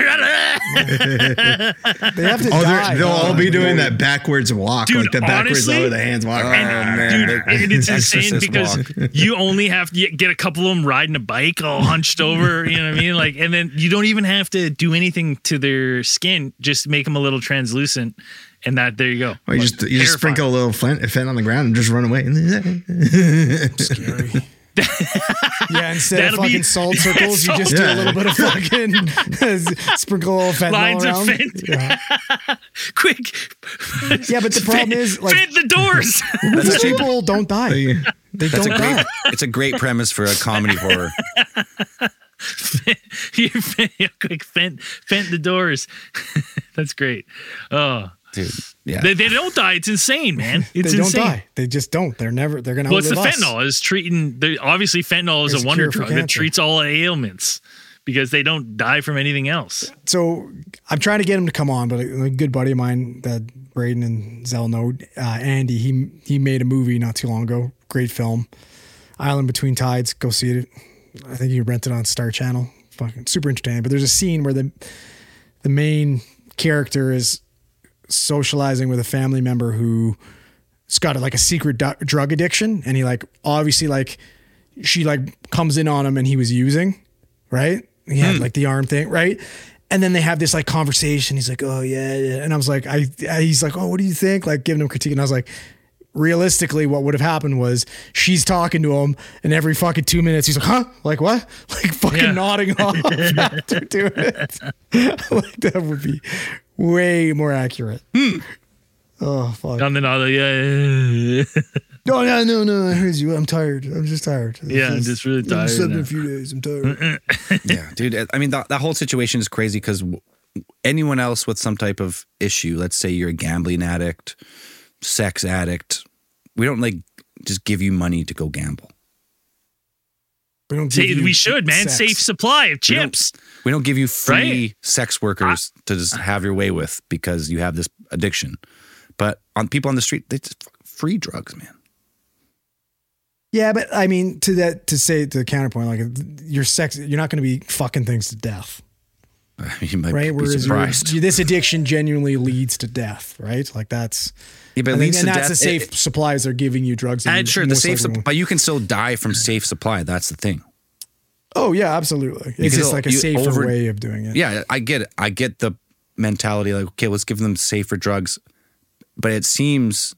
[SPEAKER 5] They have to
[SPEAKER 4] oh,
[SPEAKER 5] die.
[SPEAKER 4] they're- they'll
[SPEAKER 5] though.
[SPEAKER 4] all be doing that backwards walk,
[SPEAKER 2] Dude,
[SPEAKER 4] like the backwards
[SPEAKER 2] honestly-
[SPEAKER 4] over the hands walk.
[SPEAKER 2] And,
[SPEAKER 3] man,
[SPEAKER 2] dude,
[SPEAKER 3] the
[SPEAKER 2] and it's insane
[SPEAKER 3] exorcist
[SPEAKER 2] because
[SPEAKER 3] walk.
[SPEAKER 2] you only have to get a couple of them riding a bike all hunched over, you know what I mean? Like, and then you don't even have to do anything to their skin, just make them a little translucent. And that, there you go.
[SPEAKER 4] Or you just you just
[SPEAKER 2] Terrifying.
[SPEAKER 4] sprinkle a little flint, flint on the ground and just run away.
[SPEAKER 5] Scary. Yeah, instead
[SPEAKER 2] That'll
[SPEAKER 5] of fucking
[SPEAKER 2] be-
[SPEAKER 5] salt circles, you just
[SPEAKER 4] Yeah.
[SPEAKER 5] do a little bit of fucking sprinkle a little fentanyl
[SPEAKER 2] Lines of
[SPEAKER 5] around.
[SPEAKER 2] fent.
[SPEAKER 5] Yeah.
[SPEAKER 2] Quick.
[SPEAKER 5] Yeah, but the problem
[SPEAKER 2] Fent-
[SPEAKER 5] is, like,
[SPEAKER 2] fent the doors.
[SPEAKER 5] these people don't die. They
[SPEAKER 3] that's
[SPEAKER 5] don't
[SPEAKER 3] a great.
[SPEAKER 5] die.
[SPEAKER 3] It's a great premise for a comedy horror.
[SPEAKER 2] you fent, you quick fent, fent the doors. That's great. Oh,
[SPEAKER 3] Dude, yeah.
[SPEAKER 2] they, they don't die. It's insane, man. It's
[SPEAKER 5] They don't
[SPEAKER 2] insane.
[SPEAKER 5] die. They just don't. They're never. They're gonna.
[SPEAKER 2] Well, it's the
[SPEAKER 5] outlive us.
[SPEAKER 2] fentanyl is treating. The, obviously, fentanyl is
[SPEAKER 5] It's
[SPEAKER 2] a
[SPEAKER 5] a
[SPEAKER 2] wonder
[SPEAKER 5] cure for
[SPEAKER 2] drug that
[SPEAKER 5] cancer.
[SPEAKER 2] treats all ailments because they don't die from anything else.
[SPEAKER 5] So I'm trying to get him to come on, but a, a good buddy of mine that Braden and Zell know, uh, Andy, he he made a movie not too long ago. Great film, Island Between Tides. Go see it. I think you rent it on Star Channel. Fucking super entertaining. But there's a scene where the the main character is socializing with a family member who's got like a secret du- drug addiction, and he like obviously like she like comes in on him and he was using, right? He had like the arm thing, right? And then they have this like conversation. He's like, "Oh yeah, yeah," and I was like, "I." He's like, "Oh, what do you think?" Like giving him critique, and I was like, realistically, what would have happened was she's talking to him, and every fucking two minutes he's like, "Huh? Like what?" Like fucking
[SPEAKER 2] Yeah.
[SPEAKER 5] nodding off after doing it. Like that would be way more accurate. Oh fuck!
[SPEAKER 2] On the other, yeah, yeah,
[SPEAKER 5] No, no, no, no. I heard you. I'm tired. I'm just tired.
[SPEAKER 2] Yeah, I'm
[SPEAKER 5] It's
[SPEAKER 2] just really tired
[SPEAKER 5] Slept in
[SPEAKER 2] now.
[SPEAKER 5] a few days. I'm tired.
[SPEAKER 3] Yeah, dude. I mean, that, that whole situation is crazy because anyone else with some type of issue, let's say you're a gambling addict, sex addict, we don't like just give you money to go gamble.
[SPEAKER 5] We don't. give
[SPEAKER 2] yeah.
[SPEAKER 5] you
[SPEAKER 2] We should, man.
[SPEAKER 5] sex.
[SPEAKER 2] Safe supply of
[SPEAKER 3] We don't-
[SPEAKER 2] chips.
[SPEAKER 3] We don't give you free
[SPEAKER 2] Right?
[SPEAKER 3] sex workers to just have your way with because you have this addiction. But on people on the street, they just free drugs, man.
[SPEAKER 5] Yeah, but I mean, to that, to say to the counterpoint, like your sex, you're not going to be fucking things to death,
[SPEAKER 3] I mean, you might
[SPEAKER 5] right?
[SPEAKER 3] be
[SPEAKER 5] Whereas
[SPEAKER 3] surprised.
[SPEAKER 5] your- this addiction genuinely leads to death, right? Like that's,
[SPEAKER 3] Yeah, but
[SPEAKER 5] I
[SPEAKER 3] it
[SPEAKER 5] think,
[SPEAKER 3] leads
[SPEAKER 5] and
[SPEAKER 3] to
[SPEAKER 5] that's
[SPEAKER 3] death.
[SPEAKER 5] the safe
[SPEAKER 3] It-
[SPEAKER 5] supplies they're giving you drugs. that
[SPEAKER 3] And
[SPEAKER 5] you
[SPEAKER 3] sure, the
[SPEAKER 5] most
[SPEAKER 3] safe
[SPEAKER 5] likely
[SPEAKER 3] supply,
[SPEAKER 5] won't-
[SPEAKER 3] but you can still die from safe supply. That's the thing.
[SPEAKER 5] Oh yeah, absolutely.
[SPEAKER 3] You
[SPEAKER 5] It's
[SPEAKER 3] can
[SPEAKER 5] just
[SPEAKER 3] still-
[SPEAKER 5] like a
[SPEAKER 3] you
[SPEAKER 5] safer
[SPEAKER 3] over-
[SPEAKER 5] way of doing it.
[SPEAKER 3] Yeah, I get it. I get the mentality like, okay, let's give them safer drugs. But it seems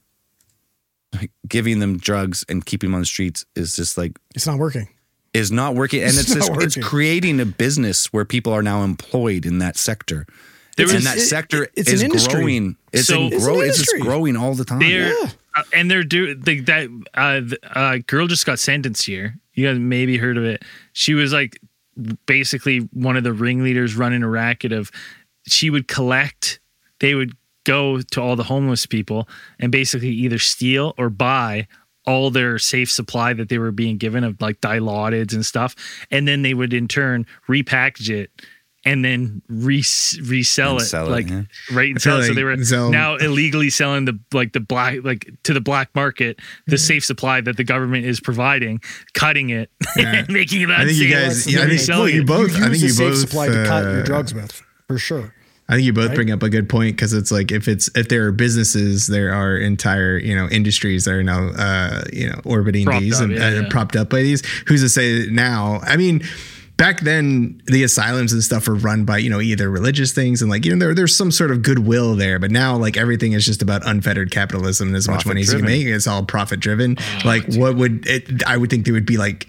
[SPEAKER 3] like giving them drugs and keeping them on the streets is just like,
[SPEAKER 5] It's not working.
[SPEAKER 3] is not working. And
[SPEAKER 5] It's
[SPEAKER 3] it's just,
[SPEAKER 5] not
[SPEAKER 3] it's
[SPEAKER 5] working.
[SPEAKER 3] creating a business where people are now employed in that sector.
[SPEAKER 2] There
[SPEAKER 3] and
[SPEAKER 2] was-
[SPEAKER 3] that
[SPEAKER 5] it-
[SPEAKER 3] sector
[SPEAKER 5] it's
[SPEAKER 3] is
[SPEAKER 5] an industry.
[SPEAKER 3] growing. It's,
[SPEAKER 2] So-
[SPEAKER 3] in
[SPEAKER 2] It's
[SPEAKER 3] grow,
[SPEAKER 5] an
[SPEAKER 3] it's just
[SPEAKER 5] industry.
[SPEAKER 3] growing all the time.
[SPEAKER 2] They're
[SPEAKER 5] Yeah.
[SPEAKER 2] uh, and they're doing the, that. Uh, the, uh, girl just got sentenced here. You guys maybe heard of it. She was like basically one of the ringleaders running a racket of. She would collect. They would go to all the homeless people and basically either steal or buy all their safe supply that they were being given of like Dilaudid and stuff, and then they would in turn repackage it and then re- resell
[SPEAKER 3] And
[SPEAKER 2] it
[SPEAKER 3] sell it,
[SPEAKER 2] like
[SPEAKER 3] yeah.
[SPEAKER 2] right and
[SPEAKER 4] I feel
[SPEAKER 2] sell it. So
[SPEAKER 4] like
[SPEAKER 2] they were
[SPEAKER 4] Zell-
[SPEAKER 2] now illegally selling the like the black like to the black market the safe supply that the government is providing, cutting it, and making it
[SPEAKER 4] I think you
[SPEAKER 2] unsafe,
[SPEAKER 4] guys-
[SPEAKER 2] and
[SPEAKER 4] yeah, I think-
[SPEAKER 2] reselling
[SPEAKER 4] well, you
[SPEAKER 2] it.
[SPEAKER 4] both-
[SPEAKER 5] You
[SPEAKER 4] I
[SPEAKER 5] use
[SPEAKER 4] think
[SPEAKER 5] a
[SPEAKER 4] you
[SPEAKER 5] safe
[SPEAKER 4] both,
[SPEAKER 5] supply to cut your
[SPEAKER 4] uh,
[SPEAKER 5] drugs with, for sure.
[SPEAKER 4] I think you both
[SPEAKER 5] Right?
[SPEAKER 4] bring up a good point because it's like if it's if there are businesses, there are entire you know industries that are now uh, you know orbiting
[SPEAKER 2] Propped
[SPEAKER 4] these
[SPEAKER 2] up,
[SPEAKER 4] and
[SPEAKER 2] yeah,
[SPEAKER 4] uh,
[SPEAKER 2] yeah.
[SPEAKER 4] propped up by these. Who's to say that now? I mean, back then the asylums and stuff were run by you know either religious things and like you know there there's some sort of goodwill there, but now like everything is just about unfettered capitalism and as much money as you can
[SPEAKER 3] Profit-driven.
[SPEAKER 4] make. It's all profit driven.
[SPEAKER 2] Oh,
[SPEAKER 4] like what would it? I would think there would be like.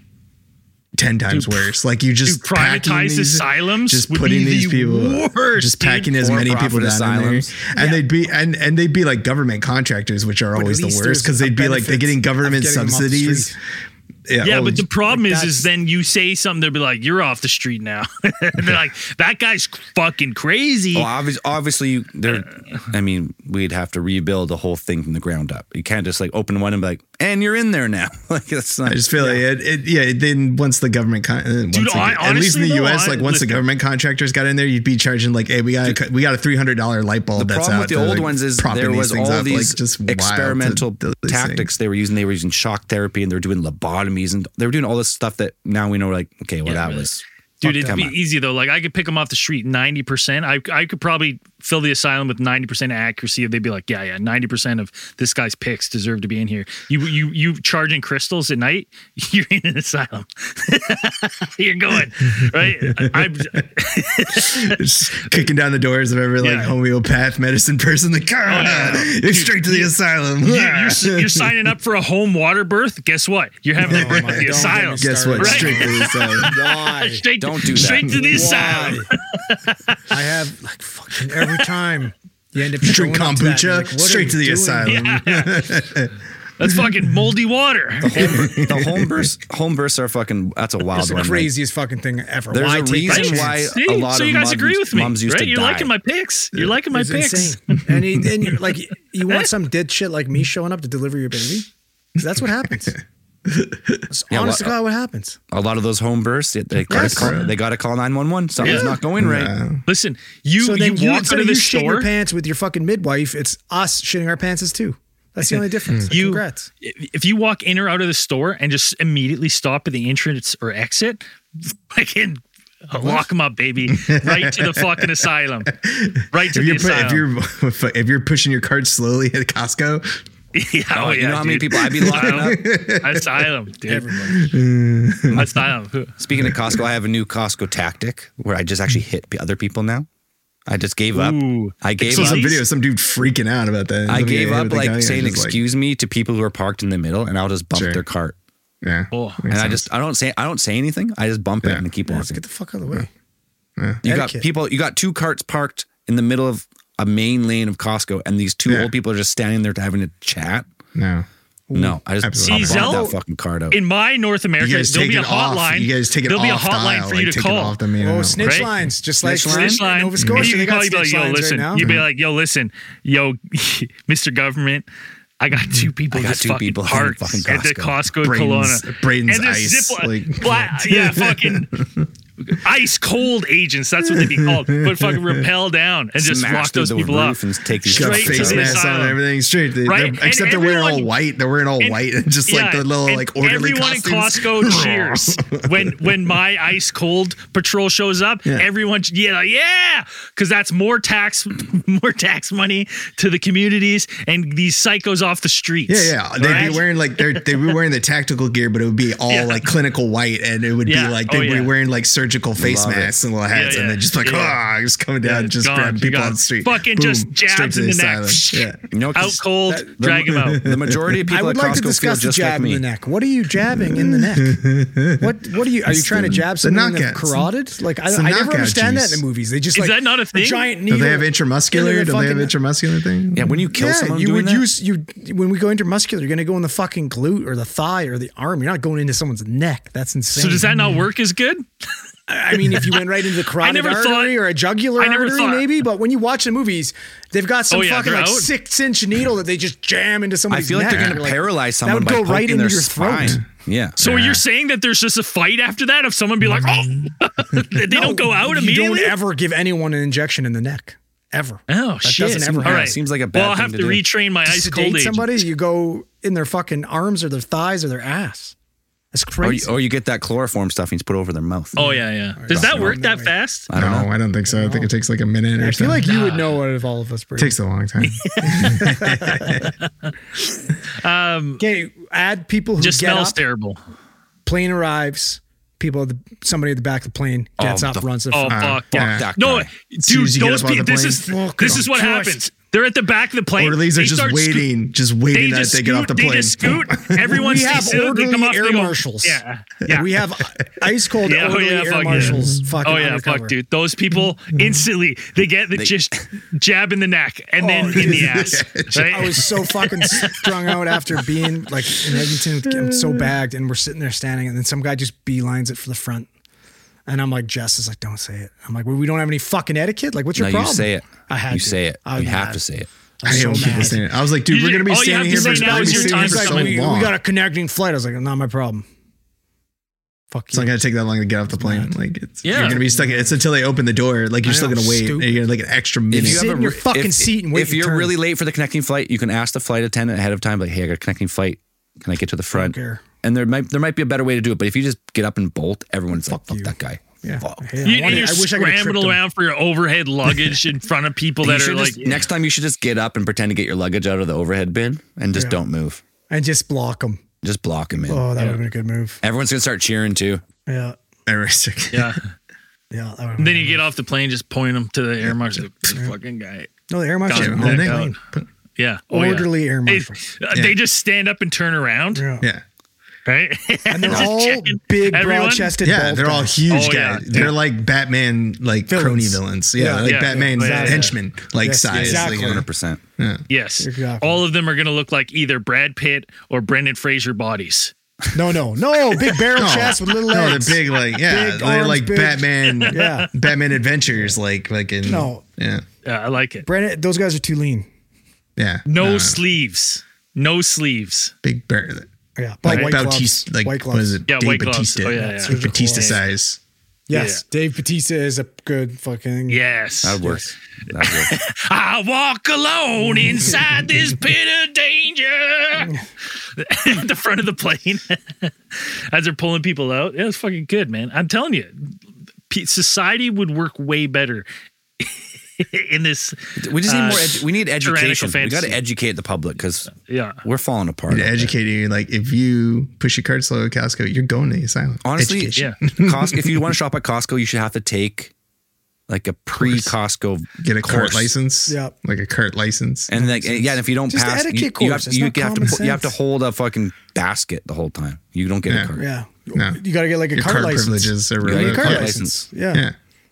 [SPEAKER 4] Ten times
[SPEAKER 2] Dude,
[SPEAKER 4] worse. Like you just
[SPEAKER 2] dude,
[SPEAKER 4] packing
[SPEAKER 2] privatized
[SPEAKER 4] these-
[SPEAKER 2] asylums
[SPEAKER 4] just
[SPEAKER 2] would
[SPEAKER 4] putting
[SPEAKER 2] be
[SPEAKER 4] these
[SPEAKER 2] the
[SPEAKER 4] people,
[SPEAKER 2] worst,
[SPEAKER 4] just
[SPEAKER 2] dude.
[SPEAKER 4] packing as many people
[SPEAKER 3] For-profit
[SPEAKER 4] down in there,
[SPEAKER 3] asylums.
[SPEAKER 4] and they'd be and and they'd be like government contractors, which are
[SPEAKER 5] at
[SPEAKER 4] always the
[SPEAKER 5] least
[SPEAKER 4] worst
[SPEAKER 5] there's
[SPEAKER 4] because
[SPEAKER 5] a
[SPEAKER 4] they'd be like they're
[SPEAKER 5] benefit
[SPEAKER 4] getting
[SPEAKER 5] of
[SPEAKER 4] government
[SPEAKER 5] getting them off the
[SPEAKER 4] subsidies.
[SPEAKER 5] street.
[SPEAKER 4] Yeah,
[SPEAKER 2] Yeah,
[SPEAKER 4] oh,
[SPEAKER 2] but the problem
[SPEAKER 5] like
[SPEAKER 2] is,
[SPEAKER 5] that's-
[SPEAKER 2] is then you say something, they'll be like, "You're off the street now." They're like, "That guy's fucking crazy."
[SPEAKER 3] Well, obviously, obviously, you- there. I mean, we'd have to rebuild the whole thing from the ground up. You can't just like open one and be like, "And you're in there now." Like that's not.
[SPEAKER 4] I just feel like it, it. Yeah. Then once the government, con- uh, once
[SPEAKER 2] Dude,
[SPEAKER 4] the,
[SPEAKER 2] I-
[SPEAKER 4] at least in the
[SPEAKER 2] honestly,
[SPEAKER 4] U S,
[SPEAKER 2] though,
[SPEAKER 4] like
[SPEAKER 2] I-
[SPEAKER 4] once the
[SPEAKER 2] listen.
[SPEAKER 4] government contractors got in there, you'd be charging like, "Hey, we got a, we got a three hundred dollar light bulb."
[SPEAKER 3] The
[SPEAKER 4] that's
[SPEAKER 3] problem
[SPEAKER 4] out
[SPEAKER 3] with the
[SPEAKER 4] to,
[SPEAKER 3] old
[SPEAKER 4] like,
[SPEAKER 3] ones is
[SPEAKER 4] propping
[SPEAKER 3] there
[SPEAKER 4] these
[SPEAKER 3] was
[SPEAKER 4] things
[SPEAKER 3] all
[SPEAKER 4] up,
[SPEAKER 3] these
[SPEAKER 4] like, just wild to
[SPEAKER 3] experimental
[SPEAKER 4] do these
[SPEAKER 3] tactics
[SPEAKER 4] things.
[SPEAKER 3] they were using. They were using shock therapy and they were doing lobotomies and they were doing all this stuff that now we know, like, okay, well,
[SPEAKER 2] Yeah,
[SPEAKER 3] that
[SPEAKER 2] but-
[SPEAKER 3] was.
[SPEAKER 2] Dude,
[SPEAKER 3] fuck,
[SPEAKER 2] it'd
[SPEAKER 3] come
[SPEAKER 2] be
[SPEAKER 3] on.
[SPEAKER 2] easy though. Like I could pick them off the street ninety percent. I I could probably fill the asylum with ninety percent accuracy if they'd be like, yeah, yeah, ninety percent of this guy's picks deserve to be in here. You you you charging crystals at night, you're in an asylum. You're going, right? I, I'm
[SPEAKER 4] Just kicking down the doors of every like
[SPEAKER 2] Yeah.
[SPEAKER 4] homeopath medicine person. Like, ah,
[SPEAKER 2] yeah.
[SPEAKER 4] you're straight to the asylum.
[SPEAKER 2] you- you're, you're signing up for a home water birth. Guess what? You're having
[SPEAKER 5] Oh
[SPEAKER 2] to
[SPEAKER 5] my-
[SPEAKER 2] the
[SPEAKER 5] don't
[SPEAKER 2] asylum.
[SPEAKER 5] get me
[SPEAKER 4] Guess what?
[SPEAKER 5] Right.
[SPEAKER 4] Straight to the asylum.
[SPEAKER 5] Why?
[SPEAKER 2] Straight,
[SPEAKER 3] Don't do that.
[SPEAKER 2] Straight to the
[SPEAKER 5] Why?
[SPEAKER 2] asylum.
[SPEAKER 5] I have like fucking every time you end up
[SPEAKER 4] Drink
[SPEAKER 5] showing up to that, you're
[SPEAKER 4] kombucha.
[SPEAKER 5] like, what are
[SPEAKER 4] Straight
[SPEAKER 5] you
[SPEAKER 4] to the
[SPEAKER 5] doing?
[SPEAKER 4] asylum.
[SPEAKER 2] Yeah. That's fucking moldy water.
[SPEAKER 3] The home bursts, home bursts are fucking. That's a wild
[SPEAKER 5] It's the
[SPEAKER 3] one. right?
[SPEAKER 5] craziest fucking thing ever.
[SPEAKER 3] There's
[SPEAKER 5] Why
[SPEAKER 3] a
[SPEAKER 5] take
[SPEAKER 3] reason
[SPEAKER 5] that
[SPEAKER 3] why
[SPEAKER 5] chance?
[SPEAKER 2] See?
[SPEAKER 3] a lot
[SPEAKER 2] so
[SPEAKER 3] of
[SPEAKER 2] you guys
[SPEAKER 3] mums-
[SPEAKER 2] agree with me,
[SPEAKER 3] mums used
[SPEAKER 2] right?
[SPEAKER 3] to
[SPEAKER 2] You're
[SPEAKER 3] die.
[SPEAKER 2] liking my picks. You're liking my
[SPEAKER 5] It's
[SPEAKER 2] picks.
[SPEAKER 5] insane. and you, and you're like, you want some dead shit like me showing up to deliver your baby? 'Cause that's what happens. That's
[SPEAKER 3] Yeah,
[SPEAKER 5] honest
[SPEAKER 3] well,
[SPEAKER 5] to God, what happens?
[SPEAKER 3] A lot of those home bursts, they, they got
[SPEAKER 5] Yes.
[SPEAKER 3] to call. They got to call nine one one. Something's
[SPEAKER 2] Yeah.
[SPEAKER 3] not going right.
[SPEAKER 4] Yeah.
[SPEAKER 2] Listen, you
[SPEAKER 5] So
[SPEAKER 2] you
[SPEAKER 5] then you,
[SPEAKER 2] walk
[SPEAKER 5] instead
[SPEAKER 2] out
[SPEAKER 5] of
[SPEAKER 2] of
[SPEAKER 5] you
[SPEAKER 2] the
[SPEAKER 5] shitting
[SPEAKER 2] store.
[SPEAKER 5] your pants with your fucking midwife, it's us shitting our pants too. That's the only difference.
[SPEAKER 2] You,
[SPEAKER 5] Congrats.
[SPEAKER 2] if you walk in or out of the store and just immediately stop at the entrance or exit, fucking lock them up, baby, right to the fucking asylum, right to
[SPEAKER 4] If
[SPEAKER 2] the
[SPEAKER 4] you're, pu-
[SPEAKER 2] asylum.
[SPEAKER 4] if you're if you're pushing your cart slowly at Costco,
[SPEAKER 2] yeah,
[SPEAKER 3] Oh,
[SPEAKER 2] oh,
[SPEAKER 3] you
[SPEAKER 2] yeah,
[SPEAKER 3] know how many
[SPEAKER 2] dude.
[SPEAKER 3] people I'd be locking up?
[SPEAKER 2] Asylum, dude.
[SPEAKER 5] Everybody.
[SPEAKER 2] Asylum.
[SPEAKER 3] Speaking of Costco, I have a new Costco tactic where I just actually hit p- other people now. I just gave up.
[SPEAKER 2] Ooh.
[SPEAKER 3] I gave
[SPEAKER 4] so
[SPEAKER 3] up.
[SPEAKER 4] some video of some dude freaking out about that.
[SPEAKER 3] I
[SPEAKER 4] Somebody
[SPEAKER 3] gave
[SPEAKER 4] hit
[SPEAKER 3] up
[SPEAKER 4] with the guy
[SPEAKER 3] like
[SPEAKER 4] and
[SPEAKER 3] saying
[SPEAKER 4] just, like,
[SPEAKER 3] excuse me to people who are parked in the middle and I'll just bump
[SPEAKER 4] Sure.
[SPEAKER 3] their cart.
[SPEAKER 4] Yeah.
[SPEAKER 2] Oh.
[SPEAKER 4] Makes
[SPEAKER 3] And I
[SPEAKER 4] sense.
[SPEAKER 3] just I don't say I don't say anything. I just bump it
[SPEAKER 4] Yeah.
[SPEAKER 3] and keep
[SPEAKER 5] Let's
[SPEAKER 3] walking.
[SPEAKER 5] get the fuck out of the way.
[SPEAKER 3] You got
[SPEAKER 5] etiquette.
[SPEAKER 3] people you got two carts parked in the middle of a main lane of Costco and these two
[SPEAKER 4] Yeah.
[SPEAKER 3] old people are just standing there having a chat.
[SPEAKER 4] no.
[SPEAKER 3] No, I just
[SPEAKER 4] Absolutely.
[SPEAKER 3] I'll
[SPEAKER 2] See,
[SPEAKER 3] bump
[SPEAKER 2] Zell-
[SPEAKER 3] that fucking cart out.
[SPEAKER 2] In my North America,
[SPEAKER 4] You guys
[SPEAKER 2] there'll
[SPEAKER 4] take
[SPEAKER 2] be a
[SPEAKER 4] it off.
[SPEAKER 2] hotline.
[SPEAKER 4] You guys take it
[SPEAKER 2] There'll be a
[SPEAKER 4] off
[SPEAKER 2] hotline
[SPEAKER 4] dial,
[SPEAKER 2] for you
[SPEAKER 4] like,
[SPEAKER 2] to
[SPEAKER 4] take it
[SPEAKER 2] call.
[SPEAKER 4] off the main
[SPEAKER 5] Oh,
[SPEAKER 4] aisle.
[SPEAKER 5] snitch
[SPEAKER 2] Right?
[SPEAKER 5] lines, just like
[SPEAKER 3] Snitch
[SPEAKER 5] in
[SPEAKER 2] Snitch line.
[SPEAKER 5] Nova
[SPEAKER 2] And
[SPEAKER 5] Scotia.
[SPEAKER 2] you
[SPEAKER 5] They
[SPEAKER 2] can call
[SPEAKER 5] got
[SPEAKER 2] you, be like,
[SPEAKER 5] snitch
[SPEAKER 2] yo,
[SPEAKER 5] lines right
[SPEAKER 2] listen.
[SPEAKER 5] now.
[SPEAKER 2] You'd be like, yo, listen, yo, Mister Government, I got two people
[SPEAKER 3] I got
[SPEAKER 2] just
[SPEAKER 3] two
[SPEAKER 2] fucking
[SPEAKER 3] people in
[SPEAKER 2] parked
[SPEAKER 3] fucking
[SPEAKER 2] at the
[SPEAKER 3] Costco.
[SPEAKER 2] Costco in
[SPEAKER 4] Braden's-
[SPEAKER 2] Kelowna.
[SPEAKER 4] Braden's
[SPEAKER 2] And there's
[SPEAKER 4] ice,
[SPEAKER 2] zip li-
[SPEAKER 4] like-
[SPEAKER 2] bla- yeah, fucking ice cold agents. That's what they'd be called. But fucking rappel down and just
[SPEAKER 3] Smash
[SPEAKER 2] lock
[SPEAKER 3] through
[SPEAKER 2] those
[SPEAKER 3] the
[SPEAKER 2] people
[SPEAKER 3] roof
[SPEAKER 2] up.
[SPEAKER 3] and take these
[SPEAKER 4] Got
[SPEAKER 2] Straight to
[SPEAKER 4] face
[SPEAKER 2] the
[SPEAKER 4] masks on
[SPEAKER 2] asylum.
[SPEAKER 4] and everything. Straight. They,
[SPEAKER 2] Right?
[SPEAKER 4] they're-
[SPEAKER 2] And
[SPEAKER 4] Except they're wearing all
[SPEAKER 2] everyone-
[SPEAKER 4] white. They're wearing all
[SPEAKER 2] and-
[SPEAKER 4] white and just like
[SPEAKER 2] Yeah,
[SPEAKER 4] the little
[SPEAKER 2] and
[SPEAKER 4] like orderly
[SPEAKER 2] everyone
[SPEAKER 4] costumes.
[SPEAKER 2] in Costco cheers when when my ice cold patrol shows up.
[SPEAKER 4] Yeah.
[SPEAKER 2] Everyone, yeah, like, yeah, because that's more tax, more tax money to the communities and these psychos off the streets.
[SPEAKER 4] Yeah, yeah. They'd
[SPEAKER 2] Right?
[SPEAKER 4] be wearing like they're they'd be wearing the tactical gear, but it would be all
[SPEAKER 2] Yeah.
[SPEAKER 4] like clinical white, and it would
[SPEAKER 2] Yeah.
[SPEAKER 4] be like
[SPEAKER 2] Oh,
[SPEAKER 4] they'd
[SPEAKER 2] yeah.
[SPEAKER 4] be wearing like surgical face
[SPEAKER 3] Love it.
[SPEAKER 4] masks and little hats,
[SPEAKER 2] Yeah,
[SPEAKER 4] and
[SPEAKER 2] yeah.
[SPEAKER 4] then just like
[SPEAKER 2] Yeah.
[SPEAKER 4] ah, just coming down,
[SPEAKER 2] Yeah,
[SPEAKER 4] just
[SPEAKER 2] gone,
[SPEAKER 4] grabbing people
[SPEAKER 2] gone.
[SPEAKER 4] on the street,
[SPEAKER 2] Fucking
[SPEAKER 4] Boom,
[SPEAKER 2] just
[SPEAKER 4] straight
[SPEAKER 2] jabs
[SPEAKER 4] to
[SPEAKER 2] in the
[SPEAKER 4] asylum.
[SPEAKER 2] neck.
[SPEAKER 4] Yeah.
[SPEAKER 3] You know,
[SPEAKER 2] Out
[SPEAKER 3] 'cause
[SPEAKER 2] cold,
[SPEAKER 3] the-
[SPEAKER 2] drag him out.
[SPEAKER 3] The majority of
[SPEAKER 5] I
[SPEAKER 3] people
[SPEAKER 5] would
[SPEAKER 3] at
[SPEAKER 5] like to
[SPEAKER 3] Costco feel
[SPEAKER 5] discuss the
[SPEAKER 3] just like
[SPEAKER 5] jab in
[SPEAKER 3] me.
[SPEAKER 5] the neck. What are you jabbing in the neck? What What are you? Are you trying to jab
[SPEAKER 4] the
[SPEAKER 5] someone in the
[SPEAKER 4] knockout.
[SPEAKER 5] carotid? Like I,
[SPEAKER 4] It's the
[SPEAKER 5] I never
[SPEAKER 4] knockout
[SPEAKER 5] understand
[SPEAKER 4] juice.
[SPEAKER 5] that in the movies. They just
[SPEAKER 2] Is
[SPEAKER 5] like
[SPEAKER 2] that not a thing?
[SPEAKER 5] giant
[SPEAKER 4] Do
[SPEAKER 5] needle.
[SPEAKER 4] they have
[SPEAKER 5] into
[SPEAKER 4] intramuscular?
[SPEAKER 5] the
[SPEAKER 4] Do they have
[SPEAKER 5] fucking-
[SPEAKER 4] intramuscular thing?
[SPEAKER 3] Yeah, when you kill
[SPEAKER 5] Yeah,
[SPEAKER 3] someone
[SPEAKER 5] you
[SPEAKER 3] doing
[SPEAKER 5] would
[SPEAKER 3] that,
[SPEAKER 5] use you when we go intramuscular. You're going to go in the fucking glute or the thigh or the arm. You're not going into someone's neck. That's insane.
[SPEAKER 2] So does that not work as good?
[SPEAKER 5] I mean, if you went right into the carotid
[SPEAKER 2] never
[SPEAKER 5] artery
[SPEAKER 2] thought-
[SPEAKER 5] or a jugular
[SPEAKER 2] I never
[SPEAKER 5] artery,
[SPEAKER 2] thought-
[SPEAKER 5] maybe. But when you watch the movies, they've got some
[SPEAKER 2] Oh, yeah,
[SPEAKER 5] fucking
[SPEAKER 2] they're
[SPEAKER 5] like
[SPEAKER 2] out.
[SPEAKER 5] six inch needle that they just jam into
[SPEAKER 3] I
[SPEAKER 5] somebody's
[SPEAKER 3] feel like
[SPEAKER 5] neck.
[SPEAKER 3] they're going
[SPEAKER 5] You're
[SPEAKER 3] to paralyze someone
[SPEAKER 5] that
[SPEAKER 3] by
[SPEAKER 5] would go
[SPEAKER 3] poking
[SPEAKER 5] right into
[SPEAKER 3] their
[SPEAKER 5] your
[SPEAKER 3] spine.
[SPEAKER 5] throat.
[SPEAKER 3] Yeah.
[SPEAKER 2] So you're saying that there's just a fight after that? If someone be like, oh, they don't go out
[SPEAKER 5] You
[SPEAKER 2] immediately?
[SPEAKER 5] don't ever give anyone an injection in the neck. Ever.
[SPEAKER 2] Oh,
[SPEAKER 5] That
[SPEAKER 2] shit.
[SPEAKER 5] doesn't ever
[SPEAKER 2] All
[SPEAKER 5] happen.
[SPEAKER 2] right.
[SPEAKER 3] Seems like a bad
[SPEAKER 2] Well, I'll
[SPEAKER 3] thing
[SPEAKER 2] have
[SPEAKER 3] to
[SPEAKER 2] to,
[SPEAKER 3] do.
[SPEAKER 2] retrain my ice cold
[SPEAKER 5] Sedate
[SPEAKER 2] agent.
[SPEAKER 5] somebody, you go in their fucking arms or their thighs or their ass. That's
[SPEAKER 3] Or you,
[SPEAKER 5] crazy.
[SPEAKER 3] or you get that chloroform stuff and you put over their mouth.
[SPEAKER 2] Oh, yeah, yeah. Does that work that fast?
[SPEAKER 3] I don't know.
[SPEAKER 4] No, I don't think so. I think it takes like a minute or
[SPEAKER 5] I
[SPEAKER 4] so.
[SPEAKER 5] feel like you would know out of all of us.
[SPEAKER 4] it takes a long time.
[SPEAKER 5] Okay, add people who
[SPEAKER 2] Just
[SPEAKER 5] get
[SPEAKER 2] smells
[SPEAKER 5] up,
[SPEAKER 2] terrible.
[SPEAKER 5] plane arrives, people, at the, somebody at the back of the plane gets
[SPEAKER 3] Oh,
[SPEAKER 5] up,
[SPEAKER 3] the-
[SPEAKER 5] runs the
[SPEAKER 2] Oh,
[SPEAKER 5] front.
[SPEAKER 2] fuck.
[SPEAKER 4] yeah.
[SPEAKER 3] that
[SPEAKER 2] No,
[SPEAKER 3] guy.
[SPEAKER 4] soon
[SPEAKER 2] dude,
[SPEAKER 4] as you get
[SPEAKER 2] those
[SPEAKER 4] up on the
[SPEAKER 2] people, this
[SPEAKER 4] plane,
[SPEAKER 2] is, this is what
[SPEAKER 5] Christ.
[SPEAKER 2] happens. They're at the back of the plane.
[SPEAKER 4] Orderlies are
[SPEAKER 2] They
[SPEAKER 4] just
[SPEAKER 2] start scoot-
[SPEAKER 4] waiting, just waiting that
[SPEAKER 2] just
[SPEAKER 4] they get off the
[SPEAKER 2] scoot-
[SPEAKER 4] plane.
[SPEAKER 2] They just scoot. Everyone
[SPEAKER 5] We
[SPEAKER 2] stays
[SPEAKER 5] have
[SPEAKER 2] still. They
[SPEAKER 5] orderly
[SPEAKER 2] come off.
[SPEAKER 5] air
[SPEAKER 2] they go,
[SPEAKER 5] marshals.
[SPEAKER 2] Yeah, yeah.
[SPEAKER 5] We have ice cold
[SPEAKER 2] Yeah, oh
[SPEAKER 5] orderly
[SPEAKER 2] yeah,
[SPEAKER 5] air
[SPEAKER 2] fuck yeah.
[SPEAKER 5] marshals. Fucking
[SPEAKER 2] Oh yeah,
[SPEAKER 5] undercover.
[SPEAKER 2] fuck, dude. Those people instantly they get the just jab in the neck and then
[SPEAKER 5] Oh,
[SPEAKER 2] in the
[SPEAKER 5] dude.
[SPEAKER 2] ass. Right?
[SPEAKER 5] I was so fucking strung out after being like in Edmonton. I'm so bagged, and we're sitting there standing, and then some guy just beelines it for the front. And I'm like, Jess is like, don't say it. I'm like, well, we don't have any fucking etiquette. Like, what's your
[SPEAKER 3] No,
[SPEAKER 5] problem?
[SPEAKER 3] you say it.
[SPEAKER 5] I had
[SPEAKER 3] You
[SPEAKER 5] to.
[SPEAKER 3] say it.
[SPEAKER 5] I was
[SPEAKER 3] You have
[SPEAKER 5] mad.
[SPEAKER 3] to say it.
[SPEAKER 5] I
[SPEAKER 4] I
[SPEAKER 5] was so
[SPEAKER 4] hate people
[SPEAKER 5] mad.
[SPEAKER 4] saying it. I was like, dude,
[SPEAKER 2] You
[SPEAKER 4] we're gonna be
[SPEAKER 2] just- all you
[SPEAKER 4] standing
[SPEAKER 2] have
[SPEAKER 4] here
[SPEAKER 2] to
[SPEAKER 4] for
[SPEAKER 2] say now is your time
[SPEAKER 5] He's
[SPEAKER 2] for
[SPEAKER 5] like,
[SPEAKER 2] so
[SPEAKER 5] we,
[SPEAKER 2] long.
[SPEAKER 5] we got a connecting flight. I was like, not my problem. Fuck
[SPEAKER 4] It's
[SPEAKER 5] you.
[SPEAKER 4] not gonna take that long to get off the plane. Like, it's,
[SPEAKER 2] Yeah.
[SPEAKER 4] you're gonna be stuck. It's until they open the door. Like, you're
[SPEAKER 5] I
[SPEAKER 4] still
[SPEAKER 5] know,
[SPEAKER 4] gonna wait.
[SPEAKER 5] stupid.
[SPEAKER 4] And you're gonna like an extra minute.
[SPEAKER 5] you sit in your
[SPEAKER 3] re-
[SPEAKER 5] fucking seat and wait
[SPEAKER 3] If
[SPEAKER 5] your
[SPEAKER 3] you're
[SPEAKER 5] turn.
[SPEAKER 3] really late for the connecting flight, you can ask the flight attendant ahead of time, like, "Hey, I got a connecting flight. Can I get to the front?"
[SPEAKER 5] care.
[SPEAKER 3] And there might there might be a better way to do it, but if you just get up and bolt, everyone's like, "Fuck
[SPEAKER 5] you.
[SPEAKER 3] that guy."
[SPEAKER 5] Yeah.
[SPEAKER 3] Fuck.
[SPEAKER 5] Hey, I
[SPEAKER 2] You,
[SPEAKER 5] wanted-
[SPEAKER 2] you're
[SPEAKER 5] I wish I could have
[SPEAKER 2] scrambling
[SPEAKER 5] tripped him.
[SPEAKER 2] around for your overhead luggage in front of people
[SPEAKER 3] You
[SPEAKER 2] that are
[SPEAKER 3] should
[SPEAKER 2] like.
[SPEAKER 3] just, next time you should just get up and pretend to get your luggage out of the overhead bin and just
[SPEAKER 5] Yeah.
[SPEAKER 3] don't move.
[SPEAKER 5] And just block them.
[SPEAKER 3] Just block him in.
[SPEAKER 5] Oh, that would have been a good move.
[SPEAKER 3] Everyone's gonna start cheering too.
[SPEAKER 5] Yeah.
[SPEAKER 4] Everyone's-
[SPEAKER 2] Yeah.
[SPEAKER 5] Yeah. That would've
[SPEAKER 2] Then
[SPEAKER 5] been
[SPEAKER 2] you
[SPEAKER 5] a
[SPEAKER 2] get
[SPEAKER 5] good
[SPEAKER 2] off the plane, just point them to the air marshal. Like, this fucking guy.
[SPEAKER 5] move. No, the air marshals
[SPEAKER 2] Got
[SPEAKER 5] are
[SPEAKER 2] him.
[SPEAKER 5] on
[SPEAKER 2] Back
[SPEAKER 5] the
[SPEAKER 2] out.
[SPEAKER 5] plane.
[SPEAKER 2] Yeah. Oh, yeah.
[SPEAKER 5] Orderly air
[SPEAKER 2] They,
[SPEAKER 5] marshals.
[SPEAKER 2] uh, they just stand up and turn around,
[SPEAKER 5] Yeah.
[SPEAKER 4] yeah.
[SPEAKER 2] right?
[SPEAKER 5] And they're
[SPEAKER 2] Just
[SPEAKER 5] all
[SPEAKER 2] checking
[SPEAKER 5] big,
[SPEAKER 2] everyone.
[SPEAKER 5] broad-chested.
[SPEAKER 4] Yeah,
[SPEAKER 5] bald
[SPEAKER 4] they're all
[SPEAKER 5] guys.
[SPEAKER 4] huge
[SPEAKER 2] Oh, yeah.
[SPEAKER 4] guys. They're like Batman, like
[SPEAKER 5] Villains.
[SPEAKER 4] crony villains. Yeah,
[SPEAKER 5] Yeah.
[SPEAKER 4] like
[SPEAKER 2] Yeah.
[SPEAKER 4] Batman's
[SPEAKER 2] Yeah, yeah.
[SPEAKER 4] henchmen, like
[SPEAKER 5] Yes,
[SPEAKER 4] size.
[SPEAKER 5] exactly.
[SPEAKER 4] Like,
[SPEAKER 3] one hundred percent.
[SPEAKER 2] Yes.
[SPEAKER 5] Exactly.
[SPEAKER 2] All of them are going to look like either Brad Pitt or Brendan Fraser bodies.
[SPEAKER 5] No, no, no. Big barrel
[SPEAKER 4] No.
[SPEAKER 5] chest with little
[SPEAKER 4] No,
[SPEAKER 5] legs.
[SPEAKER 4] the big like yeah,
[SPEAKER 5] Big
[SPEAKER 4] they're
[SPEAKER 5] arms,
[SPEAKER 4] like
[SPEAKER 5] big-
[SPEAKER 4] Batman,
[SPEAKER 5] Yeah.
[SPEAKER 4] Batman Adventures, like like in
[SPEAKER 5] No.
[SPEAKER 4] yeah,
[SPEAKER 2] Yeah, I like it.
[SPEAKER 5] Brandon, those guys are too lean.
[SPEAKER 4] yeah,
[SPEAKER 2] No sleeves. No sleeves.
[SPEAKER 4] big bear,
[SPEAKER 5] Yeah.
[SPEAKER 4] like
[SPEAKER 5] white
[SPEAKER 4] Bautista,
[SPEAKER 5] gloves.
[SPEAKER 4] like
[SPEAKER 5] white
[SPEAKER 4] what is
[SPEAKER 5] gloves.
[SPEAKER 4] it?
[SPEAKER 2] Yeah,
[SPEAKER 4] Dave
[SPEAKER 2] white gloves.
[SPEAKER 4] Bautista,
[SPEAKER 2] Oh, yeah, yeah.
[SPEAKER 4] like
[SPEAKER 5] Surgical
[SPEAKER 4] Batista
[SPEAKER 5] gloves.
[SPEAKER 4] size.
[SPEAKER 5] Yes. Dave Bautista is a good fucking.
[SPEAKER 2] Yes.
[SPEAKER 3] That works. That works.
[SPEAKER 2] I walk alone inside this pit of danger. At the front of the plane as they're pulling people out. Yeah, it's fucking good, man. I'm telling you, P- society would work way better in this.
[SPEAKER 3] We just need
[SPEAKER 2] uh,
[SPEAKER 3] more. Edu- we need
[SPEAKER 2] tyrannical
[SPEAKER 3] education. We got
[SPEAKER 2] fantasy.
[SPEAKER 3] to educate the public because
[SPEAKER 2] Yeah.
[SPEAKER 3] we're falling apart.
[SPEAKER 4] To
[SPEAKER 3] out there.
[SPEAKER 4] educate you, like if you push your cart slow at Costco, you're going to the asylum.
[SPEAKER 3] Honestly,
[SPEAKER 4] Education.
[SPEAKER 2] Yeah.
[SPEAKER 3] Costco, if you want to shop at Costco, you should have to take like a pre-Costco
[SPEAKER 4] Get a cart
[SPEAKER 3] course.
[SPEAKER 4] license,
[SPEAKER 5] Yeah.
[SPEAKER 4] like a cart license.
[SPEAKER 3] And like, yeah, and if you don't
[SPEAKER 5] Just
[SPEAKER 3] pass,
[SPEAKER 5] etiquette
[SPEAKER 3] you, you
[SPEAKER 5] course.
[SPEAKER 3] have,
[SPEAKER 5] It's
[SPEAKER 3] you,
[SPEAKER 5] not
[SPEAKER 3] you have to
[SPEAKER 5] common
[SPEAKER 3] put, you have to
[SPEAKER 5] sense.
[SPEAKER 3] hold a fucking basket the whole time. You don't get
[SPEAKER 4] Yeah.
[SPEAKER 3] a cart.
[SPEAKER 5] Yeah.
[SPEAKER 4] No.
[SPEAKER 5] You got to get like a
[SPEAKER 4] Your
[SPEAKER 5] cart,
[SPEAKER 4] cart
[SPEAKER 5] license.
[SPEAKER 4] privileges are
[SPEAKER 3] You gotta
[SPEAKER 4] really
[SPEAKER 3] get a
[SPEAKER 5] Cart
[SPEAKER 3] cart
[SPEAKER 5] license.
[SPEAKER 3] license.
[SPEAKER 5] Yeah.
[SPEAKER 4] yeah.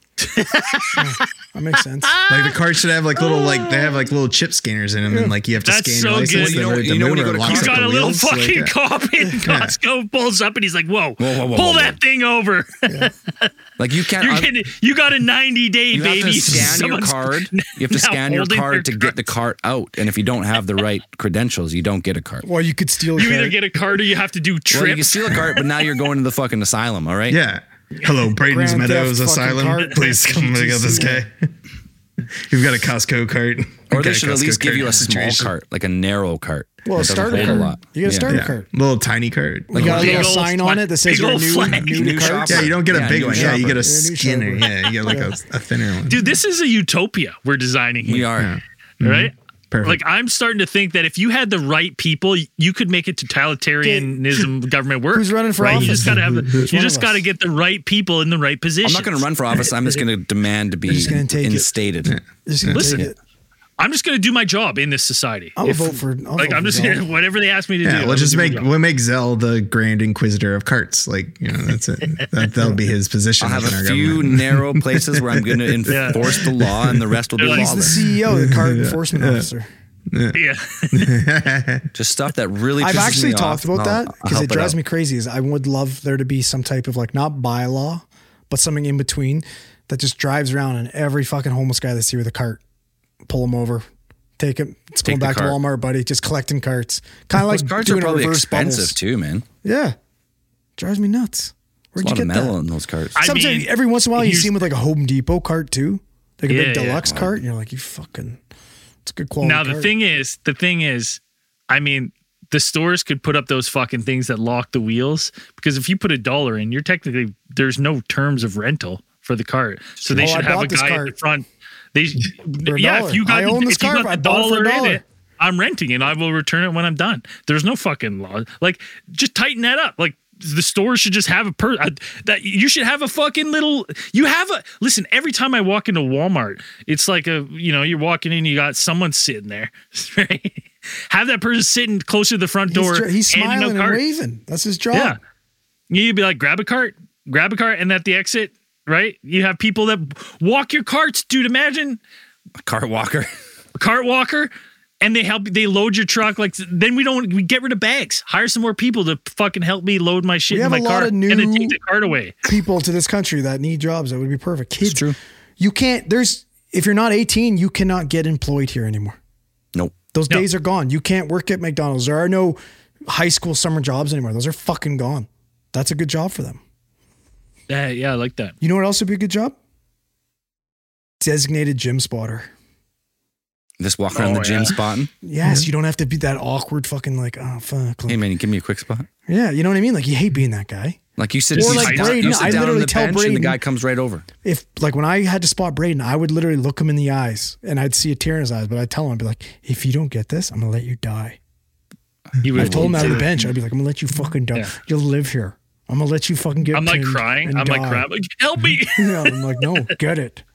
[SPEAKER 5] That makes sense.
[SPEAKER 4] Like the carts should have like little like they have like little chip scanners in them, and like you have to
[SPEAKER 2] That's
[SPEAKER 4] scan
[SPEAKER 2] so
[SPEAKER 4] your license.
[SPEAKER 2] good.
[SPEAKER 4] the-
[SPEAKER 3] You know-
[SPEAKER 4] the
[SPEAKER 3] you know when you
[SPEAKER 4] motor
[SPEAKER 3] go to
[SPEAKER 4] locks
[SPEAKER 2] He's
[SPEAKER 4] up
[SPEAKER 2] got
[SPEAKER 4] the
[SPEAKER 2] a little
[SPEAKER 4] wheels, like,
[SPEAKER 2] fucking
[SPEAKER 4] yeah.
[SPEAKER 2] cop in Costco, pulls up and he's like, whoa,
[SPEAKER 3] Whoa, whoa, whoa,
[SPEAKER 2] pull
[SPEAKER 3] whoa,
[SPEAKER 2] that
[SPEAKER 3] whoa.
[SPEAKER 2] thing over.
[SPEAKER 3] Like you can't.
[SPEAKER 2] You're
[SPEAKER 3] un-
[SPEAKER 2] getting, you got a ninety day,
[SPEAKER 3] you
[SPEAKER 2] baby.
[SPEAKER 3] have to scan your
[SPEAKER 2] Someone's
[SPEAKER 3] card. You have to
[SPEAKER 2] now
[SPEAKER 3] scan your
[SPEAKER 2] holding
[SPEAKER 3] card to
[SPEAKER 2] their
[SPEAKER 3] get the cart out. And if you don't have the right credentials, you don't get a cart.
[SPEAKER 5] Well, you could steal. a
[SPEAKER 2] You either
[SPEAKER 5] cart.
[SPEAKER 2] get a card or you have to do
[SPEAKER 3] Well, you can
[SPEAKER 2] trips.
[SPEAKER 3] steal a cart, but now you're going to the fucking asylum. All right.
[SPEAKER 4] Yeah. Hello, Brayton's
[SPEAKER 5] Grand
[SPEAKER 4] Meadows
[SPEAKER 5] Theft fucking
[SPEAKER 4] Asylum.
[SPEAKER 5] cart.
[SPEAKER 4] Please come pick up this guy. You've got a Costco cart.
[SPEAKER 3] Or
[SPEAKER 4] Got
[SPEAKER 3] they
[SPEAKER 4] a
[SPEAKER 3] should at
[SPEAKER 4] Costco
[SPEAKER 3] least give
[SPEAKER 4] cart
[SPEAKER 3] you a small
[SPEAKER 4] situation.
[SPEAKER 3] cart, like a narrow cart.
[SPEAKER 5] Well, a
[SPEAKER 3] that doesn't
[SPEAKER 5] starter
[SPEAKER 3] hold
[SPEAKER 5] cart.
[SPEAKER 3] a lot.
[SPEAKER 5] You get a
[SPEAKER 3] Yeah.
[SPEAKER 5] starter
[SPEAKER 4] Yeah,
[SPEAKER 5] cart.
[SPEAKER 4] little tiny cart.
[SPEAKER 5] You got a
[SPEAKER 2] Big
[SPEAKER 5] little
[SPEAKER 2] old
[SPEAKER 5] sign
[SPEAKER 2] flag-
[SPEAKER 5] on it that says
[SPEAKER 2] big
[SPEAKER 5] you're
[SPEAKER 2] old
[SPEAKER 5] new,
[SPEAKER 2] flag.
[SPEAKER 5] new to
[SPEAKER 3] New
[SPEAKER 5] carts.
[SPEAKER 3] shopper.
[SPEAKER 4] Yeah, you don't get a
[SPEAKER 3] Yeah,
[SPEAKER 4] big
[SPEAKER 3] new
[SPEAKER 4] one. Yeah, you get a
[SPEAKER 5] shopper. Yeah, new
[SPEAKER 4] skinner.
[SPEAKER 5] shopper.
[SPEAKER 4] Yeah, you get like a, a thinner one.
[SPEAKER 2] Dude, this is a utopia we're designing here.
[SPEAKER 3] We are.
[SPEAKER 4] Yeah.
[SPEAKER 2] Right?
[SPEAKER 4] Perfect.
[SPEAKER 2] Like, I'm starting to think that if you had the right people, you could make a totalitarianism government work.
[SPEAKER 5] Who's running for
[SPEAKER 2] right?
[SPEAKER 5] office?
[SPEAKER 2] You just got to have,
[SPEAKER 5] Which
[SPEAKER 2] you
[SPEAKER 5] one
[SPEAKER 2] just
[SPEAKER 5] of
[SPEAKER 2] got to
[SPEAKER 5] us?
[SPEAKER 2] get the right people in the right position.
[SPEAKER 3] I'm not going to run for office. I'm just going to demand to be
[SPEAKER 5] just gonna take it.
[SPEAKER 3] instated.
[SPEAKER 5] Just gonna
[SPEAKER 2] Listen,
[SPEAKER 5] take it.
[SPEAKER 2] I'm just going to do my job in this society.
[SPEAKER 5] I'll
[SPEAKER 2] If-
[SPEAKER 5] vote for. I'll
[SPEAKER 2] like,
[SPEAKER 5] vote
[SPEAKER 2] I'm
[SPEAKER 5] for
[SPEAKER 2] just
[SPEAKER 5] Zell.
[SPEAKER 2] gonna, whatever they ask me to do.
[SPEAKER 4] Yeah,
[SPEAKER 2] I'll
[SPEAKER 4] we'll just
[SPEAKER 2] do my
[SPEAKER 4] make
[SPEAKER 2] job.
[SPEAKER 4] we'll make Zell the Grand Inquisitor of carts. Like you know, that's it. That, that'll be his position.
[SPEAKER 3] I'll have
[SPEAKER 4] in
[SPEAKER 3] a
[SPEAKER 4] our
[SPEAKER 3] few
[SPEAKER 4] government.
[SPEAKER 3] narrow places where I'm going to enforce the law, and the rest will be
[SPEAKER 2] They're like-
[SPEAKER 5] He's the
[SPEAKER 3] lawless.
[SPEAKER 5] C E O, the card enforcement officer.
[SPEAKER 2] Yeah.
[SPEAKER 3] Just stuff that really.
[SPEAKER 5] I've
[SPEAKER 3] pisses
[SPEAKER 5] actually
[SPEAKER 3] me
[SPEAKER 5] talked
[SPEAKER 3] off,
[SPEAKER 5] about
[SPEAKER 3] and I'll-
[SPEAKER 5] that
[SPEAKER 3] I'll
[SPEAKER 5] because
[SPEAKER 3] help
[SPEAKER 5] it drives
[SPEAKER 3] out.
[SPEAKER 5] me crazy. Is I would love there to be some type of like not bylaw, but something in between that just drives around and every fucking homeless guy they see with a cart, pull them over, take him. It's
[SPEAKER 3] Take
[SPEAKER 5] going
[SPEAKER 3] the
[SPEAKER 5] back to
[SPEAKER 3] cart.
[SPEAKER 5] Walmart, buddy. Just collecting carts, kind of like
[SPEAKER 3] Those carts are
[SPEAKER 5] doing a
[SPEAKER 3] probably
[SPEAKER 5] reverse
[SPEAKER 3] expensive
[SPEAKER 5] bubbles.
[SPEAKER 3] too, man.
[SPEAKER 5] Yeah, drives me nuts.
[SPEAKER 3] There's
[SPEAKER 5] Where'd
[SPEAKER 3] a lot
[SPEAKER 5] you
[SPEAKER 3] of
[SPEAKER 5] get
[SPEAKER 3] metal
[SPEAKER 5] that?
[SPEAKER 3] in those carts.
[SPEAKER 2] I
[SPEAKER 5] Sometimes
[SPEAKER 2] mean,
[SPEAKER 5] every once in a while you
[SPEAKER 2] here's-
[SPEAKER 5] see him with like a Home Depot cart too, like a
[SPEAKER 2] Yeah,
[SPEAKER 5] big
[SPEAKER 2] yeah.
[SPEAKER 5] deluxe cart, and you're like, you fucking, it's a good quality.
[SPEAKER 2] Now the
[SPEAKER 5] cart.
[SPEAKER 2] thing is, the thing is, I mean, the stores could put up those fucking things that lock the wheels because if you put a dollar in, you're technically there's no terms of rental for the cart, so they
[SPEAKER 5] Oh,
[SPEAKER 2] should
[SPEAKER 5] I
[SPEAKER 2] have a
[SPEAKER 5] bought this
[SPEAKER 2] guy at
[SPEAKER 5] cart.
[SPEAKER 2] the front. They
[SPEAKER 5] For a
[SPEAKER 2] yeah,
[SPEAKER 5] dollar.
[SPEAKER 2] if you got
[SPEAKER 5] I own this
[SPEAKER 2] if you
[SPEAKER 5] cart,
[SPEAKER 2] got
[SPEAKER 5] I
[SPEAKER 2] the
[SPEAKER 5] bought it for a
[SPEAKER 2] dollar in
[SPEAKER 5] dollar.
[SPEAKER 2] it, I'm renting and I will return it when I'm done. There's no fucking law. Like just tighten that up. Like the store should just have a per uh, that you should have a fucking little. You have a listen. Every time I walk into Walmart, it's like a you know you're walking in, you got someone sitting there. Right? Have that person sitting closer to the front door.
[SPEAKER 5] He's, he's
[SPEAKER 2] handing out
[SPEAKER 5] smiling and
[SPEAKER 2] carts.
[SPEAKER 5] waving. That's his job.
[SPEAKER 2] Yeah, you'd be like, grab a cart, grab a cart, and at the exit, right? You have people that walk your carts, dude. Imagine
[SPEAKER 3] A cart walker.
[SPEAKER 2] a cart walker. And they help, they load your truck. Like, then we don't, we get rid of bags. Hire some more people to fucking help me load my shit
[SPEAKER 5] We
[SPEAKER 2] in
[SPEAKER 5] have
[SPEAKER 2] my
[SPEAKER 5] a lot
[SPEAKER 2] car
[SPEAKER 5] of
[SPEAKER 2] and then
[SPEAKER 5] new-
[SPEAKER 2] take the cart away.
[SPEAKER 5] People to this country that need jobs that would be perfect. Kids,
[SPEAKER 3] It's true.
[SPEAKER 5] you can't. There's if you're not eighteen, you cannot get employed here anymore.
[SPEAKER 3] Nope.
[SPEAKER 5] Those
[SPEAKER 2] No.
[SPEAKER 5] days are gone. You can't work at McDonald's. There are no high school summer jobs anymore. Those are fucking gone. That's a good job for them.
[SPEAKER 2] Yeah, yeah, I like that.
[SPEAKER 5] You know what else would be a good job? Designated gym spotter.
[SPEAKER 3] Just walk around
[SPEAKER 2] Oh,
[SPEAKER 3] the gym
[SPEAKER 2] yeah.
[SPEAKER 3] spotting.
[SPEAKER 5] Yes, you don't have to be that awkward fucking like, oh, fuck.
[SPEAKER 3] Hey man, you give me a quick spot.
[SPEAKER 5] Yeah, you know what I mean? Like, you hate being that guy.
[SPEAKER 3] Like you sit,
[SPEAKER 2] Or
[SPEAKER 3] you
[SPEAKER 2] like
[SPEAKER 3] sit down,
[SPEAKER 2] Braden,
[SPEAKER 3] you sit
[SPEAKER 5] I
[SPEAKER 3] down on
[SPEAKER 5] literally
[SPEAKER 3] the
[SPEAKER 5] tell
[SPEAKER 3] bench and the
[SPEAKER 5] Braden-
[SPEAKER 3] guy comes right over.
[SPEAKER 5] If, like, when I had to spot Braden, I would literally look him in the eyes and I'd see a tear in his eyes, but I'd tell him, I'd be like, if you don't get this, I'm going to let you die.
[SPEAKER 2] He
[SPEAKER 5] I
[SPEAKER 2] would
[SPEAKER 5] told him out of the bench, I'd be like, I'm going to let you fucking die.
[SPEAKER 2] Yeah.
[SPEAKER 5] You'll live here. I'm going to let you fucking get
[SPEAKER 2] I'm like
[SPEAKER 5] pinned
[SPEAKER 2] crying.
[SPEAKER 5] and
[SPEAKER 2] I'm like
[SPEAKER 5] die."
[SPEAKER 2] crying. Like, help me.
[SPEAKER 5] Yeah, I'm like, no, get it.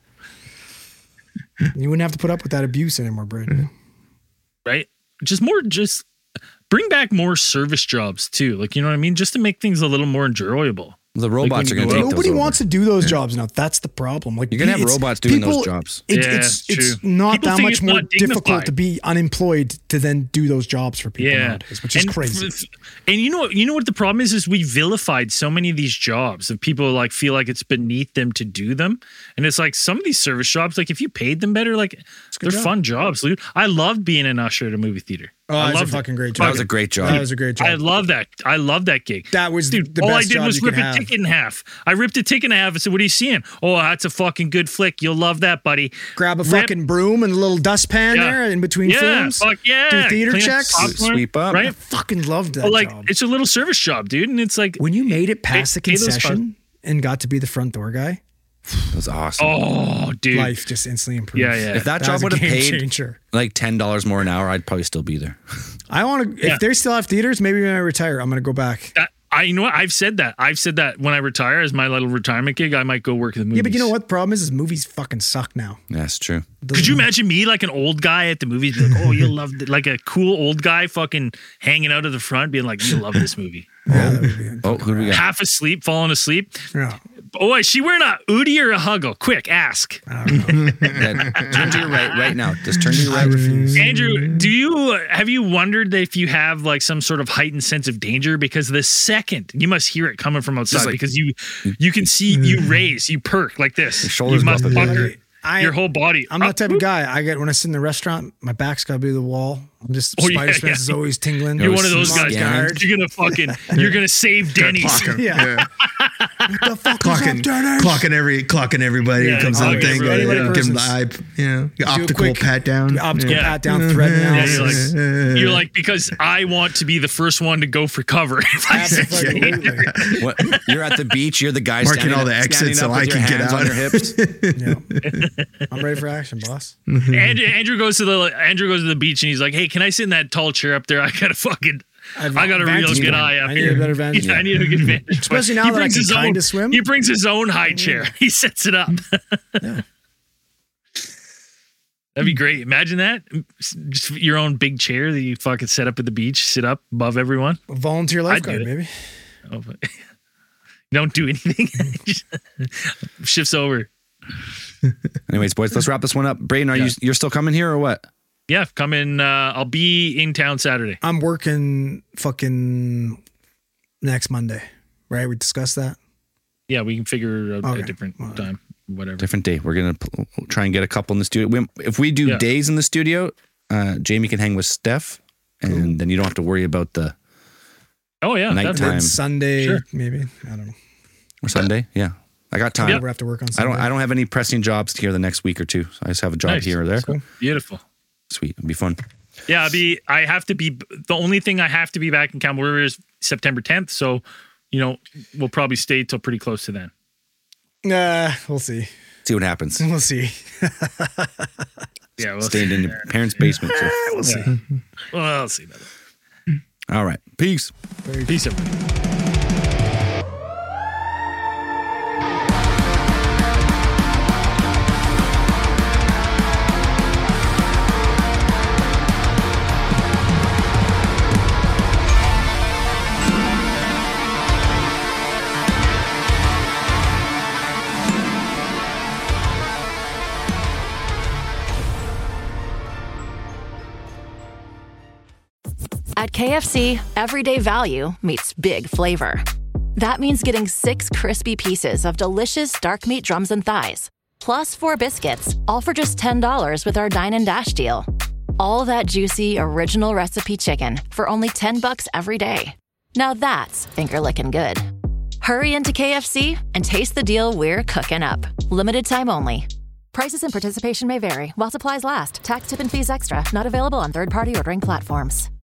[SPEAKER 5] You wouldn't have to put up with that abuse anymore, Braden.
[SPEAKER 2] Right? Just more, just bring back more service jobs too. Like, you know what I mean? Just to make things a little more enjoyable.
[SPEAKER 3] The robots
[SPEAKER 2] when
[SPEAKER 3] are
[SPEAKER 2] you
[SPEAKER 3] going
[SPEAKER 2] go
[SPEAKER 3] to
[SPEAKER 2] out-
[SPEAKER 3] take
[SPEAKER 5] Nobody
[SPEAKER 3] those
[SPEAKER 5] wants
[SPEAKER 3] over.
[SPEAKER 5] to do those jobs now. That's the problem. Like,
[SPEAKER 3] You're gonna have
[SPEAKER 5] it's-
[SPEAKER 3] robots doing those
[SPEAKER 5] people-
[SPEAKER 3] jobs.
[SPEAKER 5] It's,
[SPEAKER 2] Yeah,
[SPEAKER 5] it's,
[SPEAKER 2] it's
[SPEAKER 5] it's
[SPEAKER 2] true.
[SPEAKER 5] not
[SPEAKER 2] People
[SPEAKER 5] that
[SPEAKER 2] think
[SPEAKER 5] much
[SPEAKER 2] it's
[SPEAKER 5] more
[SPEAKER 2] not
[SPEAKER 5] difficult
[SPEAKER 2] dignified.
[SPEAKER 5] to be unemployed to then do those jobs for people
[SPEAKER 2] Yeah,
[SPEAKER 5] nowadays, which is
[SPEAKER 2] and,
[SPEAKER 5] crazy.
[SPEAKER 2] f- And you know, you know what the problem is? Is we vilified so many of these jobs, and people like feel like it's beneath them to do them. And it's like some of these service jobs, like if you paid them better, like they're
[SPEAKER 5] job.
[SPEAKER 2] fun jobs. Dude. I loved being an usher at a movie theater.
[SPEAKER 5] Oh,
[SPEAKER 2] I
[SPEAKER 5] that was a
[SPEAKER 2] loved it.
[SPEAKER 5] fucking great job.
[SPEAKER 3] That was a great job.
[SPEAKER 5] That was a great job.
[SPEAKER 2] I love that. I love that gig.
[SPEAKER 5] That was
[SPEAKER 2] Dude,
[SPEAKER 5] the
[SPEAKER 2] all I
[SPEAKER 5] best
[SPEAKER 2] did
[SPEAKER 5] job
[SPEAKER 2] was
[SPEAKER 5] you
[SPEAKER 2] rip
[SPEAKER 5] could
[SPEAKER 2] a
[SPEAKER 5] have.
[SPEAKER 2] ticket in half. I ripped a ticket in half and said, "What are you seeing?" "Oh, that's a fucking good flick. You'll love that, buddy."
[SPEAKER 5] Grab a
[SPEAKER 2] Rip.
[SPEAKER 5] fucking broom and a little dustpan
[SPEAKER 2] Yeah.
[SPEAKER 5] there in between
[SPEAKER 2] Yeah,
[SPEAKER 5] films.
[SPEAKER 2] fuck yeah.
[SPEAKER 5] Do theater
[SPEAKER 2] Clean up
[SPEAKER 5] checks.
[SPEAKER 2] popcorn,
[SPEAKER 3] Sweep up.
[SPEAKER 2] right?
[SPEAKER 5] I fucking loved that
[SPEAKER 2] But like,
[SPEAKER 5] job.
[SPEAKER 2] it's a little service job, dude, and it's like,
[SPEAKER 5] When you made it past the
[SPEAKER 2] Pay- pay those
[SPEAKER 5] concession and got to be the front door guy,
[SPEAKER 3] That was awesome.
[SPEAKER 2] oh, dude,
[SPEAKER 5] life just instantly improved.
[SPEAKER 2] Yeah, yeah.
[SPEAKER 3] If that
[SPEAKER 5] That
[SPEAKER 3] job
[SPEAKER 5] was a
[SPEAKER 3] would have
[SPEAKER 5] game
[SPEAKER 3] paid
[SPEAKER 5] changer.
[SPEAKER 3] like ten dollars more an hour, I'd probably still be there.
[SPEAKER 5] I want to.
[SPEAKER 2] Yeah.
[SPEAKER 5] If they still have theaters, maybe when I retire, I'm going to go back.
[SPEAKER 2] That, I you know what I've said that I've said that when I retire as my little retirement gig, I might go work in the movies.
[SPEAKER 5] Yeah, but you know what? The problem is, is movies fucking suck now.
[SPEAKER 3] That's true.
[SPEAKER 2] Could you imagine me like an old guy at the movies, be like, "Oh, you'll love it," like a cool old guy, fucking hanging out of the front, being like, "You'll love this movie."
[SPEAKER 5] Yeah, that would be
[SPEAKER 3] Oh, who do we got?
[SPEAKER 2] Half asleep, falling asleep.
[SPEAKER 5] yeah.
[SPEAKER 2] Oh, is she wearing a Udi or a Huggle? Quick, ask.
[SPEAKER 3] Yeah, turn to your right right now. Just turn to your
[SPEAKER 5] I
[SPEAKER 3] right.
[SPEAKER 5] refuse.
[SPEAKER 2] Andrew, do you have you wondered if you have like some sort of heightened sense of danger? Because the second you must hear it coming from outside,
[SPEAKER 3] like-
[SPEAKER 2] because you you can see you raise, you perk like this. Your
[SPEAKER 3] shoulders
[SPEAKER 2] you
[SPEAKER 3] go
[SPEAKER 2] must
[SPEAKER 3] up a bit.
[SPEAKER 2] pucker
[SPEAKER 5] I-
[SPEAKER 2] your whole body.
[SPEAKER 5] I'm that
[SPEAKER 2] up.
[SPEAKER 5] type of guy. I get when I sit in the restaurant, my back's got to be to the wall. I'm just
[SPEAKER 2] Oh, yeah,
[SPEAKER 5] spider sense
[SPEAKER 2] yeah.
[SPEAKER 5] is always tingling.
[SPEAKER 2] You're one of those
[SPEAKER 5] I'm on
[SPEAKER 2] guys.
[SPEAKER 5] guard.
[SPEAKER 2] You're gonna fucking. You're gonna save Denny's.
[SPEAKER 5] Yeah. What the fuck is
[SPEAKER 4] Clocking,
[SPEAKER 5] up, Dennis?
[SPEAKER 4] clocking every, clocking everybody
[SPEAKER 2] Yeah,
[SPEAKER 4] who comes in the
[SPEAKER 2] clocking
[SPEAKER 4] thing.
[SPEAKER 2] everybody.
[SPEAKER 4] Yeah,
[SPEAKER 5] Every
[SPEAKER 4] give them the
[SPEAKER 5] person's-
[SPEAKER 4] eye, you know,
[SPEAKER 5] Do a
[SPEAKER 4] optical
[SPEAKER 5] quick-
[SPEAKER 4] pat down.
[SPEAKER 5] Optical
[SPEAKER 2] Yeah.
[SPEAKER 5] pat down, thread
[SPEAKER 2] Yeah,
[SPEAKER 5] analysis.
[SPEAKER 2] you're like, you're like because I want to be the first one to go for cover. If I say
[SPEAKER 5] Absolutely.
[SPEAKER 3] What, you're at the beach. You're the guy
[SPEAKER 4] Marking
[SPEAKER 3] standing
[SPEAKER 4] all the
[SPEAKER 3] up-
[SPEAKER 4] exits
[SPEAKER 3] standing up
[SPEAKER 4] so
[SPEAKER 3] with
[SPEAKER 4] I
[SPEAKER 3] your
[SPEAKER 4] can get
[SPEAKER 3] hands
[SPEAKER 4] out.
[SPEAKER 3] on your hips.
[SPEAKER 5] Yeah. I'm ready for action, boss.
[SPEAKER 2] Andrew, Andrew goes to the Andrew goes to the beach and he's like, "Hey, can I sit in that tall chair up there? I got a fucking,
[SPEAKER 5] I've-
[SPEAKER 2] I got a real
[SPEAKER 5] vantage
[SPEAKER 2] good
[SPEAKER 5] point.
[SPEAKER 2] eye up
[SPEAKER 5] I need
[SPEAKER 2] here.
[SPEAKER 5] a better vantage
[SPEAKER 2] Yeah, I
[SPEAKER 5] point.
[SPEAKER 2] need a good vantage.
[SPEAKER 5] Especially
[SPEAKER 2] point.
[SPEAKER 5] now that I
[SPEAKER 2] brings
[SPEAKER 5] can
[SPEAKER 2] his own-
[SPEAKER 5] kinda swim.
[SPEAKER 2] He brings his own high chair. He sets it up. That'd be great. Imagine that. Just your own big chair that you fucking set up at the beach, sit up above everyone.
[SPEAKER 5] Volunteer
[SPEAKER 2] I'd do
[SPEAKER 5] lifeguard,
[SPEAKER 2] it.
[SPEAKER 5] baby.
[SPEAKER 2] Oh, but don't do anything. Just shifts over.
[SPEAKER 3] Anyways, boys, let's wrap this one up. Braden, are
[SPEAKER 2] Yeah.
[SPEAKER 3] you you're still coming here or what?
[SPEAKER 2] Yeah, come in. Uh, I'll be in town Saturday.
[SPEAKER 5] I'm working fucking next Monday, right? We discussed that.
[SPEAKER 2] Yeah, we can figure out
[SPEAKER 5] Okay.
[SPEAKER 2] a different time, whatever.
[SPEAKER 3] Different day. We're gonna p- try and get a couple in the studio. We, if we do
[SPEAKER 2] Yeah.
[SPEAKER 3] days in the studio, uh, Jamie can hang with Steph, and then you don't have to worry about the
[SPEAKER 2] Oh yeah,
[SPEAKER 3] Nighttime.
[SPEAKER 2] that's-
[SPEAKER 3] Time.
[SPEAKER 5] Then Sunday,
[SPEAKER 2] Sure.
[SPEAKER 5] maybe. I don't know.
[SPEAKER 3] or Sunday. Yeah, I got time.
[SPEAKER 5] We'll have to work on
[SPEAKER 3] I
[SPEAKER 5] Sunday.
[SPEAKER 3] don't. I don't have any pressing jobs here the next week or two. So I just have a job
[SPEAKER 2] Nice.
[SPEAKER 3] here or there.
[SPEAKER 2] beautiful.
[SPEAKER 3] Sweet, it'll be fun.
[SPEAKER 2] Yeah, I'll be. I have to be. The only thing I have to be back in Campbell River is September tenth. So, you know, we'll probably stay till pretty close to then.
[SPEAKER 5] Nah, we'll see.
[SPEAKER 3] See what happens.
[SPEAKER 5] We'll see.
[SPEAKER 2] Yeah, we'll
[SPEAKER 3] Staying
[SPEAKER 2] see.
[SPEAKER 3] in your parents' basement. so.
[SPEAKER 5] We'll see.
[SPEAKER 2] Well, I'll see about that.
[SPEAKER 3] All right, peace.
[SPEAKER 2] Peace, everybody.
[SPEAKER 6] At K F C, everyday value meets big flavor. That means getting six crispy pieces of delicious dark meat drums and thighs, plus four biscuits, all for just ten dollars with our Dine and Dash deal. All that juicy, original recipe chicken for only ten bucks every day. Now that's finger-licking good. Hurry into K F C and taste the deal we're cooking up. Limited time only. Prices and participation may vary. While supplies last. Tax, tip, and fees extra. Not available on third-party ordering platforms.